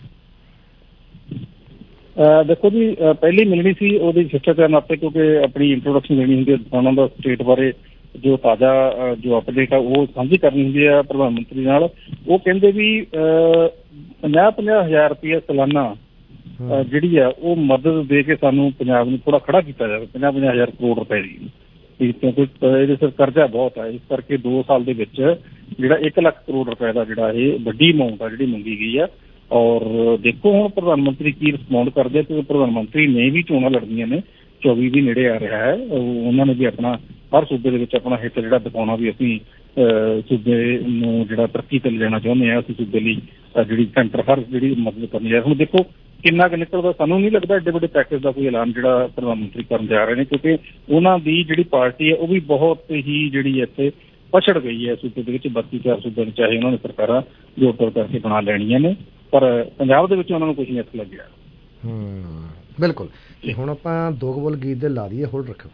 ਦੇਖੋ ਜੀ, ਪਹਿਲੀ ਮਿਲਣੀ ਸੀ ਉਹਦੀ ਸ਼ਿਸ਼ਟਾਚਾਰ ਨਾਤੇ, ਕਿਉਂਕਿ ਆਪਣੀ ਇੰਟਰੋਡਕਸ਼ਨ ਦੇਣੀ ਹੁੰਦੀ ਹੈ ਉਹਨਾਂ ਦਾ ਸਟੇਟ ਬਾਰੇ, ਜੋ ਤਾਜ਼ਾ ਜੋ ਅਪਡੇਟ ਆ ਉਹ ਸਾਂਝੀ ਕਰਨੀ ਹੁੰਦੀ ਆ ਪ੍ਰਧਾਨ ਮੰਤਰੀ ਨਾਲ। ਉਹ ਕਹਿੰਦੇ ਵੀ ਪੰਜਾਹ ਪੰਜਾਹ ਹਜ਼ਾਰ ਰੁਪਇਆ ਸਾਲਾਨਾ ਜਿਹੜੀ ਆ ਉਹ ਮਦਦ ਦੇ ਕੇ ਸਾਨੂੰ ਪੰਜਾਬ ਨੂੰ ਥੋੜਾ ਖੜਾ ਕੀਤਾ ਜਾਵੇ, ਪੰਜਾਹ ਪੰਜਾਹ ਹਜ਼ਾਰ ਕਰੋੜ ਰੁਪਏ ਦੀ, ਕਿਉਂਕਿ ਇਹਦੇ ਸਿਰ ਕਰਜ਼ਾ ਬਹੁਤ ਹੈ। ਇਸ ਕਰਕੇ ਦੋ ਸਾਲ ਦੇ ਵਿੱਚ ਜਿਹੜਾ ਇੱਕ ਲੱਖ ਕਰੋੜ ਰੁਪਏ ਦਾ ਜਿਹੜਾ ਇਹ ਵੱਡੀ ਅਮਾਊਂਟ ਆ ਜਿਹੜੀ ਮੰਗੀ ਗਈ ਆ। ਔਰ ਦੇਖੋ ਹੁਣ ਪ੍ਰਧਾਨ ਮੰਤਰੀ ਕੀ ਰਿਸਪੌਂਡ ਕਰਦੇ ਆ, ਕਿਉਂਕਿ ਪ੍ਰਧਾਨ ਮੰਤਰੀ ਨੇ ਵੀ ਚੋਣਾਂ ਲੜਨੀਆਂ ਨੇ, ਚੌਵੀ ਵੀ ਨੇੜੇ ਆ ਰਿਹਾ ਹੈ। ਉਹਨਾਂ ਨੇ ਵੀ ਆਪਣਾ ਹਰ ਸੂਬੇ ਦੇ ਵਿੱਚ ਆਪਣਾ ਹਿੱਤ ਜਿਹੜਾ ਦਿਖਾਉਣਾ ਵੀ ਅਸੀਂ ਸੂਬੇ ਨੂੰ ਜਿਹੜਾ ਤਰੱਕੀ ਤੇ ਲਿਜਾਣਾ ਚਾਹੁੰਦੇ ਹਾਂ, ਅਸੀਂ ਸੂਬੇ ਲਈ ਜਿਹੜੀ ਸੈਂਟਰ ਹਰ ਜਿਹੜੀ ਮਦਦ ਕਰਨੀ ਹੈ। ਹੁਣ ਦੇਖੋ ਕਿੰਨਾ ਕੁ ਨਿਕਲਦਾ, ਸਾਨੂੰ ਨਹੀਂ ਲੱਗਦਾ ਐਡੇ ਵੱਡੇ ਪੈਕੇਜ ਦਾ ਕੋਈ ਐਲਾਨ ਜਿਹੜਾ ਪ੍ਰਧਾਨ ਮੰਤਰੀ ਕਰਨ ਜਾ ਰਹੇ ਨੇ, ਕਿਉਂਕਿ ਉਹਨਾਂ ਦੀ ਜਿਹੜੀ ਪਾਰਟੀ ਹੈ ਉਹ ਵੀ ਬਹੁਤ ਹੀ ਜਿਹੜੀ ਇੱਥੇ ਪਛੜ ਗਈ ਹੈ ਸੂਬੇ ਦੇ ਵਿੱਚ। ਬਾਕੀ ਚਾਰ ਸੂਬੇ ਨੂੰ ਚਾਹੇ ਉਹਨਾਂ ਨੇ ਸਰਕਾਰਾਂ ਜੋੜ ਤੋੜ ਕਰਕੇ ਬਣਾ ਲੈਣੀਆਂ ਨੇ, ਪਰ ਪੰਜਾਬ ਦੇ ਵਿੱਚ ਉਹਨਾਂ ਨੂੰ ਕੁਝ ਨਹੀਂ ਇੱਥੇ ਲੱਗਿਆ। ਹੂੰ, ਬਿਲਕੁਲ। ਹੁਣ ਆਪਾਂ ਦੋ ਕੁ ਬੋਲ ਗੀਤ ਦੇ ਲਾ ਦਈਏ, ਹੋਲਡ ਰੱਖੋ।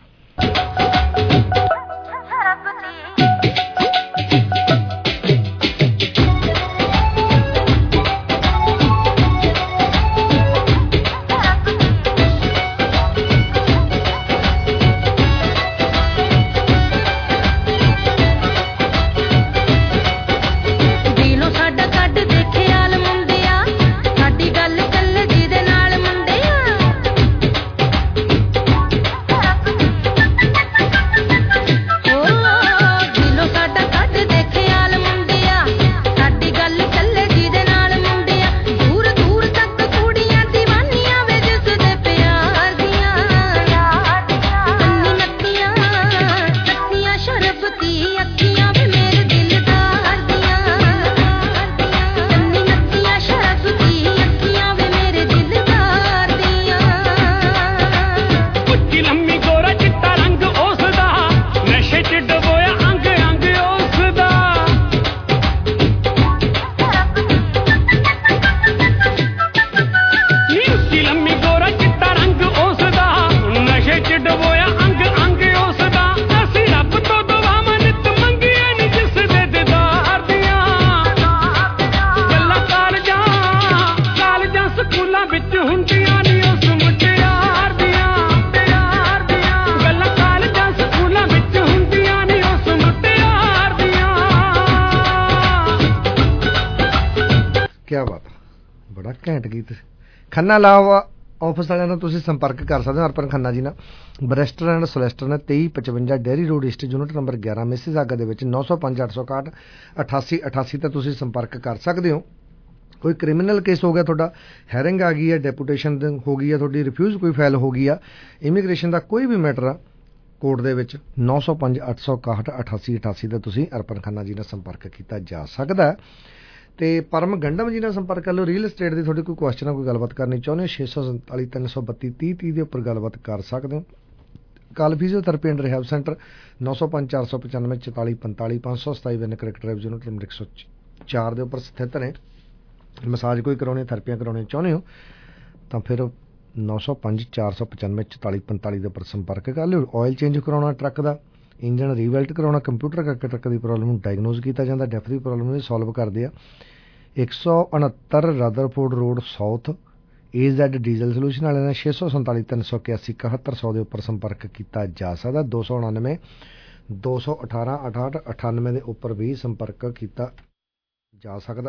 ਘੈਂਟ ਗੀਤ। ਖੰਨਾ ਲਾਓ ਆਫਿਸ ਵਾਲਿਆਂ ਨਾਲ ਤੁਸੀਂ ਸੰਪਰਕ ਕਰ ਸਕਦੇ ਹੋ ਅਰਪਨ ਖੰਨਾ ਜੀ ਨਾਲ। ਬਰੈਸਟਰ ਐਂਡ ਸੋਲੈਸਟਰ ਨੇ ਤੇਈ ਪਚਵੰਜਾ Derry road east unit number ਗਿਆਰਾਂ ਮਿਸੀਸਾਗਾ ਦੇ ਵਿੱਚ ਨੌ ਸੌ ਪੰਜ ਅੱਠ ਸੌ ਇਕਾਹਠ ਅਠਾਸੀ ਅਠਾਸੀ ਤੇ ਤੁਸੀਂ ਸੰਪਰਕ ਕਰ ਸਕਦੇ ਹੋ। ਕੋਈ ਕ੍ਰਿਮੀਨਲ ਕੇਸ ਹੋ ਗਿਆ ਤੁਹਾਡਾ, ਹੈਰਿੰਗ ਆ ਗਈ ਹੈ, ਡੈਪੂਟੇਸ਼ਨ ਹੋ ਗਈ ਹੈ ਤੁਹਾਡੀ, ਰਿਫਿਊਜ਼ ਕੋਈ ਫਾਈਲ ਹੋ ਗਈ ਆ, ਇਮੀਗ੍ਰੇਸ਼ਨ ਦਾ ਕੋਈ ਵੀ ਮੈਟਰ ਆ ਕੋਰਟ ਦੇ ਵਿੱਚ, ਨੌ ਸੌ ਪੰਜ ਅੱਠ ਸੌ ਇਕਾਹਠ ਅਠਾਸੀ ਅਠਾਸੀ ਤੇ ਤੁਸੀਂ ਅਰਪਨ ਖੰਨਾ ਜੀ ਨਾਲ ਸੰਪਰਕ ਕੀਤਾ ਜਾ ਸਕਦਾ। ਤੇ ਪਰਮ ਗੰਡਮ ਜੀ ਨਾਲ ਸੰਪਰਕ ਕਰ ਲਓ। ਰੀਅਲ estate ਦੀ ਤੁਹਾਡੀ ਕੋਈ ਕੁਐਸਚਨ ਆ, ਕੋਈ ਗੱਲਬਾਤ ਕਰਨੀ ਚਾਹੁੰਦੇ ਹੋ, ਛੇ ਸੌ ਸੰਤਾਲੀ ਤਿੰਨ ਸੌ ਬੱਤੀ ਤੀਹ ਤੀਹ ਦੇ ਉੱਪਰ ਗੱਲਬਾਤ ਕਰ ਸਕਦੇ ਹੋ। ਕੱਲ ਫਿਜ਼ੀਓਥੈਰੇਪੀ ਐਂਡ ਰਿਹੈਬ ਸੈਂਟਰ ਨੌ ਸੌ ਪੰਜ ਚਾਰ ਸੌ ਪਚਾਨਵੇਂ ਚੁਤਾਲੀ ਪੰਤਾਲੀ ਪੰਜ ਸੌ ਸਤਾਈ ਵਿਨ ਕਰੈਕਟ ਡਰਾਈਵ ਯੂਨਿਟ ਨੰਬਰ ਇੱਕ ਸੌ ਚਾਰ ਦੇ ਉੱਪਰ ਸਥਿਤ ਨੇ। ਮਸਾਜ ਕੋਈ ਕਰਾਉਣੀ, ਥੈਰੇਪੀਆਂ ਕਰਾਉਣੀਆਂ ਚਾਹੁੰਦੇ ਹੋ ਤਾਂ ਫਿਰ ਨੌ ਸੌ ਪੰਜ ਚਾਰ ਸੌ ਪਚਾਨਵੇਂ ਚੁਤਾਲੀ ਪੰਤਾਲੀ ਦੇ ਉੱਪਰ ਸੰਪਰਕ ਕਰ ਲਿਓ। ਆਇਲ ਚੇਂਜ ਕਰਾਉਣਾ ਟਰੱਕ ਦਾ, ਇੰਜਨ ਰੀਵੈਲਟ ਕਰਾਉਣਾ, ਕੰਪਿਊਟਰ ਕਰਕੇ ਟਰੱਕ ਦੀ ਪ੍ਰੋਬਲਮ ਨੂੰ ਡਾਇਗਨੋਜ਼ ਕੀਤਾ ਜਾਂਦਾ, ਡੈਫ ਦੀ ਪ੍ਰੋਬਲਮ ਨੂੰ ਸੋਲਵ ਕਰਦੇ ਆ। ਇੱਕ ਸੌ ਉਣਹੱਤਰ Rutherford road south A Z diesel solution ਵਾਲਿਆਂ ਨੇ ਛੇ ਸੌ ਸੰਤਾਲੀ ਤਿੰਨ ਸੌ ਇਕਿਆਸੀ ਇਕਹੱਤਰ ਸੌ ਦੇ ਉੱਪਰ ਸੰਪਰਕ ਕੀਤਾ ਜਾ ਸਕਦਾ। ਦੋ ਸੌ ਉਣਾਨਵੇਂ ਦੋ ਸੌ ਅਠਾਰਾਂ ਅਠਾਹਠ ਅਠਾਨਵੇਂ ਦੇ ਉੱਪਰ ਵੀ ਸੰਪਰਕ ਕੀਤਾ ਜਾ ਸਕਦਾ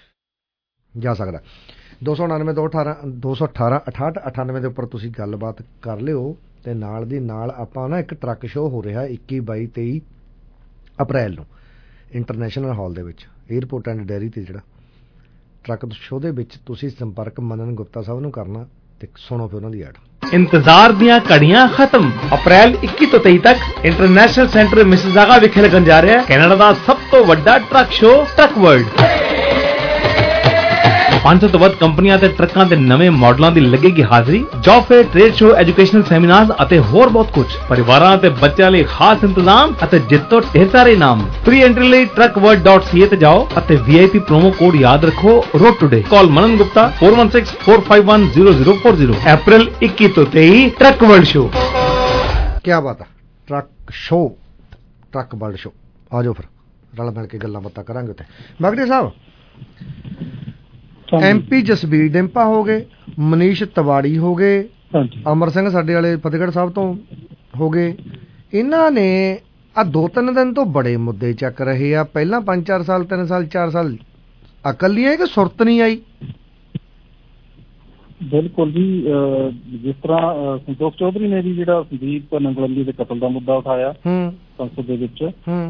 ਜਾ ਸਕਦਾ ਦੋ ਸੌ ਉਣਾਨਵੇਂ ਦੋ ਅਠਾਰਾਂ ਦੋ ਸੌ ਅਠਾਰਾਂ ਅਠਾਹਠ ਅਠਾਨਵੇਂ ਦੇ ਉੱਪਰ ਤੁਸੀਂ ਗੱਲਬਾਤ ਕਰ ਲਿਓ। ਤੇ ਨਾਲ ਦੀ ਨਾਲ ਆਪਾਂ ਨਾ ਇੱਕ ਟਰੱਕ ਸ਼ੋਅ ਹੋ ਰਿਹਾ ਇੱਕੀ ਬਾਈ ਤੇਈ ਅਪ੍ਰੈਲ ਨੂੰ ਇੰਟਰਨੈਸ਼ਨਲ ਹਾਲ ਦੇ ਵਿੱਚ ਏਅਰਪੋਰਟ ਐਂਡ ਡੇਅਰੀ ਤੇ ਜਿਹੜਾ ਟਰੱਕ ਸ਼ੋਅ ਦੇ ਵਿੱਚ ਤੁਸੀਂ ਸੰਪਰਕ ਮਨਨ ਗੁਪਤਾ ਸਾਹਿਬ ਨੂੰ ਕਰਨਾ ਤੇ ਸੁਣੋ ਫਿਰ ਉਹਨਾਂ ਦੀ ਐਡ। ਇੰਤਜ਼ਾਰ ਦੀਆਂ ਘੜੀਆਂ ਖਤਮ। ਅਪ੍ਰੈਲ ਇੱਕੀ ਤੋਂ ਤੇਈ ਤੱਕ ਇੰਟਰਨੈਸ਼ਨਲ ਸੈਂਟਰ ਮਿਸਿਸਾਗਾ ਵਿਖੇ ਲੱਗਣ ਜਾ ਰਿਹਾ ਹੈ ਕੈਨੇਡਾ ਦਾ ਸਭ ਤੋਂ ਵੱਡਾ ਟਰੱਕ ਸ਼ੋਅ ਟਰੱਕ ਵਰਲਡ। ਪੰਜ ਸੌ ਤੋਂ ਵੱਧ ਕੰਪਨੀਆਂ ਤੇ ਟਰੱਕਾਂ ਦੇ ਨਵੇਂ ਮਾਡਲਾਂ ਦੀ ਲੱਗੇਗੀ ਹਾਜ਼ਰੀ। Job fair, trade show, educational seminars ਅਤੇ ਹੋਰ ਬਹੁਤ ਕੁਝ। ਪਰਿਵਾਰਾਂ ਅਤੇ ਬੱਚਿਆਂ ਲਈ ਖਾਸ ਇੰਤਜ਼ਾਮ ਅਤੇ ਜਿੱਤੋ ਢੇਰ ਸਾਰੇ ਇਨਾਮ। ਪ੍ਰੀ ਐਂਟਰੀ ਲਈ truck world dot C A ਤੇ ਜਾਓ ਅਤੇ ਵੀ ਆਈ ਪੀ ਪ੍ਰੋਮੋ ਕੋਡ ਯਾਦ ਰੱਖੋ road today. Call Manan Gupta four one six four five one zero zero four zero। April ਇੱਕੀ ਤੋਂ ਤੇਈ ਟਰੱਕ ਵਰਲਡ ਸ਼ੋਅ। ਕੀ ਬਾਤ ਹੈ, truck show, truck world show. ਆ ਜਾਓ ਫਿਰ ਰਲ ਮਿਲ ਕੇ ਗੱਲਾਂ ਬਾਤਾਂ ਕਰਾਂਗੇ ਉੱਥੇ। ਮਗੜੇ ਸਾਹਿਬ, ਐਮਪੀ ਜਸਬੀਰ ਡਿੰਪਾ ਹੋ ਗਏ, ਮਨੀਸ਼ ਤਿਵਾੜੀ ਹੋ ਗਏ, ਅਮਰ ਸਿੰਘ ਸਾਡੇ ਵਾਲੇ ਫਤਿਹਗੜ੍ਹ ਸਾਹਿਬ ਤੋਂ ਹੋ ਗਏ। ਇਹਨਾਂ ਨੇ ਆ ਦੋ ਤਿੰਨ ਦਿਨ ਤੋਂ ਬੜੇ ਮੁੱਦੇ ਚੱਕ ਰਹੇ ਆ। ਪਹਿਲਾਂ ਪੰਜ ਚਾਰ ਸਾਲ ਤਿੰਨ ਸਾਲ ਚਾਰ ਸਾਲ ਅਕਲ ਨਹੀਂ ਆਈ ਕਿ ਸੁਰਤ ਨਹੀਂ ਆਈ। ਬਿਲਕੁਲ ਜੀ, ਜਿਸ ਤਰ੍ਹਾਂ ਸੰਤੋਖ ਚੌਧਰੀ ਨੇ ਵੀ ਜਿਹੜਾ ਸੰਦੀਪ ਨੰਗਲੰਦੀ ਦੇ ਕਤਲ ਦਾ ਮੁੱਦਾ ਉਠਾਇਆ ਸੰਸਦ ਦੇ ਵਿੱਚ,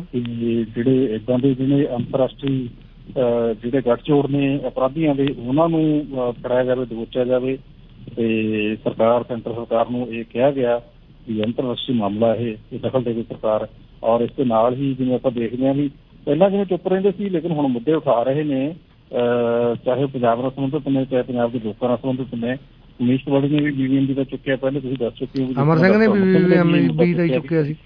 ਜਿਹੜੇ ਏਦਾਂ ਦੇ ਜਿਹੜੇ ਅੰਤਰਰਾਸ਼ਟਰੀ ਜਿਹੜੇ ਗੱਠਜੋੜ ਨੇ ਅਪਰਾਧੀਆਂ ਦੇ, ਉਹਨਾਂ ਨੂੰ ਫੜਾਇਆ ਜਾਵੇ, ਦਬੋਚਿਆ ਜਾਵੇ। ਤੇ ਸਰਕਾਰ, ਸੈਂਟਰ ਸਰਕਾਰ ਨੂੰ ਇਹ ਕਿਹਾ ਗਿਆ ਵੀ ਅੰਤਰਰਾਸ਼ਟਰੀ ਮਾਮਲਾ ਇਹ ਇਹ ਦਖਲ ਦੇਵੇ ਸਰਕਾਰ। ਔਰ ਇਸ ਦੇ ਨਾਲ ਹੀ ਜਿਵੇਂ ਆਪਾਂ ਦੇਖਦੇ ਹਾਂ ਵੀ ਪਹਿਲਾਂ ਜਿਵੇਂ ਚੁੱਪ ਰਹਿੰਦੇ ਸੀ, ਲੇਕਿਨ ਹੁਣ ਮੁੱਦੇ ਉਠਾ ਰਹੇ ਨੇ, ਚਾਹੇ ਪੰਜਾਬ ਨਾਲ ਸੰਬੰਧਿਤ ਨੇ, ਚਾਹੇ ਪੰਜਾਬ ਦੇ ਲੋਕਾਂ ਨਾਲ ਸੰਬੰਧਿਤ ਨੇ। ਮਨੀਸ਼ ਤਿਵਾੜੀ ਨੇ ਵੀ ਬੀਬੀਐਮਬੀ ਦਾ ਚੁੱਕਿਆ, ਪਹਿਲੇ ਤੁਸੀਂ ਦੱਸ ਚੁੱਕੇ ਹੋ। ਅਮਰ ਸਿੰਘ ਨੇ ਬੀਬੀਐਮਬੀ ਦਾ ਚੁੱਕਿਆ ਸੀ।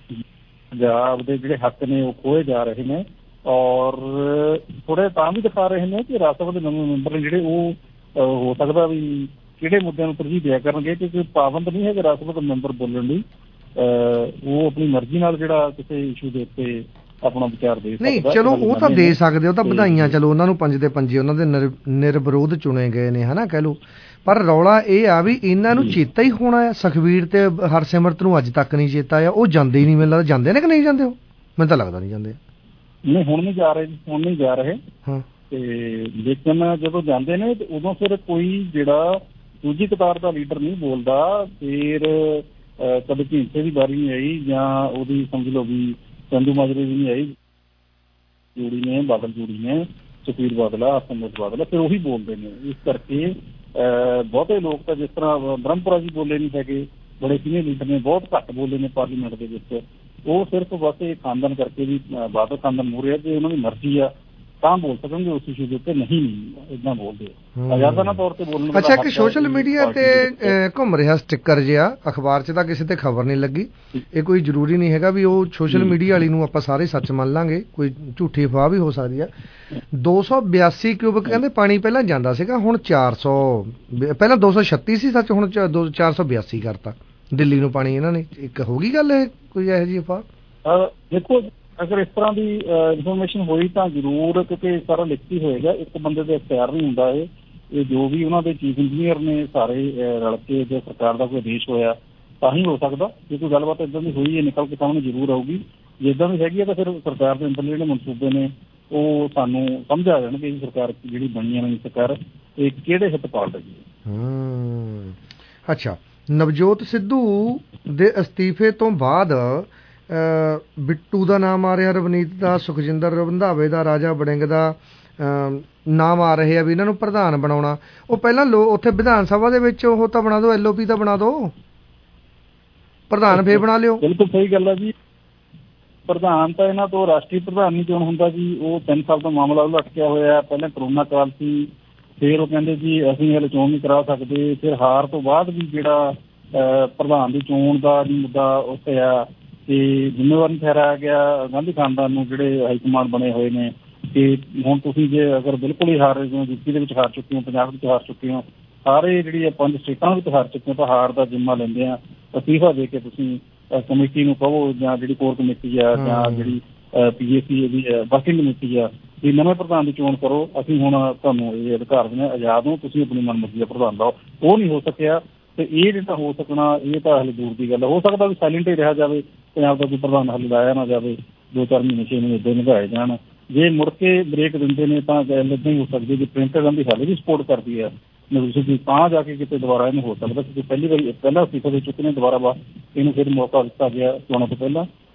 ਪੰਜਾਬ ਦੇ ਜਿਹੜੇ ਹੱਕ ਨੇ ਉਹ ਖੋਏ ਜਾ ਰਹੇ ਨੇ। ਔਰ ਥੋੜੇ ਤਾਂ ਵੀ ਦਿਖਾ ਰਹੇ ਨੇ ਕਿ ਰਾਜ ਸਭਾ ਦੇ ਨਵੇਂ ਮੈਂਬਰ ਨੇ ਜਿਹੜੇ ਉਹ ਹੋ ਸਕਦਾ ਵੀ ਕਿਹੜੇ ਮੁੱਦਿਆਂ ਨੂੰ ਤਰਜੀਹ ਦਿਆ ਕਰਨਗੇ, ਕਿਉਂਕਿ ਪਾਬੰਦ ਨਹੀਂ ਹੈਗੇ ਰਾਜ ਸਭਾ ਦੇ ਮੈਂਬਰ ਬੋਲਣ ਲਈ। ਉਹ ਆਪਣੀ ਮਰਜ਼ੀ ਨਾਲ ਜਿਹੜਾ ਕਿਸੇ ਇਸ਼ੂ ਦੇ ਉੱਤੇ ਆਪਣਾ ਵਿਚਾਰ ਦੇ ਨਹੀਂ, ਚਲੋ ਉਹ ਤਾਂ ਦੇ ਸਕਦੇ, ਉਹ ਤਾਂ ਵਧਾਈਆਂ, ਚਲੋ ਉਹਨਾਂ ਨੂੰ ਪੰਜ ਦੇ ਪੰਜੇ ਉਹਨਾਂ ਦੇ ਨਿਰ ਨਿਰਵਿਰੋਧ ਚੁਣੇ ਗਏ ਨੇ, ਹਨਾ ਕਹਿ ਲਓ। ਪਰ ਰੌਲਾ ਇਹ ਆ ਵੀ ਇਹਨਾਂ ਨੂੰ ਚੇਤਾ ਹੀ ਹੋਣਾ ਆ। ਸੁਖਬੀਰ ਤੇ ਹਰਸਿਮਰਤ ਨੂੰ ਅੱਜ ਤੱਕ ਨਹੀਂ ਚੇਤਾ ਆ। ਉਹ ਜਾਂਦੇ ਹੀ ਨਹੀਂ, ਮੈਨੂੰ ਲੱਗਦਾ ਜਾਂਦੇ ਨੇ ਕਿ ਨਹੀਂ ਜਾਂਦੇ। ਉਹ ਮੈਨੂੰ ਤਾਂ ਲੱਗਦਾ ਨਹੀਂ ਜਾਂਦੇ। ਨਹੀਂ, ਹੁਣ ਨਹੀਂ ਜਾ ਰਹੇ, ਹੁਣ ਨਹੀਂ ਜਾ ਰਹੇ। ਤੇ ਲੇਕਿਨ ਜਦੋਂ ਜਾਂਦੇ ਨੇ ਤੇ ਉਦੋਂ ਫਿਰ ਕੋਈ ਜਿਹੜਾ ਦੂਜੀ ਕਤਾਰ ਦਾ ਲੀਡਰ ਨਹੀਂ ਬੋਲਦਾ। ਫਿਰ ਕਦੇ ਢੀਂਡਸੇ ਦੀ ਵਾਰੀ ਨਹੀਂ ਆਈ, ਜਾਂ ਉਹਦੀ ਸਮਝ ਲਓ ਵੀ ਚੰਦੂ ਮਾਜਰੇ ਦੀ ਨਹੀਂ ਆਈ, ਜੋੜੀ ਨੇ ਬਾਦਲ ਜੋੜੀ ਨੇ, ਸੁਖਬੀਰ ਬਾਦਲਾ, ਹਰਸਿਮਰਤ ਬਾਦਲ, ਫਿਰ ਉਹੀ ਬੋਲਦੇ ਨੇ। ਇਸ ਕਰਕੇ ਬਹੁਤੇ ਲੋਕ ਤਾਂ ਜਿਸ ਤਰ੍ਹਾਂ ਬ੍ਰਹਮਪੁਰਾ ਜੀ ਬੋਲੇ ਨਹੀਂ ਹੈਗੇ, ਬੜੇ ਸੀਨੀਅਰ ਲੀਡਰ ਨੇ, ਬਹੁਤ ਘੱਟ ਬੋਲੇ ਨੇ ਪਾਰਲੀਮੈਂਟ ਦੇ ਵਿੱਚ। ਉਹ ਸਿਰਫ ਬਸ ਇਹ ਖਾਨਦਾਨ ਕਰਕੇ ਵੀ ਬਾਦਲ ਖਾਨਦਾਨ ਮੂਹਰੇ ਆ, ਜੇ ਉਹਨਾਂ ਦੀ ਮਰਜ਼ੀ ਆ ਤਾਂ ਬੋਲ ਸਕਣਗੇ ਉਸ ਇਸ਼ੂ ਦੇ ਉੱਤੇ। ਨਹੀਂ ਏਦਾਂ ਬੋਲਦੇ ਆਜ਼ਾਦਾਨਾ ਤੌਰ ਤੇ ਬੋਲਣ। ਅੱਛਾ, ਇੱਕ ਸੋਸ਼ਲ ਮੀਡੀਆ ਤੇ ਘੁੰਮ ਰਿਹਾ ਸਟਿੱਕਰ ਜਿਹਾ, ਅਖਬਾਰ 'ਚ ਤਾਂ ਕਿਸੇ ਤੇ ਖਬਰ ਨਹੀਂ ਲੱਗੀ। ਇਹ ਕੋਈ ਜ਼ਰੂਰੀ ਨਹੀਂ ਹੈਗਾ ਵੀ ਉਹ ਸੋਸ਼ਲ ਮੀਡੀਆ ਵਾਲੀ ਨੂੰ ਆਪਾਂ ਸਾਰੇ ਸੱਚ ਮੰਨ ਲਾਂਗੇ, ਕੋਈ ਝੂਠੀ ਅਫਵਾਹ ਵੀ ਹੋ ਸਕਦੀ ਆ। ਦੋ ਸੌ ਬਿਆਸੀ ਕਿਊਬਿਕ ਕਹਿੰਦੇ ਪਾਣੀ ਪਹਿਲਾਂ ਜਾਂਦਾ ਸੀਗਾ, ਹੁਣ ਚਾਰ ਸੌ ਪਹਿਲਾਂ ਦੋ ਸੌ ਛੱਤੀ ਸੀ ਸੱਚ, ਹੁਣ ਚਾਰ ਸੌ ਬਿਆਸੀ ਕਰਤਾ ਦਿੱਲੀ ਨੂੰ ਪਾਣੀ ਇਹਨਾਂ ਨੇ। ਇੱਕ ਹੋ ਗਈ ਗੱਲ ਇਹ ਕੋਈ ਇਹੋ ਜਿਹੀ ਅਫਵਾਹ? ਦੇਖੋ, ਅਗਰ ਇਸ ਤਰ੍ਹਾਂ ਦੀ ਇਨਫੋਰਮੇਸ਼ਨ ਹੋਈ ਤਾਂ ਜ਼ਰੂਰ, ਕਿਉਂਕਿ ਸਾਰਾ ਲਿਖਤੀ ਹੋਏਗਾ, ਇੱਕ ਬੰਦੇ ਦੇ ਅਖਤਿਆਰ ਨਹੀਂ ਹੁੰਦਾ ਇਹ। ਇਹ ਜੋ ਵੀ ਉਹਨਾਂ ਦੇ ਚੀਫ ਇੰਜੀਨੀਅਰ ਨੇ ਸਾਰੇ ਰਲ ਕੇ, ਜੇ ਸਰਕਾਰ ਦਾ ਕੋਈ ਆਦੇਸ਼ ਹੋਇਆ ਤਾਂ ਹੀ ਹੋ ਸਕਦਾ। ਜੇ ਕੋਈ ਗੱਲਬਾਤ ਇੱਦਾਂ ਦੀ ਹੋਈ ਹੈ ਨਿਕਲ ਕੇ ਸਾਹਮਣੇ ਜ਼ਰੂਰ ਆਊਗੀ। ਜੇ ਇੱਦਾਂ ਦੀ ਹੈਗੀ ਹੈ ਤਾਂ ਫਿਰ ਸਰਕਾਰ ਦੇ ਅੰਦਰ ਜਿਹੜੇ ਮਨਸੂਬੇ ਨੇ ਉਹ ਸਾਨੂੰ ਸਮਝ ਆ ਜਾਣਗੇ ਕਿ ਸਰਕਾਰ ਜਿਹੜੀ ਬਣੀ ਹੈ ਨਵੀਂ ਸਰਕਾਰ ਇਹ ਕਿਹੜੇ ਹਿੱਤ ਪਾਲ ਰਹੀ ਹੈ। ਅੱਛਾ, ਨਵਜੋਤ ਸਿੱਧੂ ਦੇ ਅਸਤੀਫੇ ਤੋਂ ਬਾਅਦ ਬਿੱਟੂ ਦਾ ਨਾਮ ਆ ਰਿਹਾ, ਰਵਨੀਤ ਦਾ, ਸੁਖਜਿੰਦਰ ਰੰਧਾਵੇ ਦਾ, ਰਾਜਾ ਵੜਿੰਗ ਦਾ ਨਾਮ ਆ ਰਹੇ ਆ ਵੀ ਇਹਨਾਂ ਨੂੰ ਪ੍ਰਧਾਨ ਬਣਾਉਣਾ। ਉਹ ਪਹਿਲਾਂ ਲੋ ਉੱਥੇ ਵਿਧਾਨ ਸਭਾ ਦੇ ਵਿੱਚ ਉਹ ਤਾਂ ਬਣਾ ਦਿਓ, ਐਲ ਓ ਪੀ ਤਾਂ ਬਣਾ ਦਿਓ, ਪ੍ਰਧਾਨ ਫੇਰ ਬਣਾ ਲਿਓ। ਬਿਲਕੁਲ ਸਹੀ ਗੱਲ ਹੈ ਜੀ। ਪ੍ਰਧਾਨ ਤਾਂ ਇਹਨਾਂ ਤੋਂ ਰਾਸ਼ਟਰੀ ਪ੍ਰਧਾਨ ਨਹੀਂ ਚੋਣ ਹੁੰਦਾ ਜੀ। ਉਹ ਤਿੰਨ ਸਾਲ ਤੋਂ ਮਾਮਲਾ ਲਟਕਿਆ ਹੋਇਆ। ਪਹਿਲਾਂ ਕਰੋਨਾ ਕਾਲ ਸੀ, ਫਿਰ ਉਹ ਕਹਿੰਦੇ ਜੀ ਅਸੀਂ ਹਲੇ ਚੋਣ ਨਹੀਂ ਕਰਾ ਸਕਦੇ। ਫਿਰ ਹਾਰ ਤੋਂ ਬਾਅਦ ਵੀ ਜਿਹੜਾ ਪ੍ਰਧਾਨ ਦੀ ਚੋਣ ਦਾ ਮੁੱਦਾ ਉੱਤੇ ਆ ਤੇ ਜ਼ਿੰਮੇਵਾਰ ਨਹੀਂ ਠਹਿਰਾਇਆ ਗਿਆ ਗਾਂਧੀ ਖਾਨਦਾਨ ਨੂੰ, ਜਿਹੜੇ ਹਾਈ ਕਮਾਂਡ ਬਣੇ ਹੋਏ ਨੇ। ਕਿ ਹੁਣ ਤੁਸੀਂ ਜੇ ਅਗਰ ਬਿਲਕੁਲ ਹੀ ਹਾਰ ਰਹੇ ਹੋ, ਯੂਪੀ ਦੇ ਵਿੱਚ ਹਾਰ ਚੁੱਕੇ ਹੋ, ਪੰਜਾਬ ਵਿੱਚ ਹਾਰ ਚੁੱਕੇ ਹੋ, ਸਾਰੇ ਜਿਹੜੀ ਪੰਜ ਸਟੇਟਾਂ ਵਿੱਚ ਹਾਰ ਚੁੱਕੇ ਹੋ, ਤਾਂ ਹਾਰ ਦਾ ਜ਼ਿੰਮਾ ਲੈਂਦੇ ਆ। ਅਸਤੀਫਾ ਦੇ ਕੇ ਤੁਸੀਂ ਕਮੇਟੀ ਨੂੰ ਕਹੋ, ਜਾਂ ਜਿਹੜੀ ਕੋਰ ਕਮੇਟੀ ਆ, ਜਾਂ ਜਿਹੜੀ ਪੀ ਏ ਸੀ ਦੀ ਵਰਕਿੰਗ ਕਮੇਟੀ ਆ, ਵੀ ਨਵੇਂ ਪ੍ਰਧਾਨ ਦੀ ਚੋਣ ਕਰੋ। ਅਸੀਂ ਹੁਣ ਤੁਹਾਨੂੰ ਇਹ ਅਧਿਕਾਰ ਦਿੰਦੇ ਹਾਂ, ਆਜ਼ਾਦ ਹੋ, ਤੁਸੀਂ ਆਪਣੀ ਮਨਮਰਜ਼ੀ ਦਾ ਪ੍ਰਧਾਨ ਲਾਓ। ਉਹ ਨਹੀਂ ਹੋ ਸਕਿਆ ਤੇ ਇਹ ਜਿਹੜਾ ਹੋ ਸਕਣਾ ਇਹ ਤਾਂ ਹਲੇ ਦੂਰ ਦੀ ਗੱਲ ਹੈ। ਹੋ ਸਕਦਾ ਵੀ ਸਾਇਲੈਂਟ ਹੀ ਰਿਹਾ ਜਾਵੇ, ਪੰਜਾਬ ਦਾ ਕੋਈ ਪ੍ਰਧਾਨ ਹਲੇ ਲਾਇਆ ਨਾ ਜਾਵੇ, ਦੋ ਚਾਰ ਮਹੀਨੇ ਛੇ ਮਹੀਨੇ ਇੱਦਾਂ ਨਿਭਾਏ ਜਾਣ। ਜੇ ਮੁੜ ਕੇ ਬ੍ਰੇਕ ਦਿੰਦੇ ਨੇ ਤਾਂ ਗੱਲ ਇੱਦਾਂ ਹੀ ਹੋ ਸਕਦੀ ਜੇ ਪ੍ਰਿੰਕਾ ਗਾਂਧੀ ਹਾਲੇ ਵੀ ਸਪੋਰਟ ਕਰਦੀ ਹੈ ਨਵਜੋਤ, ਤਾਂ ਜਾ ਕੇ ਕਿਤੇ ਦੁਬਾਰਾ ਇਹਨੂੰ ਹੋ ਸਕਦਾ। ਕਿਉਂਕਿ ਪਹਿਲੀ ਵਾਰੀ ਪਹਿਲਾਂ ਅਸਤੀਫਾ ਦੇ ਚੁੱਕੇ ਨੇ, ਦੁਬਾਰਾ ਬਾਅਦ ਇਹਨੂੰ ਫਿਰ ਮੌਕਾ ਦਿੱਤਾ ਗਿਆ ਚੋਣਾਂ ਤੋਂ ਪਹਿਲਾਂ।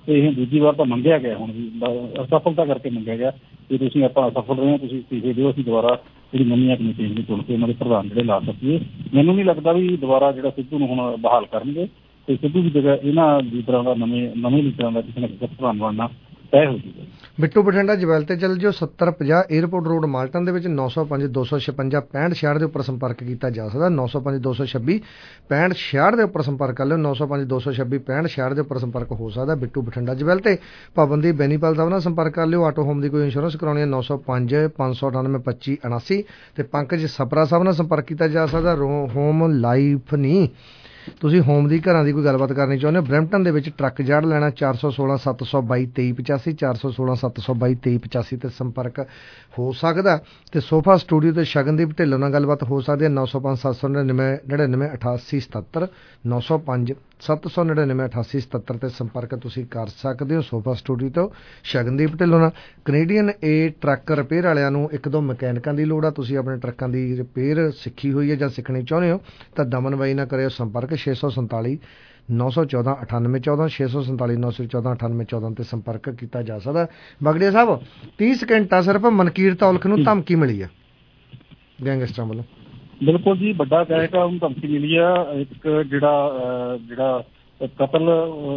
ਤੇ ਇਹ ਦੂਜੀ ਵਾਰ ਤਾਂ ਮੰਗਿਆ ਗਿਆ, ਹੁਣ ਵੀ ਅਸਫਲਤਾ ਕਰਕੇ ਮੰਗਿਆ ਗਿਆ ਕਿ ਤੁਸੀਂ ਆਪਾਂ ਅਸਫਲ ਰਹੇ ਹੋ, ਤੁਸੀਂ ਅਸਤੀਫੇ ਦਿਓ, ਅਸੀਂ ਦੁਬਾਰਾ ਜਿਹੜੀ ਨਵੀਆਂ ਕਮੇਟੀਆਂ ਨੂੰ ਚੁਣ ਕੇ ਉਹਨਾਂ ਦੇ ਪ੍ਰਧਾਨ ਜਿਹੜੇ ਲਾ ਸਕੀਏ। ਮੈਨੂੰ ਨਹੀਂ ਲੱਗਦਾ ਵੀ ਦੁਬਾਰਾ ਜਿਹੜਾ ਸਿੱਧੂ ਨੂੰ ਹੁਣ ਬਹਾਲ ਕਰਨਗੇ ਤੇ ਸਿੱਧੂ ਦੀ ਜਗ੍ਹਾ ਇਹਨਾਂ ਲੀਡਰਾਂ ਦਾ ਨਵੇਂ ਨਵੇਂ ਲੀਡਰਾਂ ਦਾ ਕਿਸੇ ਨਾ ਕਿਸੇ ਪ੍ਰਧਾਨ ਬਣਨਾ ਤੈਅ ਹੋ ਜਾਊਗਾ। ਬਿੱਟੂ ਬਠਿੰਡਾ ਜਵੈਲ ਤੇ ਚੱਲ ਜਿਓ ਸੱਤਰ ਪੰਜਾਹ ਏਅਰਪੋਰਟ ਰੋਡ ਮਾਲਟਨ ਦੇ ਵਿੱਚ ਨੌ ਸੌ ਪੰਜ ਦੋ ਸੌ ਛਪੰਜਾ ਪੈਂਹਠ ਛਿਆਹਠ ਦੇ ਉੱਪਰ ਸੰਪਰਕ ਕੀਤਾ ਜਾ ਸਕਦਾ। ਨੌ ਸੌ ਪੰਜ ਦੋ ਸੌ ਛੱਬੀ ਪੈਂਹਠ ਛਿਆਹਠ ਦੇ ਉੱਪਰ ਸੰਪਰਕ ਕਰ ਲਿਓ। ਨੌ ਸੌ ਪੰਜ ਦੋ ਸੌ ਛੱਬੀ ਪੈਂਹਠ ਛਿਆਹਠ ਦੇ ਉੱਪਰ ਸੰਪਰਕ ਹੋ ਸਕਦਾ ਬਿੱਟੂ ਬਠਿੰਡਾ ਜਵੈਲ ਤੇ। ਪਾਬੰਦੀ ਬੈਨੀਪਾਲ ਸਾਹਿਬ ਨਾਲ ਸੰਪਰਕ ਕਰ ਲਿਓ। ਆਟੋ ਹੋਮ ਦੀ ਕੋਈ ਇੰਸ਼ੋਰੈਂਸ ਕਰਾਉਣੀ ਹੈ ਨੌ ਸੌ ਪੰਜ ਪੰਜ ਸੌ ਅਠਾਨਵੇਂ ਪੱਚੀ ਉਨਾਸੀ ਤੇ ਪੰਕਜ ਸਪਰਾ ਸਾਹਿਬ ਨਾਲ ਸੰਪਰਕ ਕੀਤਾ ਜਾ ਸਕਦਾ। ਹੋਮ ਲਾਈਫ ਨਹੀਂ, ਤੁਸੀਂ ਹੋਮ ਦੀ ਘਰਾਂ ਦੀ ਕੋਈ ਗੱਲਬਾਤ ਕਰਨੀ ਚਾਹੁੰਦੇ ਹੋ ਬਰੈਂਪਟਨ ਦੇ ਵਿੱਚ ਟਰੱਕ ਯਾਰਡ ਲੈਣਾ ਚਾਰ ਸੌ ਸੋਲਾਂ ਸੱਤ ਸੌ ਬਾਈ ਤੇਈ ਪਚਾਸੀ ਚਾਰ ਸੌ ਸੋਲਾਂ ਸੱਤ ਸੌ ਬਾਈ ਤੇਈ ਪਚਾਸੀ ਤੇ ਸੰਪਰਕ ਹੋ ਸਕਦਾ। ਤੇ ਸੋਫਾ ਸਟੂਡੀਓ ਤੇ ਸ਼ਗਨਦੀਪ ਢਿੱਲੋਂ ਨਾਲ ਗੱਲਬਾਤ ਹੋ ਸਕਦੀ ਹੈ ਨੌ ਸੌ ਪੰਜ ਸੱਤ ਸੌ ਨੜਿਨਵੇਂ ਨੜਿਨਵੇਂ ਅਠਾਸੀ ਸਤੱਤਰ ਨੌ ਸੌ ਪੰਜ ਸੱਤ ਸੌ ਨੜਿਨਵੇਂ ਅਠਾਸੀ ਸਤੱਤਰ ਤੇ ਸੰਪਰਕ ਤੁਸੀਂ ਕਰ ਸਕਦੇ ਹੋ ਸੋਫਾ ਸਟੂਡੀਓ ਤੋਂ ਸ਼ਗਨਦੀਪ ਢਿੱਲੋਂ ਨਾਲ। ਕੈਨੇਡੀਅਨ ਏ ਟਰੱਕ ਰਿਪੇਅਰ ਵਾਲਿਆਂ ਨੂੰ ਇੱਕ ਦੋ ਮਕੈਨਿਕਾਂ ਦੀ ਲੋੜ ਆ, ਤੁਸੀਂ ਆਪਣੇ ਟਰੱਕਾਂ ਦੀ ਰਿਪੇਅਰ ਸਿੱਖੀ ਹੋਈ ਹੈ ਜਾਂ ਸਿੱਖਣੀ ਚਾਹੁੰਦੇ ਹੋ ਤਾਂ ਦਮਨ ਬਾਈ ਨਾਲ ਕਰਿਓ ਸੰਪਰਕ ਛੇ ਸੌ ਸੰਤਾਲੀ ਨੌ ਸੌ ਚੌਦਾਂ ਅਠਾਨਵੇਂ ਚੌਦਾਂ ਛੇ ਸੌ ਸੰਤਾਲੀ ਨੌ ਸੌ ਚੌਦਾਂ ਅਠਾਨਵੇਂ ਚੌਦਾਂ ਤੇ ਸੰਪਰਕ ਕੀਤਾ ਜਾ ਸਕਦਾ। ਬਗੜੀਆ ਸਾਹਿਬ ਤੀਹ ਸਕਿੰਟਾਂ ਸਿਰਫ ਮਨਕੀਰਤ ਔਲਖ ਨੂੰ ਧਮਕੀ ਮਿਲੀ ਹੈ ਗੈਂਗਸਟਰਾਂ ਵੱਲੋਂ। ਬਿਲਕੁਲ ਜੀ, ਵੱਡਾ ਗਾਇਕ ਆ, ਉਹਨੂੰ ਧਮਕੀ ਮਿਲੀ ਆ। ਇੱਕ ਜਿਹੜਾ ਜਿਹੜਾ ਕਤਲ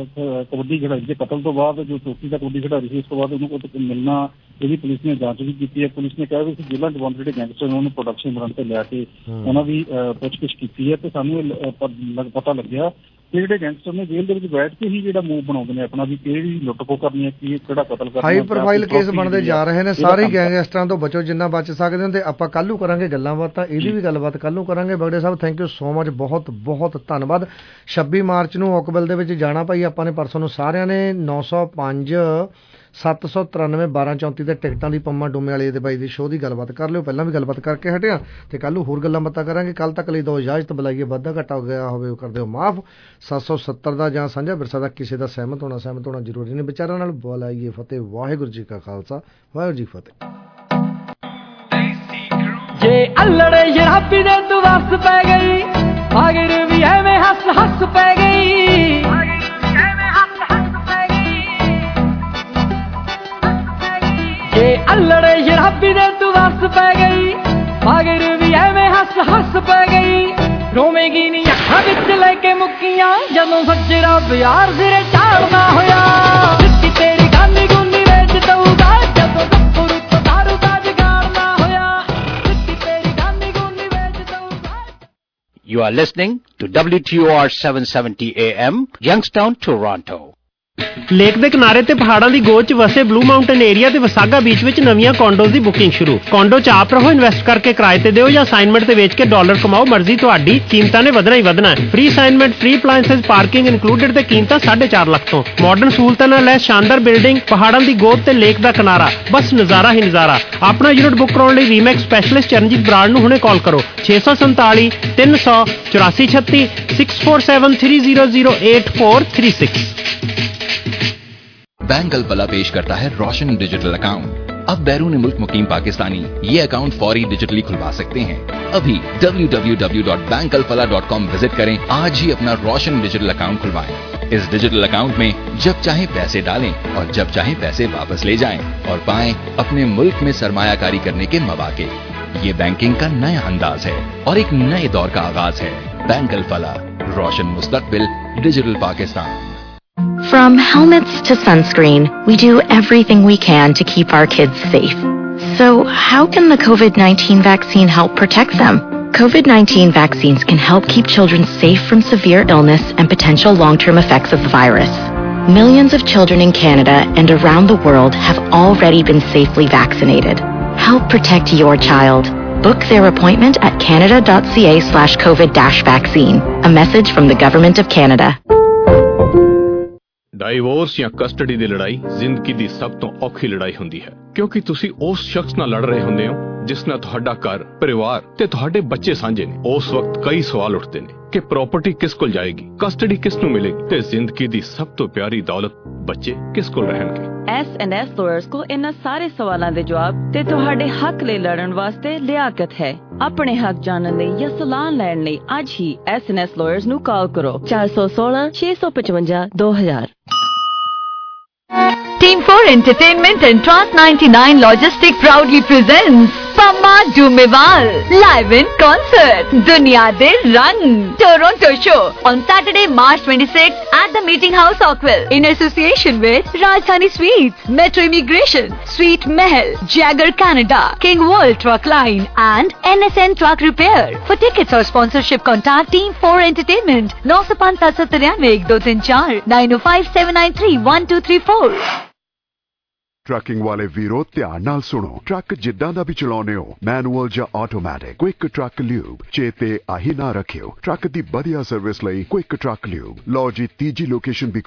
ਕਬੱਡੀ ਖਿਡਾਰੀ ਦੇ ਕਤਲ ਤੋਂ ਬਾਅਦ ਜੋ ਚੌਥੀ ਦਾ ਕਬੱਡੀ ਖਿਡਾਰੀ ਸੀ ਉਸ ਤੋਂ ਬਾਅਦ ਉਹਨੂੰ ਮਿਲਣਾ ਇਹਦੀ ਪੁਲਿਸ ਨੇ ਜਾਂਚ ਵੀ ਕੀਤੀ ਹੈ। ਪੁਲਿਸ ਨੇ ਕਿਹਾ ਵੀ ਜੇਲ੍ਹਾਂ ਚ ਬੰਦ ਜਿਹੜੇ ਗੈਂਗਸਟਰ ਉਹਨਾਂ ਨੂੰ ਪ੍ਰੋਡਕਸ਼ਨ ਬਣਾਉਣ ਤੇ ਲਿਆ ਕੇ ਉਹਨਾਂ ਦੀ ਪੁੱਛਗਿੱਛ ਕੀਤੀ ਹੈ ਤੇ ਸਾਨੂੰ ਪਤਾ ਲੱਗਿਆ ਕਿ ਜਿਹੜੇ ਗੈਂਗਸਟਰ ਨੇ ਜੇਲ੍ਹ ਦੇ ਵਿੱਚ ਬੈਠ ਕੇ ਹੀ ਜਿਹੜਾ ਮੂਵ ਬਣਾਉਂਦੇ ਨੇ ਆਪਣਾ ਵੀ ਕਿਹੜੀ ਲੁੱਟ ਖੋਹ ਕਰਨੀ ਹੈ, ਕੀ ਕਿਹੜਾ ਕਤਲ ਕਰਨਾ। ਹਾਈ ਪ੍ਰੋਫਾਈਲ ਕੇਸ ਬਣਦੇ ਜਾ ਰਹੇ ਨੇ। ਸਾਰੇ ਗੈਂਗਸਟਰਾਂ ਤੋਂ ਬਚੋ ਜਿੰਨਾ ਬਚ ਸਕਦੇ ਹੋ ਤੇ ਆਪਾਂ ਕੱਲ੍ਹ ਨੂੰ ਕਰਾਂਗੇ ਗੱਲਾਂ ਬਾਤਾਂ, ਇਹਦੀ ਵੀ ਗੱਲਬਾਤ ਕੱਲ੍ਹ ਨੂੰ ਕਰਾਂਗੇ। ਬਗੜੇ ਸਾਹਿਬ ਥੈਂਕ ਯੂ ਸੋ ਮਚ, ਬਹੁਤ ਬਹੁਤ ਧੰਨਵਾਦ। ਛੱਬੀ ਮਾਰਚ ਨੂੰ ਓਕਵਿਲ ਦੇ ਵਿੱਚ ਜਾਣਾ ਭਾਈ ਆਪਾਂ ਨੇ ਪਰਸੋਂ ਨੂੰ ਸਾਰਿਆਂ ਨੇ। ਨੌ ਸੌ ਪੰਜ ਸੱਤ ਸੌ ਤਰਾਨਵੇਂ ਬਾਰਾਂ ਚੌਂਤੀ ਦੇ ਟਿਕਟਾਂ ਦੀ ਪੰਮਾ ਡੂਮੇ ਵਾਲੇ ਦੇ ਬਾਈ ਦੀ ਸ਼ੋਅ ਦੀ ਗੱਲਬਾਤ ਕਰ ਲਿਓ। ਪਹਿਲਾਂ ਵੀ ਗੱਲਬਾਤ ਕਰਕੇ ਹਟਿਆ ਤੇ ਕੱਲ੍ਹ ਨੂੰ ਹੋਰ ਗੱਲਾਂ ਬਾਤਾਂ ਕਰਾਂਗੇ। ਕੱਲ੍ਹ ਤੱਕ ਲਈ ਦੋ ਇਜਾਜ਼ਤ ਬੁਲਾਈਏ, ਵਾਧਾ ਘਾਟਾ ਹੋ ਗਿਆ ਹੋਵੇ ਉਹ ਕਰ ਦਿਓ ਮਾਫ਼। ਸੱਤ ਸੌ ਸੱਤਰ ਦਾ ਜਾਂ ਸਾਂਝਾ ਵਿਰਸਾ ਦਾ ਕਿਸੇ ਦਾ ਸਹਿਮਤ ਹੋਣਾ ਸਹਿਮਤ ਹੋਣਾ ਜ਼ਰੂਰੀ ਨਹੀਂ। ਵਿਚਾਰਾਂ ਨਾਲ ਬੁਲਾਈਏ ਫਤਿਹ। ਵਾਹਿਗੁਰੂ ਜੀ ਕਾ ਖਾਲਸਾ ਵਾਹਿਗੁਰੂ ਜੀ ਫਤਿਹ। ਜੇ ਅਲੜੇ ਸ਼ਰਾਬੀ ਦੇ ਤੂੰ ਵਸ ਪੈ ਗਈ ਆਗਰ ਵੀ ਐਵੇਂ ਹੱਸ ਹੱਸ ਪੈ ਗਈ ਜੇ ਅਲੜੇ ਸ਼ਰਾਬੀ ਦੇ ਤੂੰ ਵਸ ਪੈ ਗਈ ਮਗਰ ਵੀ ਐਵੇਂ ਹੱਸ ਹੱਸ ਪੈ ਗਈ। ਰੋਵੇਂਗੀ ਨੀ ਅੱਖਾਂ ਵਿੱਚ ਲੈ ਕੇ ਮੁੱਕੀਆਂ ਜਦੋਂ ਸੱਜਰਾ ਪਿਆਰ ਸਿਰੇ ਚਾੜਨਾ ਹੋਇਆ। ਸਿੱਧੀ ਤੇਰੀ ਗਾਨੀ ਗੁੰਨੀ ਵੇਚ ਦਊਗਾ ਜਦੋਂ ਗੱਭਰੂ ਤੋਂ ਦਾਰੂ ਦਾ ਜਗਾੜਨਾ ਹੋਇਆ। ਸਿੱਧੀ ਤੇਰੀ ਗਾਨੀ ਗੁੰਨੀ ਵੇਚ ਦਊਗਾ। You are listening to W T O R seven seventy A M, Youngstown, Toronto. Lake ਦੇ ਕਿਨਾਰੇ ਤੇ ਪਹਾੜਾਂ ਦੀ ਗੋਦ 'ਚ ਵਸੇ ਬਲੂ ਮਾਊਂਟਨ ਏਰੀਆ ਤੇ ਵਸਾਗਾ ਬੀਚ ਵਿੱਚ ਨਵੀਆਂ ਕੌਂਡੋਜ਼ ਦੀ ਬੁਕਿੰਗ ਸ਼ੁਰੂ। ਕੌਂਡੋ 'ਚ ਆਪ ਰਹੋ, ਇਨਵੈਸਟ ਕਰਕੇ ਕਿਰਾਏ ਤੇ ਦਿਓ ਜਾਂ ਅਸਾਈਨਮੈਂਟ ਤੇ ਵੇਚ ਕੇ ਡਾਲਰ ਕਮਾਓ, ਮਰਜ਼ੀ ਤੁਹਾਡੀ। ਕੀਮਤਾਂ ਨੇ ਵਧਣਾ ਹੀ ਵਧਣਾ ਹੈ। Free assignment, free appliances, parking included ਤੇ ਕੀਮਤਾਂ ਸਾਢੇ ਚਾਰ ਲੱਖ ਤੋਂ। ਮਾਡਰਨ ਸਹੂਲਤਾਂ ਨਾਲ ਲੈ ਸ਼ਾਨਦਾਰ ਬਿਲਡਿੰਗ, ਪਹਾੜਾਂ ਦੀ ਗੋਦ ਤੇ ਲੇਕ ਦਾ ਕਿਨਾਰਾ, ਬਸ ਨਜ਼ਾਰਾ ਹੀ ਨਜ਼ਾਰਾ। ਆਪਣਾ ਯੂਨਿਟ ਬੁੱਕ ਕਰਾਉਣ ਲਈ ਰੀਮੈਕਸ ਸਪੈਸ਼ਲਿਸਟ ਚਰਨਜੀਤ ਬਰਾੜ ਨੂੰ ਹੁਣੇ ਕਾਲ ਕਰੋ ਛੇ ਸੌ ਸੰਤਾਲੀ ਤਿੰਨ ਸੌ ਚੁਰਾਸੀ ਛੱਤੀ six four seven three zero zero eight four three six. Bank Alfalah पेश करता है रोशन डिजिटल अकाउंट। अब बैरून मुल्क मुकीम पाकिस्तानी ये अकाउंट फौरी डिजिटली खुलवा सकते हैं। अभी W W W dot bank Alfalah dot com visit करें। आज ही अपना रोशन डिजिटल अकाउंट खुलवाएं। इस डिजिटल अकाउंट में जब चाहे पैसे डालें और जब चाहे पैसे वापस ले जाएं और पाएं अपने मुल्क में सरमायाकारी करने के मौके। ये बैंकिंग का नया अंदाज है और एक नए दौर का आगाज है। बैंक अलफला, रोशन मुस्तकबिल, digital Pakistan. From helmets to sunscreen, we do everything we can to keep our kids safe. So how can the COVID nineteen vaccine help protect them? COVID nineteen vaccines can help keep children safe from severe illness and potential long-term effects of the virus. Millions of children in Canada and around the world have already been safely vaccinated. Help protect your child. Book their appointment at canada.ca slash COVID dash vaccine. A message from the Government of Canada. Divorce ਜਾਂ custody ਦੀ ਲੜਾਈ ਜ਼ਿੰਦਗੀ ਦੀ ਸਭ ਤੋਂ ਔਖੀ ਲੜਾਈ ਹੁੰਦੀ ਹੈ, ਕਿਉਂਕਿ ਤੁਸੀਂ ਉਸ ਸ਼ਖਸ ਨਾਲ ਲੜ ਰਹੇ ਹੁੰਦੇ ਹੋ ਜਿਸ ਨਾਲ ਤੁਹਾਡਾ ਘਰ, ਪਰਿਵਾਰ ਤੇ ਤੁਹਾਡੇ ਬੱਚੇ ਸਾਂਝੇ ਨੇ। ਉਸ ਵਕਤ ਕਈ ਸਵਾਲ ਉੱਠਦੇ ਨੇ ਕਿ ਪ੍ਰਾਪਰਟੀ ਕਿਸ ਕੋਲ ਜਾਏਗੀ, ਕਸਟਡੀ ਕਿਸ ਨੂੰ ਮਿਲੇਗੀ ਤੇ ਜ਼ਿੰਦਗੀ ਦੀ ਸਭ ਤੋਂ ਪਿਆਰੀ ਦੌਲਤ ਬੱਚੇ ਕਿਸ ਕੋਲ ਰਹਿਣਗੇ। ਐਸ ਐਂਡ ਐਸ ਲਾਇਰਸ ਕੋਲ ਇਹਨਾਂ ਸਾਰੇ ਸਵਾਲਾਂ ਦੇ ਜਵਾਬ ਤੇ ਤੁਹਾਡੇ ਹੱਕ ਲਈ ਲੜਨ ਵਾਸਤੇ ਲਿਆਕਤ ਹੈ। ਆਪਣੇ ਹੱਕ ਜਾਣਨ ਲਈ ਜਾਂ ਸਲਾਹ ਲੈਣ ਲਈ ਅੱਜ ਹੀ ਐਸ ਐਂਡ ਐਸ ਲਾਇਰਸ ਨੂੰ ਕਾਲ ਕਰੋ ਚਾਰ ਸੌ ਸੋਲਾਂ ਛੇ ਸੌ ਪਚਵੰਜਾ ਦੋ ਹਜ਼ਾਰ। Team four Entertainment and Trans ninety-nine Logistic proudly presents Pama Dumewal live in concert Duniya De Rang Toronto show on Saturday, March twenty-sixth at the Meeting House, Oakville, in association with Rajdhani Sweets, Metro Immigration, Sweet Mahal, Jagger Canada, King World Truck Line and N S N Truck Repair. For tickets or sponsorship, contact Team four Entertainment nine seven five seven three one two three four nine zero five seven nine three one two three four. Trucking ਵਾਲੇ ਵੀਰੋ ਧਿਆਨ ਨਾਲ ਸੁਣੋ। Truck ਜਿੱਦਾਂ ਦਾ ਵੀ ਚਲਾਉਨੇ ਹੋ, manual ਜਾਂ automatic, quick truck lube ਚੇਤੇ ਆਹੀ ਨਾ ਰੱਖਿਓ। ਟਰੱਕ ਦੀ ਵਧੀਆ ਸਰਵਿਸ ਲਈ ਕੁਇਕ ਟਰੱਕ ਲਿਊਬ। ਲਓ ਜੀ ਤੀਜੀ ਲੋਕੇਸ਼ਨ ਵੀ